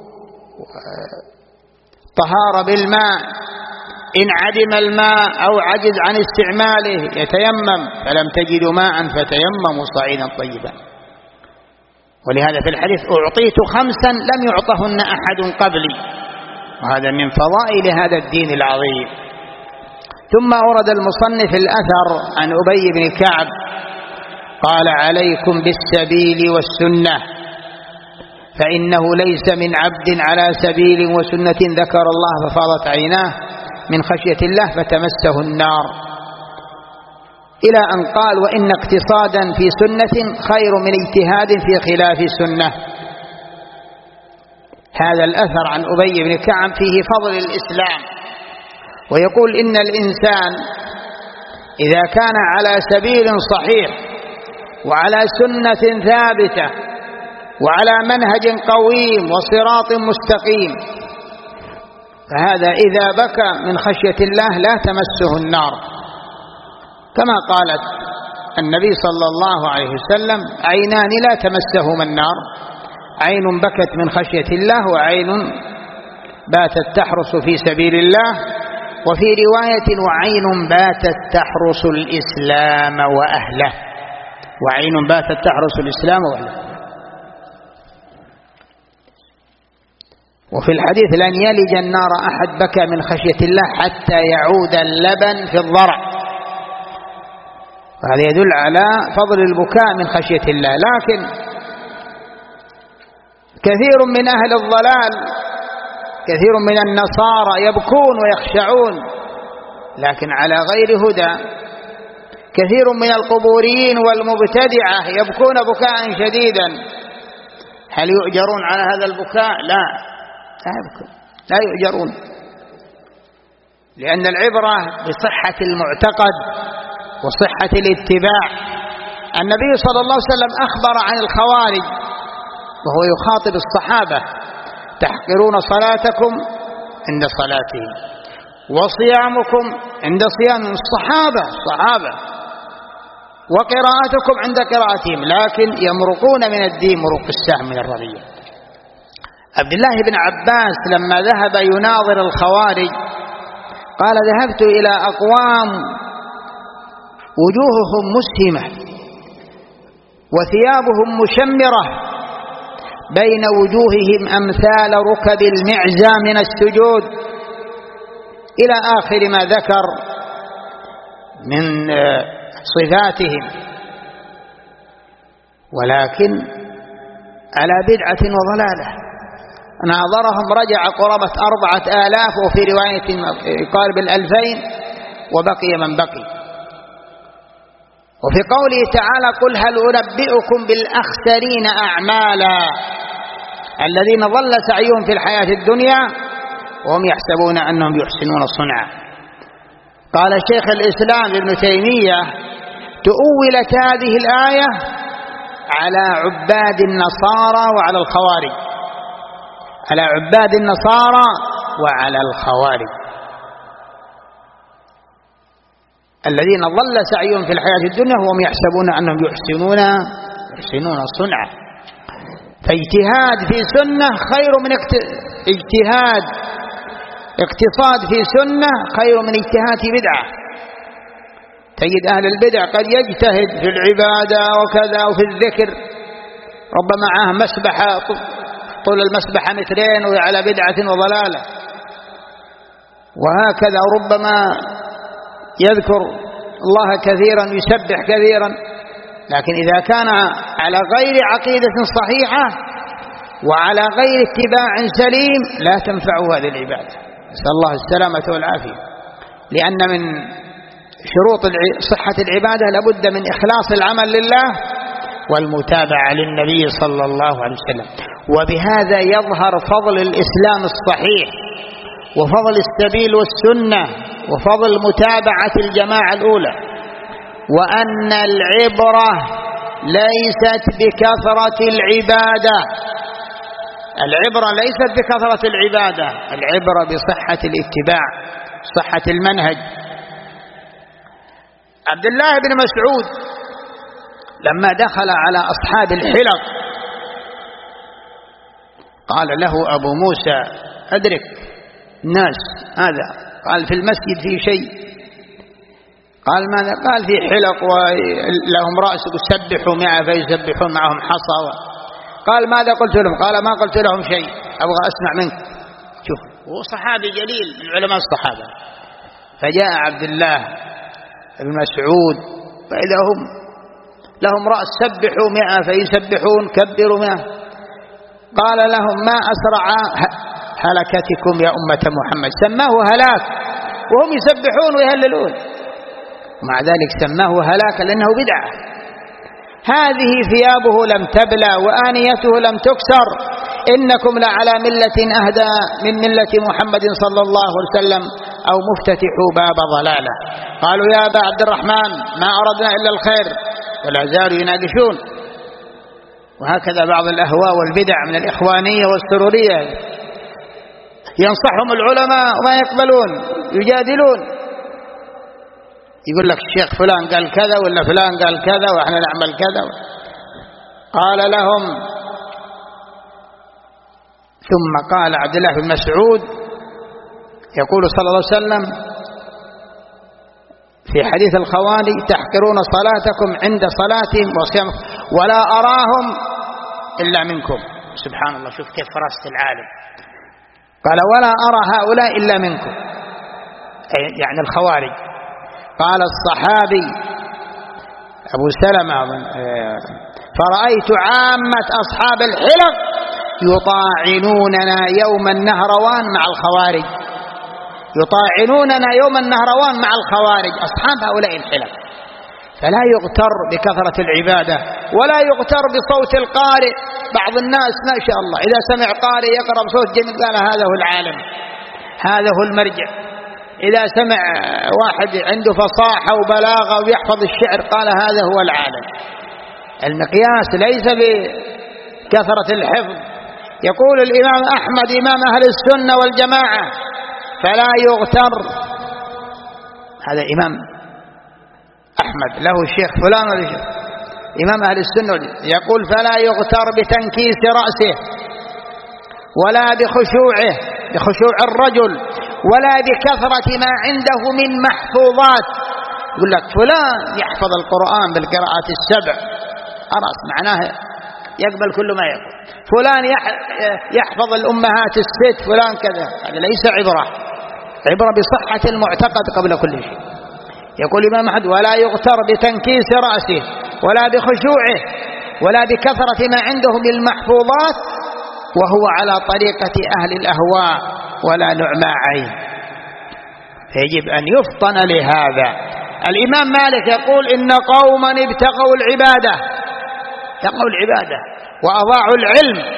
طهارة بالماء، إن عدم الماء أو عجز عن استعماله يتيمم، فلم تجدوا ماء فتيمموا صعيدا طيبا. ولهذا في الحديث: أعطيت خمسا لم يعطهن أحد قبلي. وهذا من فضائل هذا الدين العظيم. ثم أورد المصنف الأثر عن أبي بن كعب قال: عليكم بالسبيل والسنة، فإنه ليس من عبد على سبيل وسنة ذكر الله ففاضت عيناه من خشية الله فتمسه النار، إلى أن قال: وإن اقتصادا في سنة خير من اجتهاد في خلاف السنة. هذا الأثر عن أبي بن كعب فيه فضل الإسلام، ويقول: إن الإنسان إذا كان على سبيل صحيح وعلى سنة ثابتة وعلى منهج قويم وصراط مستقيم، فهذا إذا بكى من خشية الله لا تمسه النار، كما قالت النبي صلى الله عليه وسلم: عينان لا تمسهما النار، عين بكت من خشية الله، وعين باتت تحرس في سبيل الله. وفي رواية: وعين باتت تحرس الإسلام وأهله، وعين باتت تحرس الإسلام وأهله. وفي الحديث: لن يلج النار أحد بكى من خشية الله حتى يعود اللبن في الضرع. وهذا يدل على فضل البكاء من خشية الله. لكن كثير من أهل الضلال، كثير من النصارى يبكون ويخشعون لكن على غير هدى. كثير من القبوريين والمبتدعة يبكون بكاء شديدا. هل يؤجرون على هذا البكاء؟ لا، لا يبكون، لا يؤجرون، لأن العبرة بصحة المعتقد وصحة الاتباع. النبي صلى الله عليه وسلم أخبر عن الخوارج وهو يخاطب الصحابة: تحقرون صلاتكم عند صلاتهم وصيامكم عند صيام الصحابة صحابة وقراءتكم عند قراءتهم، لكن يمرقون من الدين مروق السهم من الرمية. عبد الله بن عباس لما ذهب يناظر الخوارج قال: ذهبت إلى أقوام وجوههم مسهمة وثيابهم مشمرة، بين وجوههم أمثال ركب المعزى من السجود، إلى آخر ما ذكر من صفاتهم، ولكن على بدعة وضلالة. ناظرهم رجع قرابة أربعة آلاف، وفي رواية يقارب الألفين، وبقي من بقي. وفي قوله تعالى: قل هل أنبئكم بالأخسرين أعمالا، الذين ضل سعيهم في الحياة الدنيا وهم يحسبون أنهم يحسنون صنعا. قال شيخ الإسلام ابن تيمية: تؤولت هذه الآية على عباد النصارى وعلى الخوارج، على عباد النصارى وعلى الخوارج الذين ضل سعيهم في الحياة الدنيا وهم يحسبون أنهم يحسنون يحسنون صنعا. فاجتهاد في سنة خير من اجتهاد اقتصاد في سنة خير من اجتهاد في بدعة. تجد أهل البدع قد يجتهد في العبادة وكذا وفي الذكر، ربما معه مسبحة طول المسبحة مترين وعلى بدعة وضلالة، وهكذا ربما يذكر الله كثيرا يسبح كثيرا، لكن إذا كان على غير عقيدة صحيحة وعلى غير اتباع سليم لا تنفعه هذه العبادة. نسأل الله السلامة والعافية. لأن من شروط صحة العبادة لابد من إخلاص العمل لله والمتابعة للنبي صلى الله عليه وسلم. وبهذا يظهر فضل الإسلام الصحيح وفضل السبيل والسنة وفضل متابعة الجماعة الأولى، وأن العبرة ليست بكثرة العبادة، العبرة ليست بكثرة العبادة، العبرة بصحة الاتباع، صحة المنهج. عبد الله بن مسعود لما دخل على أصحاب الحلق قال له أبو موسى: أدرك الناس هذا. قال: في المسجد في شيء. قال: ماذا؟ قال: في حلق ولهم رأس يسبحوا معه فيسبحون معهم حصى. قال: ماذا قلت لهم؟ قال: ما قلت لهم شيء، أبغى أسمع منك. شوف، هو صحابي جليل من علماء الصحابة. فجاء عبد الله بن مسعود فإذا هم لهم رأس سبحوا معه فيسبحون كبروا معه. قال لهم: ما أسرع هلكتكم يا أمة محمد. سماه هلاك وهم يسبحون ويهللون، ومع ذلك سماه هلاك لأنه بدعة. هذه ثيابه لم تبلى وآنيته لم تكسر، إنكم لعلى ملة أهدى من ملة محمد صلى الله عليه وسلم أو مفتتحوا باب ضلالة. قالوا: يا أبا عبد الرحمن ما أردنا إلا الخير، ولا زالوا يناقشون. وهكذا بعض الأهواء والبدع من الإخوانية والسرورية ينصحهم العلماء وما يقبلون، يجادلون، يقول لك الشيخ فلان قال كذا ولا فلان قال كذا وإحنا نعمل كذا. قال لهم، ثم قال عبد الله بن مسعود يقول صلى الله عليه وسلم في حديث الخوارج: تحقرون صلاتكم عند صلاتهم وصيامكم ولا أراهم إلا منكم. سبحان الله، شوف كيف فراسة العالم. قال: ولا أرى هؤلاء إلا منكم، يعني الخوارج. قال الصحابي أبو سلمة: فرأيت عامة أصحاب الحلق يطاعنوننا يوم النهروان مع الخوارج، يطاعنوننا يوم النهروان مع الخوارج، أصحاب هؤلاء الحلق. فلا يغتر بكثرة العبادة ولا يغتر بصوت القارئ. بعض الناس ما شاء الله إذا سمع قارئ يقرأ بصوت جميل قال: هذا هو العالم، هذا هو المرجع. إذا سمع واحد عنده فصاحة وبلاغة ويحفظ الشعر قال: هذا هو العالم. المقياس ليس بكثرة الحفظ. يقول الإمام أحمد إمام أهل السنة والجماعة: فلا يغتر. هذا إمام أحمد له الشيخ فلان والشيخ إمام أهل السنة، يقول: فلا يغتر بتنكيس رأسه ولا بخشوعه، بخشوع الرجل، ولا بكثرة ما عنده من محفوظات. يقول لك فلان يحفظ القرآن بالقراءات السبع، أرأس معناه يقبل كل ما يقول. فلان يحفظ الأمهات الست، فلان كذا. هذا ليس عبرة، عبرة بصحة المعتقد قبل كل شيء. يقول الإمام أحمد: ولا يغتر بتنكيس رأسه ولا بخشوعه ولا بكثرة ما عنده من المحفوظات وهو على طريقة أهل الأهواء ولا نعماء عين. يجب أن يفطن لهذا. الإمام مالك يقول: إن قوما ابتغوا العبادة، ابتغوا العبادة وأضاعوا العلم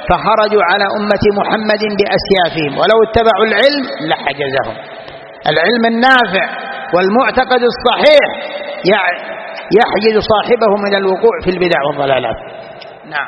فخرجوا على أمة محمد بأسيافهم، ولو اتبعوا العلم لحجزهم. العلم النافع والمعتقد الصحيح يحجز صاحبه من الوقوع في البدع والضلالات. نعم.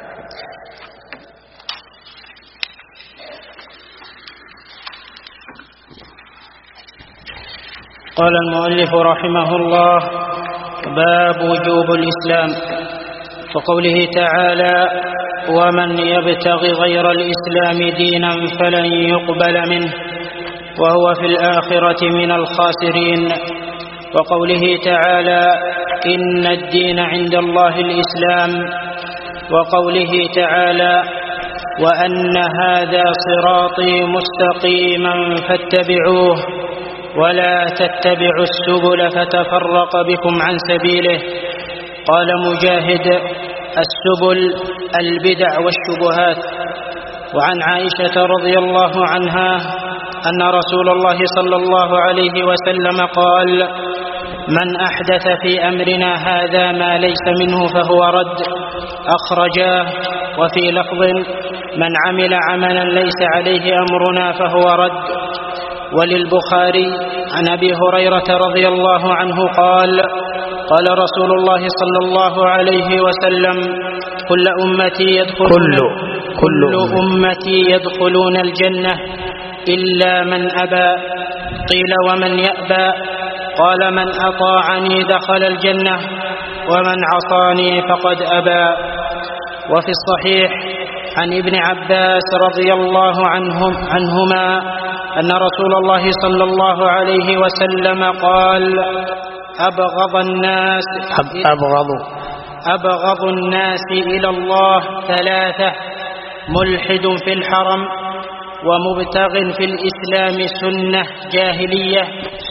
قال المؤلف رحمه الله: باب وجوب الإسلام. وقوله تعالى: ومن يبتغ غير الإسلام دينا فلن يقبل منه وهو في الآخرة من الخاسرين. وقوله تعالى: إن الدين عند الله الإسلام. وقوله تعالى: وأن هذا صراطي مستقيما فاتبعوه ولا تتبعوا السبل فتفرق بكم عن سبيله. قال مجاهد: السبل البدع والشبهات. وعن عائشة رضي الله عنها أن رسول الله صلى الله عليه وسلم قال: من أحدث في أمرنا هذا ما ليس منه فهو رد. أخرجاه. وفي لفظ: من عمل عملا ليس عليه أمرنا فهو رد. وللبخاري عن أبي هريرة رضي الله عنه قال: قال رسول الله صلى الله عليه وسلم: كل أمتي يدخلون, كل, كل أمتي يدخلون الجنة إلا من أبى. قيل: ومن يأبى؟ قال: من أطاعني دخل الجنة ومن عصاني فقد أبى. وفي الصحيح عن ابن عباس رضي الله عنهم عنهما أن رسول الله صلى الله عليه وسلم قال: أبغض الناس أبغض أبغض الناس إلى الله ثلاثة: ملحد في الحرم، ومبتغ في الإسلام سنة جاهلية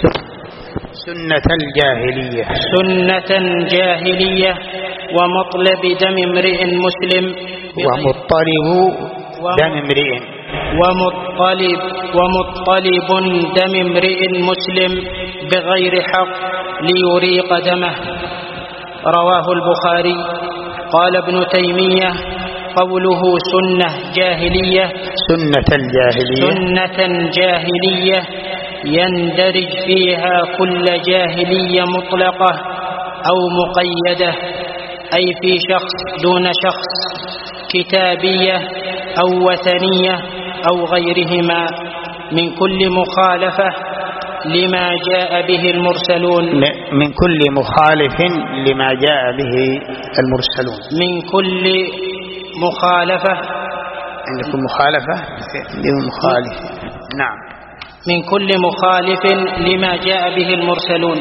سنة الجاهلية سنة جاهلية ومطلب دم امرئ مسلم ومطلب دم امرئ ومطلب ومطلب دم امرئ مسلم بغير حق ليريق دمه. رواه البخاري. قال ابن تيمية: قوله سنة جاهلية سنة الجاهلية سنة جاهلية يندرج فيها كل جاهلية مطلقة أو مقيدة، أي في شخص دون شخص، كتابية أو وثنية أو غيرهما، من كل مخالفة لما جاء به المرسلون من كل مخالف لما جاء به المرسلون من كل مخالفة عندكم مخالفة مخالف نعم من كل مخالف لما جاء به المرسلون.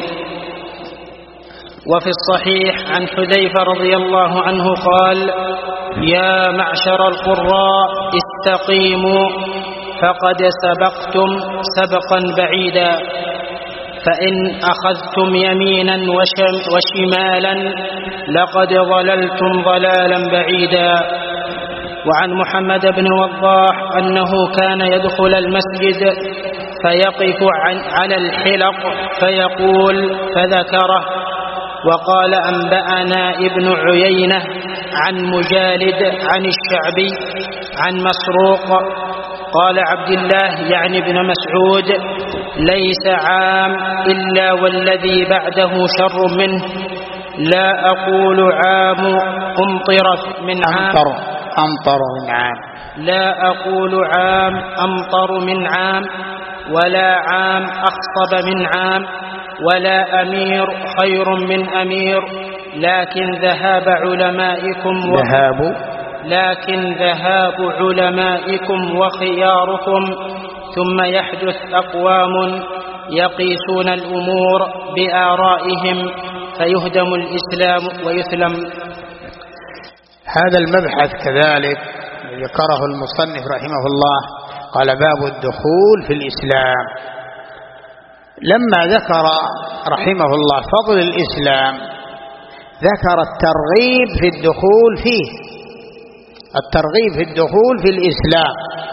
وفي الصحيح عن حذيفة رضي الله عنه قال: يا معشر القراء استقيموا فقد سبقتم سبقا بعيدا، فإن أخذتم يمينا وشمالا لقد ضللتم ضلالا بعيدا. وعن محمد بن وضاح أنه كان يدخل المسجد فيقف على الحلق فيقول فذكره. وقال: أنبأنا ابن عيينة عن مجالد عن الشعبي عن مسروق قال عبد الله يعني ابن مسعود: ليس عام إلا والذي بعده شر منه. لا أقول عام أمطر من عام أمطر من عام لا أقول عام أمطر من عام، ولا عام أخصب من عام، ولا أمير خير من أمير، لكن ذهاب علمائكم ذهاب لكن ذهاب علمائكم وخياركم. ثم يحدث أقوام يقيسون الأمور بآرائهم فيهدم الإسلام ويثلم. هذا المبحث كذلك ذكره المصنف رحمه الله، قال: باب الدخول في الإسلام. لما ذكر رحمه الله فضل الإسلام ذكر الترغيب في الدخول فيه الترغيب في الدخول في الإسلام.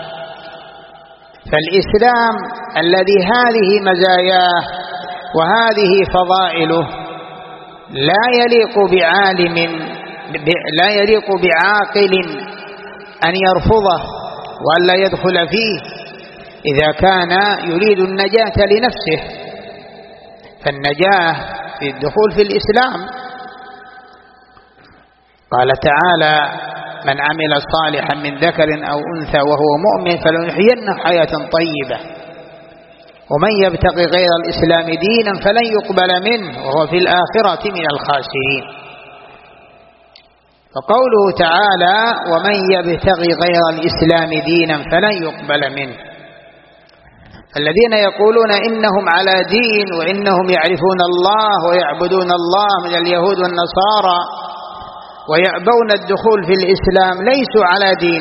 فالإسلام الذي هذه مزاياه وهذه فضائله لا يليق بعالم لا يليق بعاقل أن يرفضه وأن لا يدخل فيه إذا كان يريد النجاة لنفسه، فالنجاة في الدخول في الإسلام. قال تعالى: من عمل صالحا من ذكر أو أنثى وهو مؤمن فلنحيينه حياة طيبة ومن يبتغي غير الإسلام دينا فلن يقبل منه وهو في الآخرة من الخاسرين. فقوله تعالى: ومن يبتغي غير الإسلام دينا فلن يقبل منه، الذين يقولون إنهم على دين وإنهم يعرفون الله ويعبدون الله من اليهود والنصارى ويأبون الدخول في الإسلام ليسوا على دين،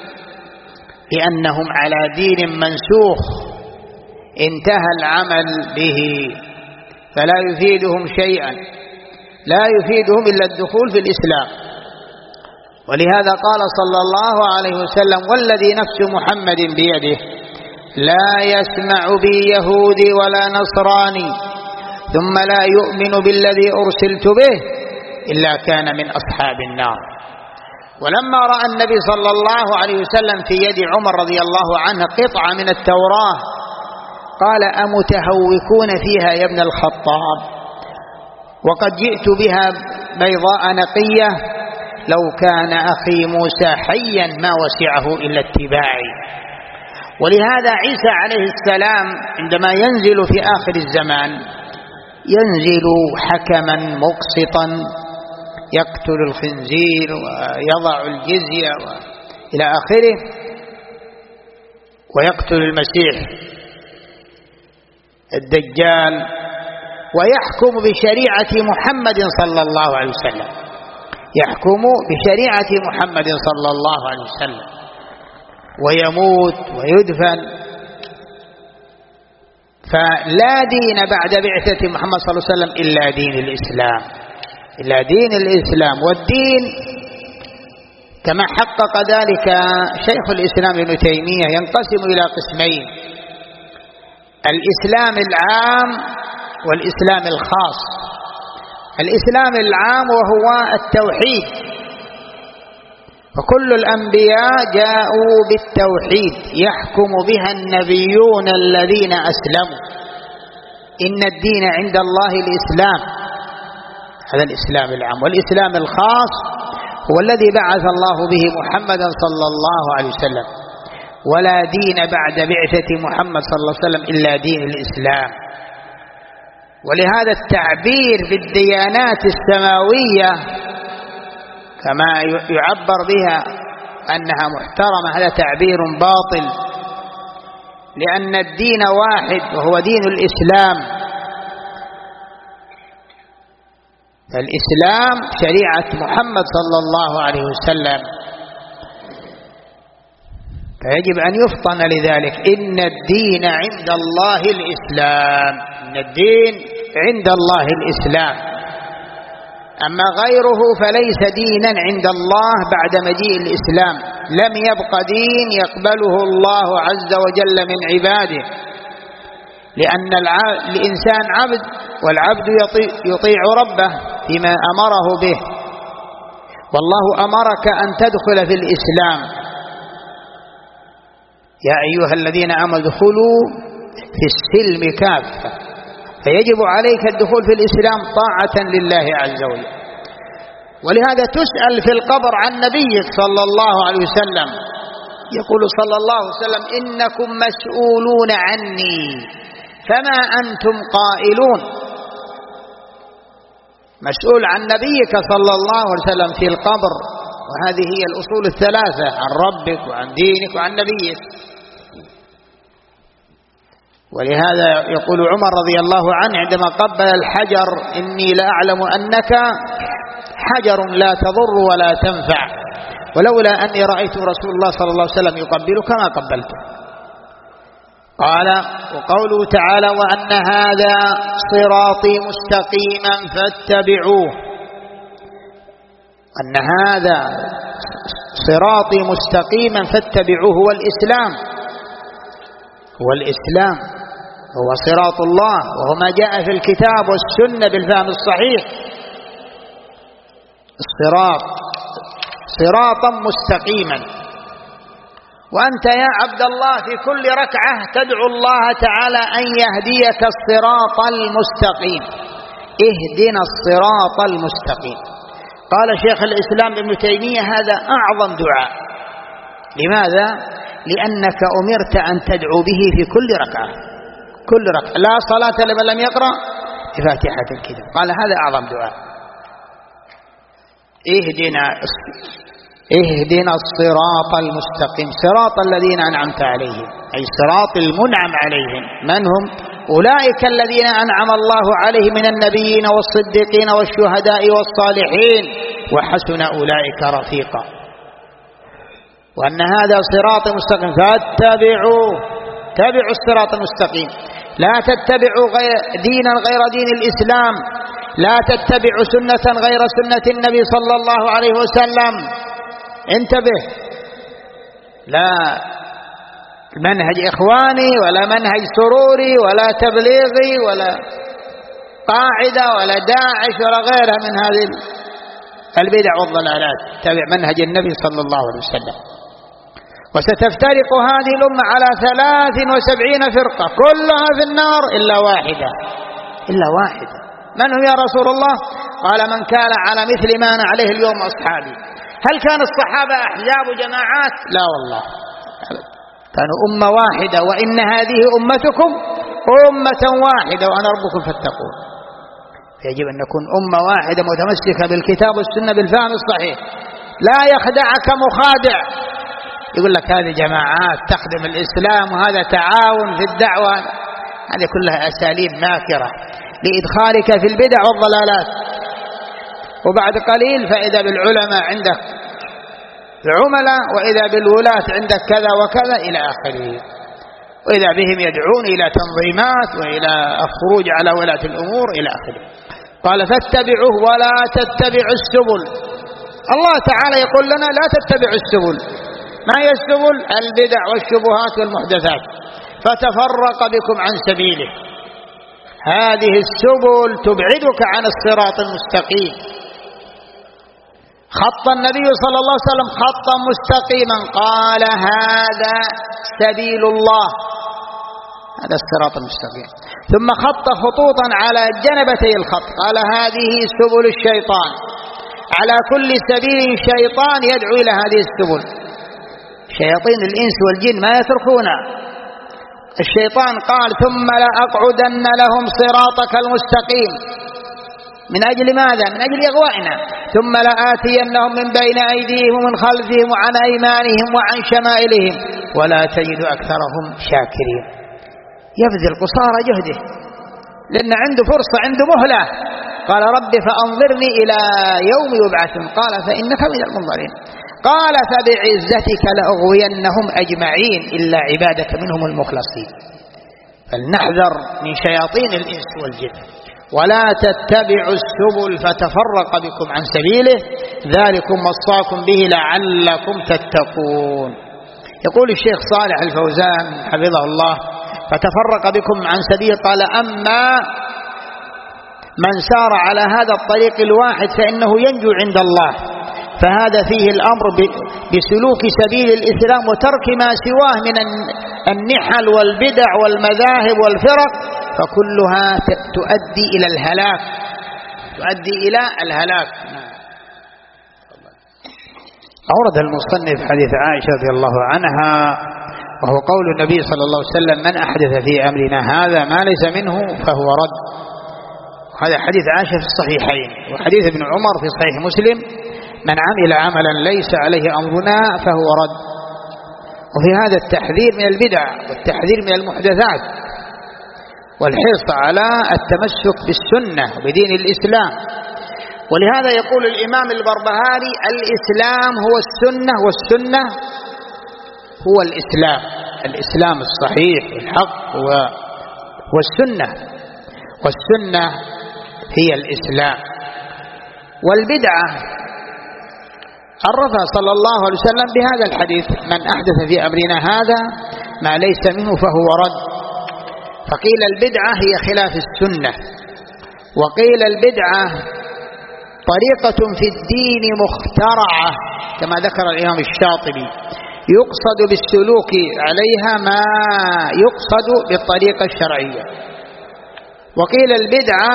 لأنهم على دين منسوخ انتهى العمل به، فلا يفيدهم شيئا، لا يفيدهم إلا الدخول في الإسلام. ولهذا قال صلى الله عليه وسلم: والذي نفس محمد بيده لا يسمع بي يهودي ولا نصراني ثم لا يؤمن بالذي أرسلت به إلا كان من أصحاب النار. ولما رأى النبي صلى الله عليه وسلم في يد عمر رضي الله عنه قطعة من التوراة قال: أمتهوكون فيها يا ابن الخطاب وقد جئت بها بيضاء نقية، لو كان أخي موسى حيا ما وسعه إلا اتباعي. ولهذا عيسى عليه السلام عندما ينزل في آخر الزمان ينزل حكما مقسطا يقتل الخنزير ويضع الجزية إلى آخره، ويقتل المسيح الدجال، ويحكم بشريعة محمد صلى الله عليه وسلم، يحكم بشريعة محمد صلى الله عليه وسلم، ويموت ويدفن. فلا دين بعد بعثة محمد صلى الله عليه وسلم إلا دين الإسلام، إلا دين الإسلام. والدين كما حقق ذلك شيخ الإسلام ابن تيمية ينقسم إلى قسمين: الإسلام العام والإسلام الخاص. الإسلام العام وهو التوحيد، فكل الأنبياء جاءوا بالتوحيد يحكم بها النبيون الذين أسلموا، إن الدين عند الله الإسلام، هذا الإسلام العام. والإسلام الخاص هو الذي بعث الله به محمدا صلى الله عليه وسلم، ولا دين بعد بعثة محمد صلى الله عليه وسلم إلا دين الإسلام. ولهذا التعبير بالديانات السماوية كما يعبر بها أنها محترمة هذا تعبير باطل، لأن الدين واحد وهو دين الإسلام. الإسلام شريعة محمد صلى الله عليه وسلم، فيجب أن يفطن لذلك: إن الدين عند الله الإسلام، إن الدين عند الله الإسلام، أما غيره فليس دينا عند الله بعد مجيء الإسلام، لم يبق دين يقبله الله عز وجل من عباده، لأن الإنسان عبد، والعبد يطيع ربه فيما أمره به، والله أمرك أن تدخل في الإسلام: يا أيها الذين آمنوا ادخلوا في السلم كافة، فيجب عليك الدخول في الإسلام طاعة لله عز وجل. ولهذا تسأل في القبر عن نبيك صلى الله عليه وسلم، يقول صلى الله عليه وسلم: إنكم مسؤولون عني فما أنتم قائلون. مسؤول عن نبيك صلى الله عليه وسلم في القبر، وهذه هي الأصول الثلاثة: عن ربك وعن دينك وعن نبيك. ولهذا يقول عمر رضي الله عنه عندما قبل الحجر: إني لأعلم أنك حجر لا تضر ولا تنفع، ولولا أني رأيت رسول الله صلى الله عليه وسلم يقبلك ما قبلته. قال: وقوله تعالى: وأن هذا صراطي مستقيما فاتبعوه. أن هذا صراطي مستقيما فاتبعوه هو الإسلام، هو الإسلام، هو صراط الله، وهو ما جاء في الكتاب والسنة بالفهم الصحيح. الصراط صراطا مستقيما، وأنت يا عبد الله في كل ركعة تدعو الله تعالى أن يهديك الصراط المستقيم. اهدنا الصراط المستقيم. قال شيخ الإسلام ابن تيمية هذا أعظم دعاء. لماذا؟ لأنك أمرت أن تدعو به في كل ركعة، كل ركعة، لا صلاة لمن لم يقرأ بفاتحة الكتاب. قال هذا أعظم دعاء. اهدنا اهدنا الصراط المستقيم، صراط الذين أنعمت عليهم، أي صراط المنعم عليهم. من هم؟ أولئك الذين أنعم الله عليهم من النبيين والصديقين والشهداء والصالحين وحسن أولئك رفيقا. وأن هذا صراط مستقيم فاتبعوه، تبعوا الصراط المستقيم، لا تتبعوا غير دينا غير دين الإسلام، لا تتبعوا سنة غير سنة النبي صلى الله عليه وسلم. انتبه، لا منهج إخواني ولا منهج سروري ولا تبليغي ولا قاعدة ولا داعش ولا غيرها من هذه البدع والضلالات. تبع منهج النبي صلى الله عليه وسلم. وستفترق هذه الأمة على ثلاث وسبعين فرقة كلها في النار إلا واحدة، إلا واحدة. من هو يا رسول الله؟ قال من كان على مثل ما أنا عليه اليوم أصحابي. هل كان الصحابة أحزاب جماعات؟ لا والله، كانوا أمة واحدة. وإن هذه أمتكم أمة واحدة وأنا ربكم فاتقون. يجب أن نكون أمة واحدة متمسكة بالكتاب والسنة بالفهم الصحيح. لا يخدعك مخادع يقول لك هذه جماعات تخدم الإسلام وهذا تعاون في الدعوة. هذه كلها أساليب ماكرة لإدخالك في البدع والضلالات. وبعد قليل فإذا بالعلماء عندك عملاء، وإذا بالولاة عندك كذا وكذا إلى آخره، وإذا بهم يدعون إلى تنظيمات وإلى الخروج على ولاة الأمور إلى آخره. قال فاتبعوه ولا تتبعوا السبل. الله تعالى يقول لنا لا تتبعوا السبل. ما هي السبل؟ البدع والشبهات والمحدثات، فتفرق بكم عن سبيله. هذه السبل تبعدك عن الصراط المستقيم. خط النبي صلى الله عليه وسلم خطا مستقيما، قال هذا سبيل الله، هذا الصراط المستقيم. ثم خط خطوطا على جنبتي الخط، قال هذه سبل الشيطان. على كل سبيل شيطان يدعو إلى هذه السبل. شياطين الإنس والجن ما يتركون. الشيطان قال ثم لأقعدن لهم صراطك المستقيم. من أجل ماذا؟ من أجل إغوائنا. ثم لآتينهم من بين أيديهم ومن خلفهم وعن أيمانهم وعن شمائلهم ولا تجد أكثرهم شاكرين. يبذل قصارى جهده لأن عنده فرصة، عنده مهلة. قال رب فأنظرني إلى يوم يبعثون، قال فإنك من المنظرين. قال فبعزتك لأغوينهم أجمعين إلا عبادك منهم المخلصين. فلنحذر من شياطين الإنس والجن. ولا تتبعوا السبل فتفرق بكم عن سبيله ذلكم وصاكم به لعلكم تتقون. يقول الشيخ صالح الفوزان حفظه الله فتفرق بكم عن سبيل، قال أما من سار على هذا الطريق الواحد فإنه ينجو عند الله، فهذا فيه الأمر بسلوك سبيل الإسلام وترك ما سواه من النحل والبدع والمذاهب والفرق، فكلها تؤدي إلى الهلاك، تؤدي إلى الهلاك. أورد المصنف حديث عائشة رضي الله عنها وهو قول النبي صلى الله عليه وسلم من أحدث في أمرنا هذا ما ليس منه فهو رد. هذا حديث عائشة في الصحيحين، وحديث ابن عمر في صحيح مسلم من عمل عملا ليس عليه أمرنا فهو رد. وفي هذا التحذير من البدع والتحذير من المحدثات والحرص على التمسك بالسنة وبدين الإسلام. ولهذا يقول الإمام البربهاري الإسلام هو السنة والسنة هو الإسلام. الإسلام الصحيح والحق هو السنة، والسنة هي الإسلام. والبدعة عرفها صلى الله عليه وسلم بهذا الحديث من أحدث في أمرنا هذا ما ليس منه فهو رد. فقيل البدعة هي خلاف السنة، وقيل البدعة طريقة في الدين مخترعة كما ذكر الإمام الشاطبي يقصد بالسلوك عليها ما يقصد بالطريقة الشرعية. وقيل البدعة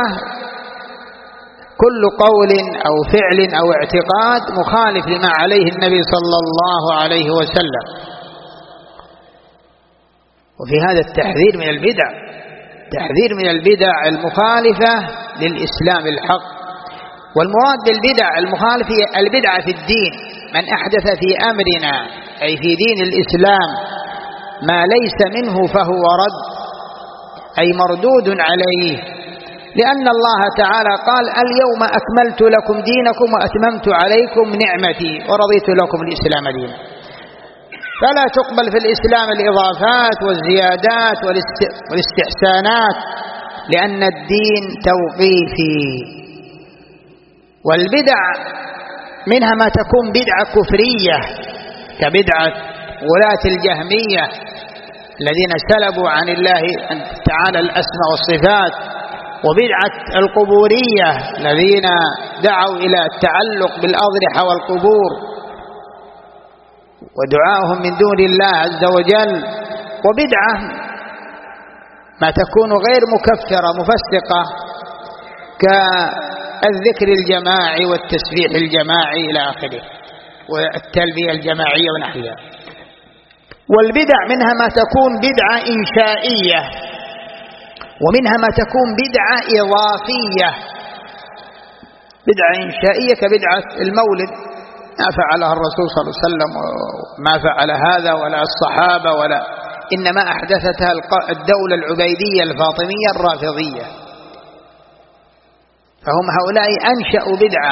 كل قول أو فعل أو اعتقاد مخالف لما عليه النبي صلى الله عليه وسلم. وفي هذا التحذير من البدع، تحذير من البدع المخالفة للإسلام الحق. والمراد بالبدع المخالفة البدعة في الدين، من أحدث في أمرنا أي في دين الإسلام ما ليس منه فهو رد، أي مردود عليه، لأن الله تعالى قال اليوم أكملت لكم دينكم وأتممت عليكم نعمتي ورضيت لكم الإسلام دينا. فلا تقبل في الإسلام الإضافات والزيادات والاستحسانات، لأن الدين توقيفي. والبدع منها ما تكون بدعة كفرية كبدعة ولاة الجهمية الذين سلبوا عن الله تعالى الأسماء والصفات، وبدعة القبورية الذين دعوا إلى التعلق بالأضرحة والقبور ودعاهم من دون الله عز وجل. وبدعة ما تكون غير مكفرة مفسقة كالذكر الجماعي والتسبيح الجماعي إلى آخره والتلبية الجماعية ونحوها. والبدع منها ما تكون بدعة إنشائية، ومنها ما تكون بدعة إضافية. بدعة إنشائية كبدعة المولد، ما فعلها الرسول صلى الله عليه وسلم وما فعل هذا ولا الصحابة، ولا إنما أحدثتها الدولة العبيدية الفاطمية الرافضية، فهم هؤلاء أنشأوا بدعة.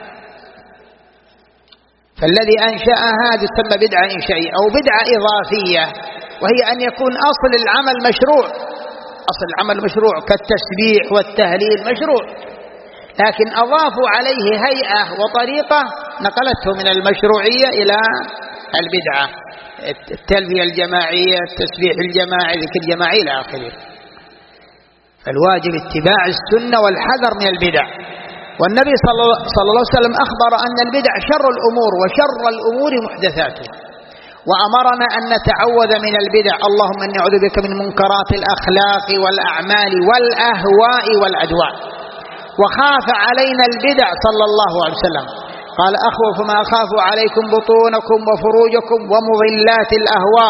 فالذي أنشأها تسمى بدعة إنشائية أو بدعة إضافية، وهي أن يكون أصل العمل مشروع، أصل العمل مشروع كالتسبيح والتهليل مشروع، لكن أضافوا عليه هيئة وطريقة نقلته من المشروعية إلى البدعة، التلبية الجماعية، التسبيح الجماعي، ذكر الجماعي إلى آخره. فالواجب اتباع السنة والحذر من البدع. والنبي صلى الله عليه وسلم أخبر أن البدع شر الأمور وشر الأمور محدثاتها، وأمرنا أن نتعوذ من البدع، اللهم إني أعوذ بك من منكرات الأخلاق والأعمال والأهواء والأدواء. وخاف علينا البدع صلى الله عليه وسلم، قال أخوف ما أخاف عليكم بطونكم وفروجكم ومضلات الأهواء.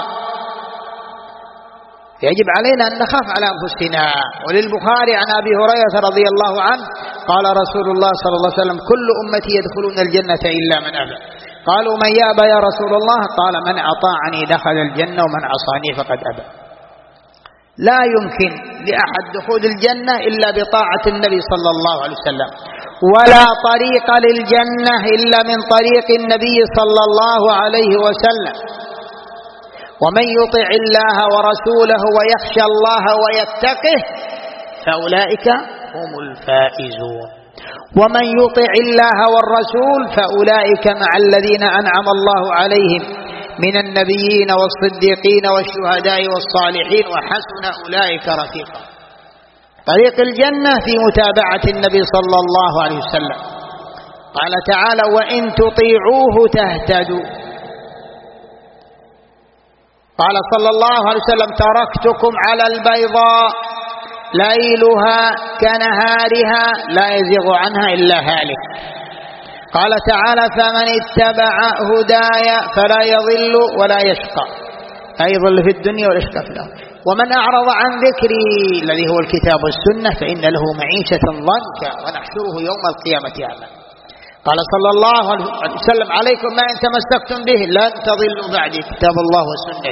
يجب علينا أن نخاف على أنفسنا. وللبخاري عن أبي هريرة رضي الله عنه قال رسول الله صلى الله عليه وسلم كل أمتي يدخلون الجنة إلا من أبى. قالوا من يأبى يا رسول الله؟ قال من أطاعني دخل الجنة ومن عصاني فقد أبى. لا يمكن لأحد دخول الجنة إلا بطاعة النبي صلى الله عليه وسلم، ولا طريق للجنة إلا من طريق النبي صلى الله عليه وسلم. ومن يطع الله ورسوله ويخشى الله ويتقه فأولئك هم الفائزون. ومن يطع الله والرسول فأولئك مع الذين أنعم الله عليهم من النبيين والصديقين والشهداء والصالحين وحسن أولئك رفيقا. طريق الجنة في متابعة النبي صلى الله عليه وسلم. قال تعالى وإن تطيعوه تهتدوا. قال صلى الله عليه وسلم تركتكم على البيضاء ليلها كنهارها لا يزيغ عنها إلا هالك. قال تعالى فمن اتبع هداي فلا يضل ولا يشقى، لا يضل في الدنيا ولا يشقى في الآخرة. ومن أعرض عن ذكري الذي هو الكتاب والسنة فإن له معيشة ضنكا ونحشره يوم القيامة أعمى. قال صلى الله عليه وسلم عليكم ما إن تمسكتم به لن تضلوا بعدي كتاب الله وسنتي.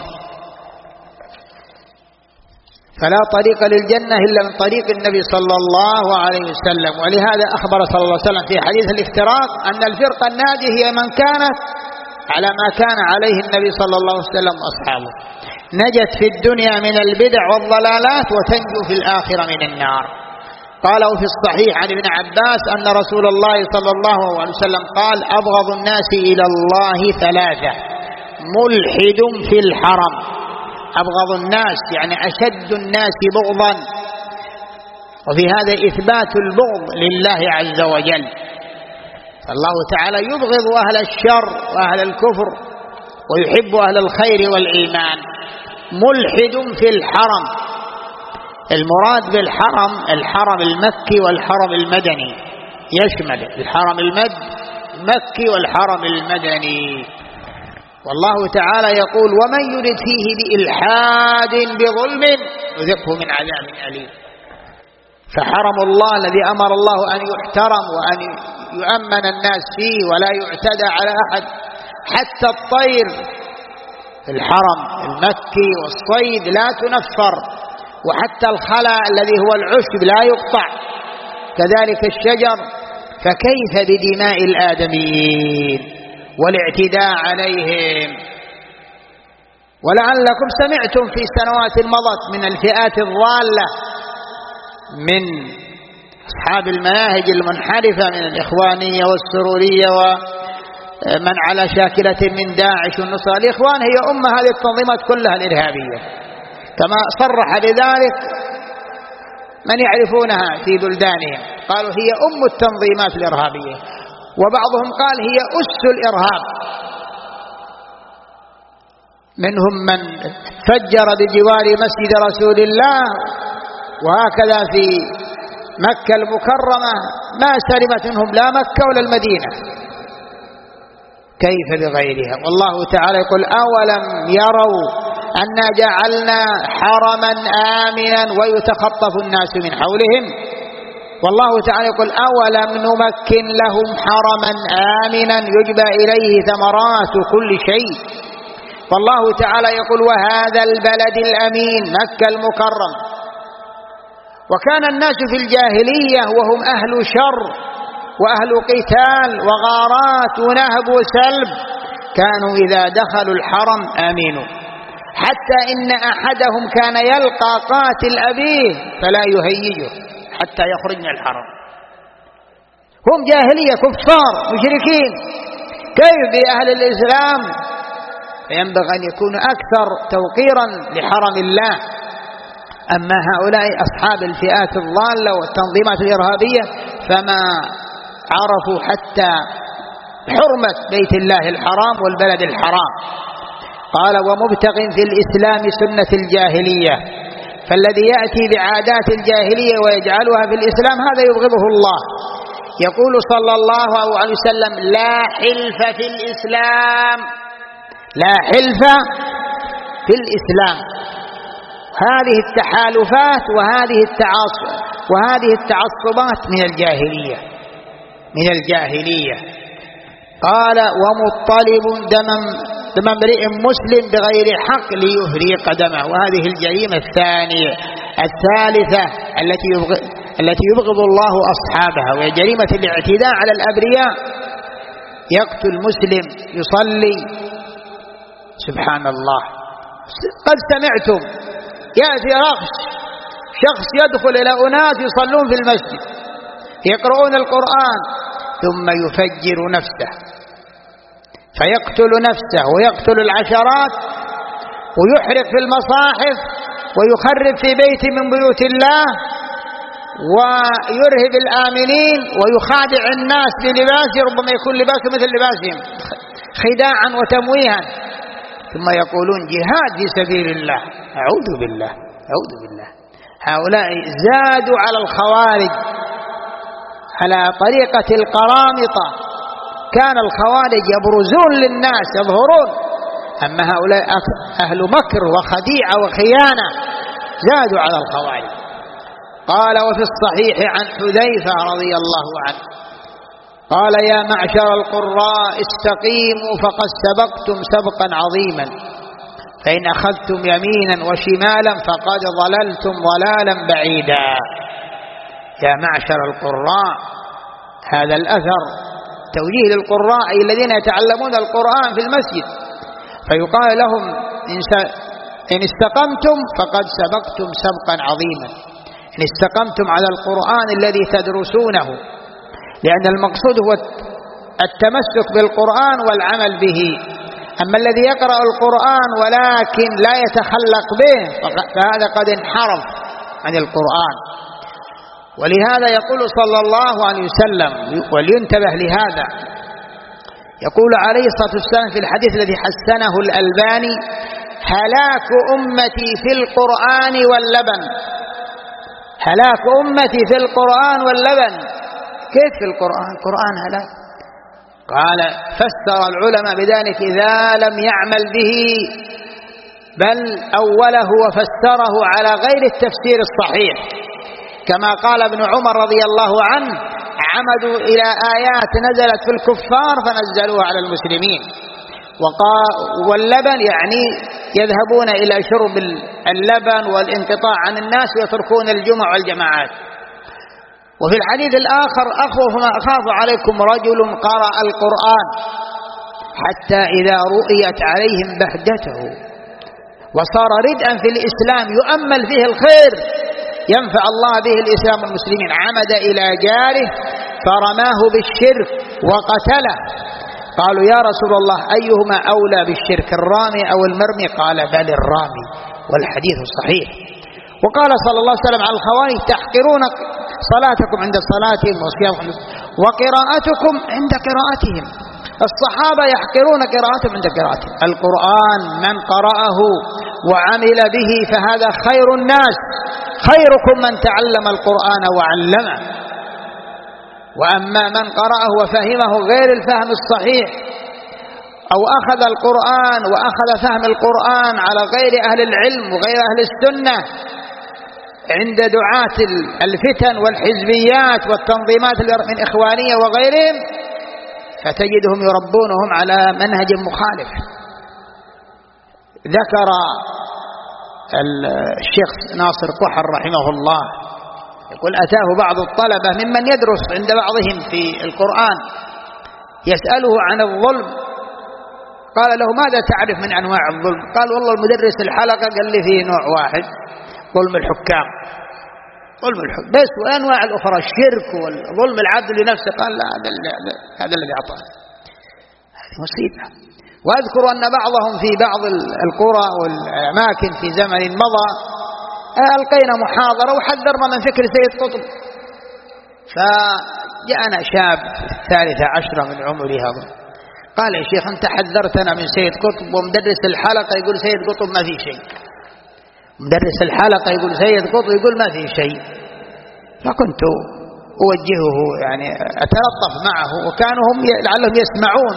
فلا طريق للجنة إلا من طريق النبي صلى الله عليه وسلم. ولهذا أخبر صلى الله عليه وسلم في حديث الافتراق أن الفرقة الناجية هي من كانت على ما كان عليه النبي صلى الله عليه وسلم وأصحابه، نجت في الدنيا من البدع والضلالات وتنجو في الآخرة من النار. قالوا في الصحيح عن ابن عباس أن رسول الله صلى الله عليه وسلم قال أبغض الناس إلى الله ثلاثة: ملحد في الحرم، أبغض الناس يعني أشد الناس بغضا، وفي هذا إثبات البغض لله عز وجل. فالله تعالى يبغض أهل الشر وأهل الكفر ويحب أهل الخير والإيمان. ملحد في الحرم، المراد بالحرم الحرم المكي والحرم المدني، يشمل الحرم المكي والحرم المدني. والله تعالى يقول: ومن يرد فيه بإلحاد بظلم نذقه من عذاب أليم. فحرم الله الذي أمر الله أن يحترم وأن يؤمن الناس فيه ولا يعتدى على أحد، حتى الطير في الحرم المكي والصيد لا تنفر، وحتى الخلا الذي هو العشب لا يقطع، كذلك الشجر. فكيف بدماء الآدميين والاعتداء عليهم؟ ولعلكم سمعتم في سنوات مضت من الفئات الضالة من أصحاب المناهج المنحرفة من الإخوانية والسرورية ومن على شاكلة من داعش والنصارى. الإخوان هي أم هذه التنظيمات كلها الإرهابية، كما صرح بذلك من يعرفونها في بلدانهم، قالوا هي أم التنظيمات الإرهابية، وبعضهم قال هي أس الإرهاب. منهم من فجر بجوار مسجد رسول الله، وهكذا في مكة المكرمة ما سلمت منهم لا مكة ولا المدينة، كيف بغيرها؟ والله تعالى يقول: أولم يروا أنا جعلنا حرما آمنا ويتخطف الناس من حولهم. والله تعالى يقول: أولم نمكن لهم حرما آمنا يجبى إليه ثمرات كل شيء. والله تعالى يقول: وهذا البلد الأمين مكة المكرم. وكان الناس في الجاهلية وهم أهل شر وأهل قتال وغارات ونهب وسلب، كانوا إذا دخلوا الحرم آمنوا، حتى إن أحدهم كان يلقى قاتل أبيه فلا يهيجه حتى يخرج من الحرم. هم جاهلية كفار مشركين، كيف بأهل الإسلام؟ فينبغي أن يكونوا أكثر توقيرا لحرم الله. أما هؤلاء أصحاب الفئات الضالة والتنظيمات الإرهابية فما عرفوا حتى حرمة بيت الله الحرام والبلد الحرام. قال: ومبتغ في الإسلام سنة الجاهلية. فالذي يأتي بعادات الجاهلية ويجعلها في الإسلام هذا يبغضه الله. يقول صلى الله عليه وسلم: لا حلف في الإسلام، لا حلف في الإسلام. هذه التحالفات وهذه التعاصب وهذه التعصبات من الجاهلية من الجاهلية. قال: ومطلب دم دم امرئ مسلم بغير حق ليهريق دمه. وهذه الجريمة الثانية الثالثة التي يبغض التي يبغض الله أصحابها، وهي جريمة الاعتداء على الأبرياء. يقتل مسلم يصلي، سبحان الله. قد سمعتم يأتي رخص شخص يدخل إلى أناس يصلون في المسجد يقرؤون القرآن ثم يفجر نفسه فيقتل نفسه ويقتل العشرات ويحرق في المصاحف ويخرب في بيت من بيوت الله ويرهب الآمنين ويخادع الناس بلباسه، ربما يكون لباسه مثل لباسهم خداعا وتمويها، ثم يقولون جهاد في سبيل الله. أعوذ بالله أعوذ بالله. هؤلاء زادوا على الخوارج على طريقة القرامطة. كان الخوارج يبرزون للناس يظهرون، أما هؤلاء أهل مكر وخديعة وخيانة زادوا على الخوارج. قال: وفي الصحيح عن حذيفة رضي الله عنه قال: يا معشر القراء استقيموا فقد سبقتم سبقا عظيما، فإن أخذتم يمينا وشمالا فقد ضللتم ضلالا بعيدا. يا معشر القراء، هذا الأثر توجيه للقراء أي الذين يتعلمون القرآن في المسجد، فيقال لهم إن استقمتم فقد سبقتم سبقا عظيما، إن استقمتم على القرآن الذي تدرسونه، لأن المقصود هو التمسك بالقرآن والعمل به. أما الذي يقرأ القرآن ولكن لا يتخلق به فهذا قد انحرف عن القرآن. ولهذا يقول صلى الله عليه وسلم، ولينتبه لهذا، يقول عليه الصلاة والسلام في الحديث الذي حسنه الألباني: هلاك أمتي في القرآن واللبن. هلاك أمتي في القرآن واللبن. كيف في القرآن؟ القرآن هلاك. قال فسر العلماء بذلك: إذا لم يعمل به، بل أوله وفسره على غير التفسير الصحيح، كما قال ابن عمر رضي الله عنه: عمدوا إلى آيات نزلت في الكفار فنزلوها على المسلمين. واللبن يعني يذهبون إلى شرب اللبن والانقطاع عن الناس ويتركون الجمع والجماعات. وفي الحديث الآخر: أخوف ما أخاف عليكم رجل قرأ القرآن حتى إذا رؤيت عليهم بهجته وصار ردءا في الإسلام يؤمل فيه الخير ينفع الله به الإسلام والمسلمين، عمد إلى جاره فرماه بالشرك وقتله. قالوا: يا رسول الله أيهما أولى بالشرك، الرامي أو المرمي؟ قال: بل الرامي، والحديث صحيح. وقال صلى الله عليه وسلم على الخوارج: تحقرون صلاتكم عند صلاتهم وصيامكم وقراءتكم عند قراءتهم. الصحابة يحقرون قراءتهم عند قراءتهم. القرآن من قرأه وعمل به فهذا خير الناس، خيركم من تعلم القرآن وعلمه. وأما من قرأه وفهمه غير الفهم الصحيح، أو أخذ القرآن وأخذ فهم القرآن على غير أهل العلم وغير أهل السنة عند دعاة الفتن والحزبيات والتنظيمات من إخوانية وغيرهم، فتجدهم يربونهم على منهج مخالف. ذكر الشيخ ناصر قحر رحمه الله يقول: أتاه بعض الطلبة ممن يدرس عند بعضهم في القرآن يسأله عن الظلم، قال له: ماذا تعرف من أنواع الظلم؟ قال: والله المدرس الحلقة قال لي فيه نوع واحد، ظلم الحكام، ظلم الحكام بس، وأنواع الأخرى الشرك والظلم العبد لنفسه. قال: لا، هذا الذي أعطاه. هذه مصيبة. وأذكر أن بعضهم في بعض القرى والأماكن في زمن مضى ألقينا محاضرة وحذرنا من فكر سيد قطب، فجاءنا شاب الثالثة عشرة من عمري هذا قال: يا شيخ أنت حذرتنا من سيد قطب، ومدرس الحلقة يقول سيد قطب ما في شيء، مدرس الحلقة يقول سيد قطب يقول ما في شيء. فكنت أوجهه يعني أتلطف معه، وكانوا هم لعلهم يسمعون،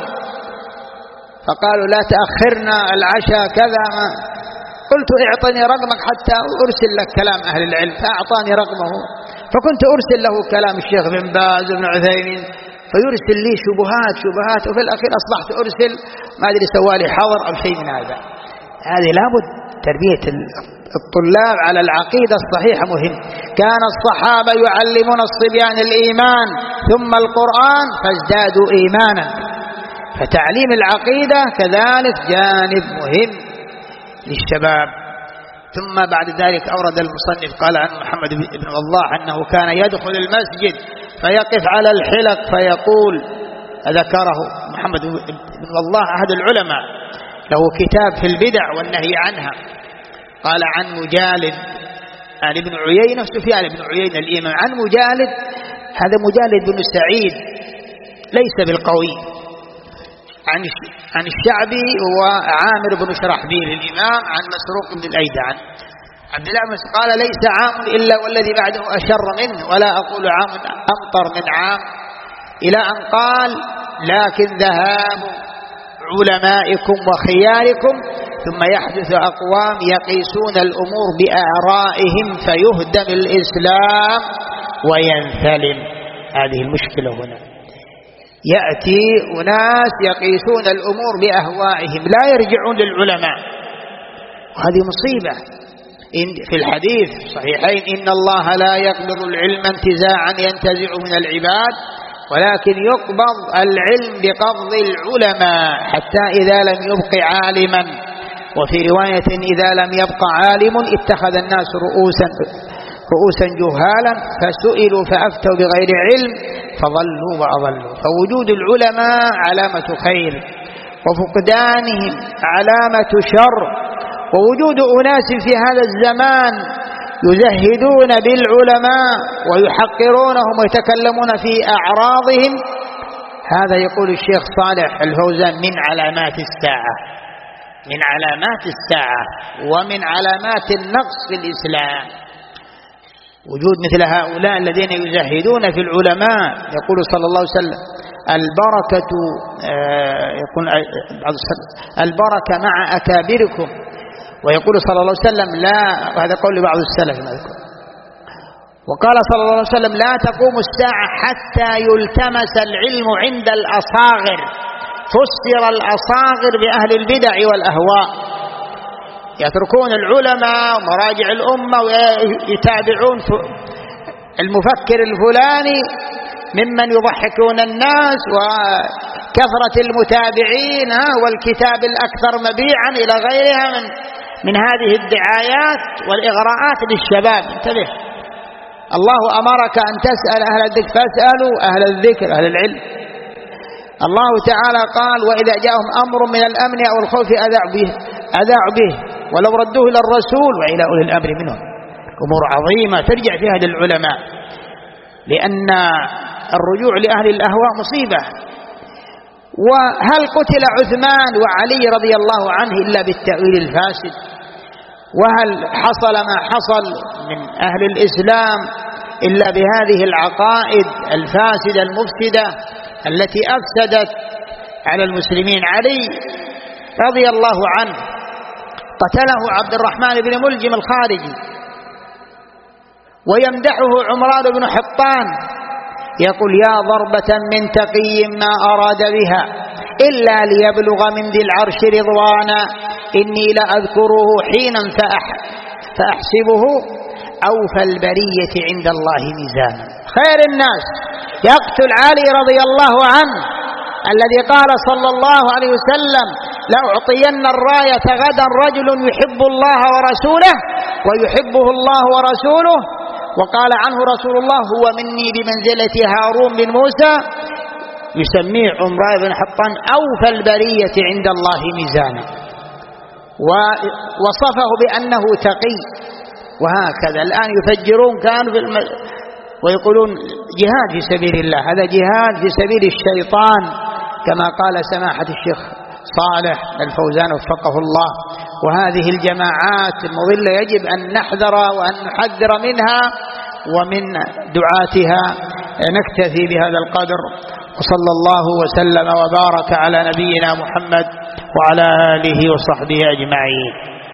فقالوا: لا تأخرنا العشاء كذا. ما قلت: اعطني رقمك حتى أرسل لك كلام أهل العلم، فأعطاني رقمه، فكنت أرسل له كلام الشيخ بن باز وابن عثيمين، فيرسل لي شبهات شبهات، وفي الأخير أصبحت أرسل ما أدري سوالي حظر أو شيء من هذا. هذه لابد تربية الطلاب على العقيدة الصحيحة مهم. كان الصحابة يعلمون الصبيان الإيمان ثم القرآن فازدادوا إيمانا، فتعليم العقيدة كذلك جانب مهم للشباب. ثم بعد ذلك أورد المصنف قال عن محمد بن والله أنه كان يدخل المسجد فيقف على الحلق فيقول، ذكره محمد بن والله أحد العلماء له كتاب في البدع والنهي عنها، قال عن مجالد عن ابن عيينة سفيان بن عيينة الإمام، عن مجالد، هذا مجالد بن سعيد ليس بالقوي، عن عن الشعبي وعامر بن شرحبيل الإمام، عن مسروق بن الأيدع عبد الله بن قال: ليس عام إلا والذي بعده أشر منه، ولا أقول عام أمطر من عام، إلى أن قال: لكن ذهاب علمائكم وخياركم ثم يحدث أقوام يقيسون الأمور بآرائهم فيهدم الإسلام وينثلم. هذه المشكلة هنا، يأتي أناس يقيسون الأمور بأهوائهم لا يرجعون للعلماء، وهذه مصيبة. في الحديث صحيحين: إن الله لا يقبض العلم انتزاعا ينتزع من العباد، ولكن يقبض العلم بقبض العلماء حتى إذا لم يبق عالما. وفي رواية: إذا لم يبق عالم اتخذ الناس رؤوسا رؤوسا جهالا فسئلوا فأفتوا بغير علم فضلوا وأضلوا. فوجود العلماء علامة خير، وفقدانهم علامة شر. ووجود أناس في هذا الزمان يزهدون بالعلماء ويحقرونهم ويتكلمون في أعراضهم، هذا يقول الشيخ صالح الفوزان من علامات الساعة، من علامات الساعة ومن علامات النقص في الإسلام وجود مثل هؤلاء الذين يزهدون في العلماء. يقول صلى الله عليه وسلم البركة يقول البركة مع أكابركم، ويقول صلى الله عليه وسلم لا، وهذا قول لبعض السلف مذكور، وقال صلى الله عليه وسلم لا تقوم الساعة حتى يلتمس العلم عند الأصاغر، فسر الأصاغر بأهل البدع والأهواء، يتركون العلماء ومراجع الأمة ويتابعون المفكر الفلاني ممن يضحكون الناس وكثرة المتابعين والكتاب الأكثر مبيعا إلى غيرها من من هذه الدعايات والإغراءات للشباب. انتبه، الله أمرك أن تسأل أهل الذكر فاسألوا أهل الذكر أهل العلم. الله تعالى قال وإذا جاءهم أمر من الأمن أو الخوف أذاعوا به أذاعوا به ولو ردوه إلى الرسول وإلى أولي الأمر منهم. أمور عظيمة ترجع فيها للعلماء، لأن الرجوع لأهل الأهواء مصيبة. وهل قتل عثمان وعلي رضي الله عنه إلا بالتأويل الفاسد؟ وهل حصل ما حصل من أهل الإسلام إلا بهذه العقائد الفاسدة المفسدة التي أفسدت على المسلمين؟ علي رضي الله عنه قتله عبد الرحمن بن ملجم الخارجي، ويمدحه عمران بن حطان يقول يا ضربة من تقي ما أراد بها إلا ليبلغ من ذي العرش رضوانا إني لأذكره حينا فأحسبه أوفى البرية عند الله ميزانا. خير الناس يقتل علي رضي الله عنه الذي قال صلى الله عليه وسلم لأعطين الراية غدا رجل يحب الله ورسوله ويحبه الله ورسوله، وقال عنه رسول الله هو مني بمنزلة هارون بن موسى، يسميه عمران بن حطان أوفى البرية عند الله ميزانا، ووصفه بأنه تقي. وهكذا الآن يفجرون كانوا في الم... ويقولون جهاد في سبيل الله، هذا جهاد في سبيل الشيطان كما قال سماحة الشيخ صالح الفوزان وفقه الله. وهذه الجماعات المضلة يجب أن نحذر وأن نحذر منها ومن دعاتها. نكتفي بهذا القدر، وصلى الله وسلم وبارك على نبينا محمد وعلى آله وصحبه أجمعين.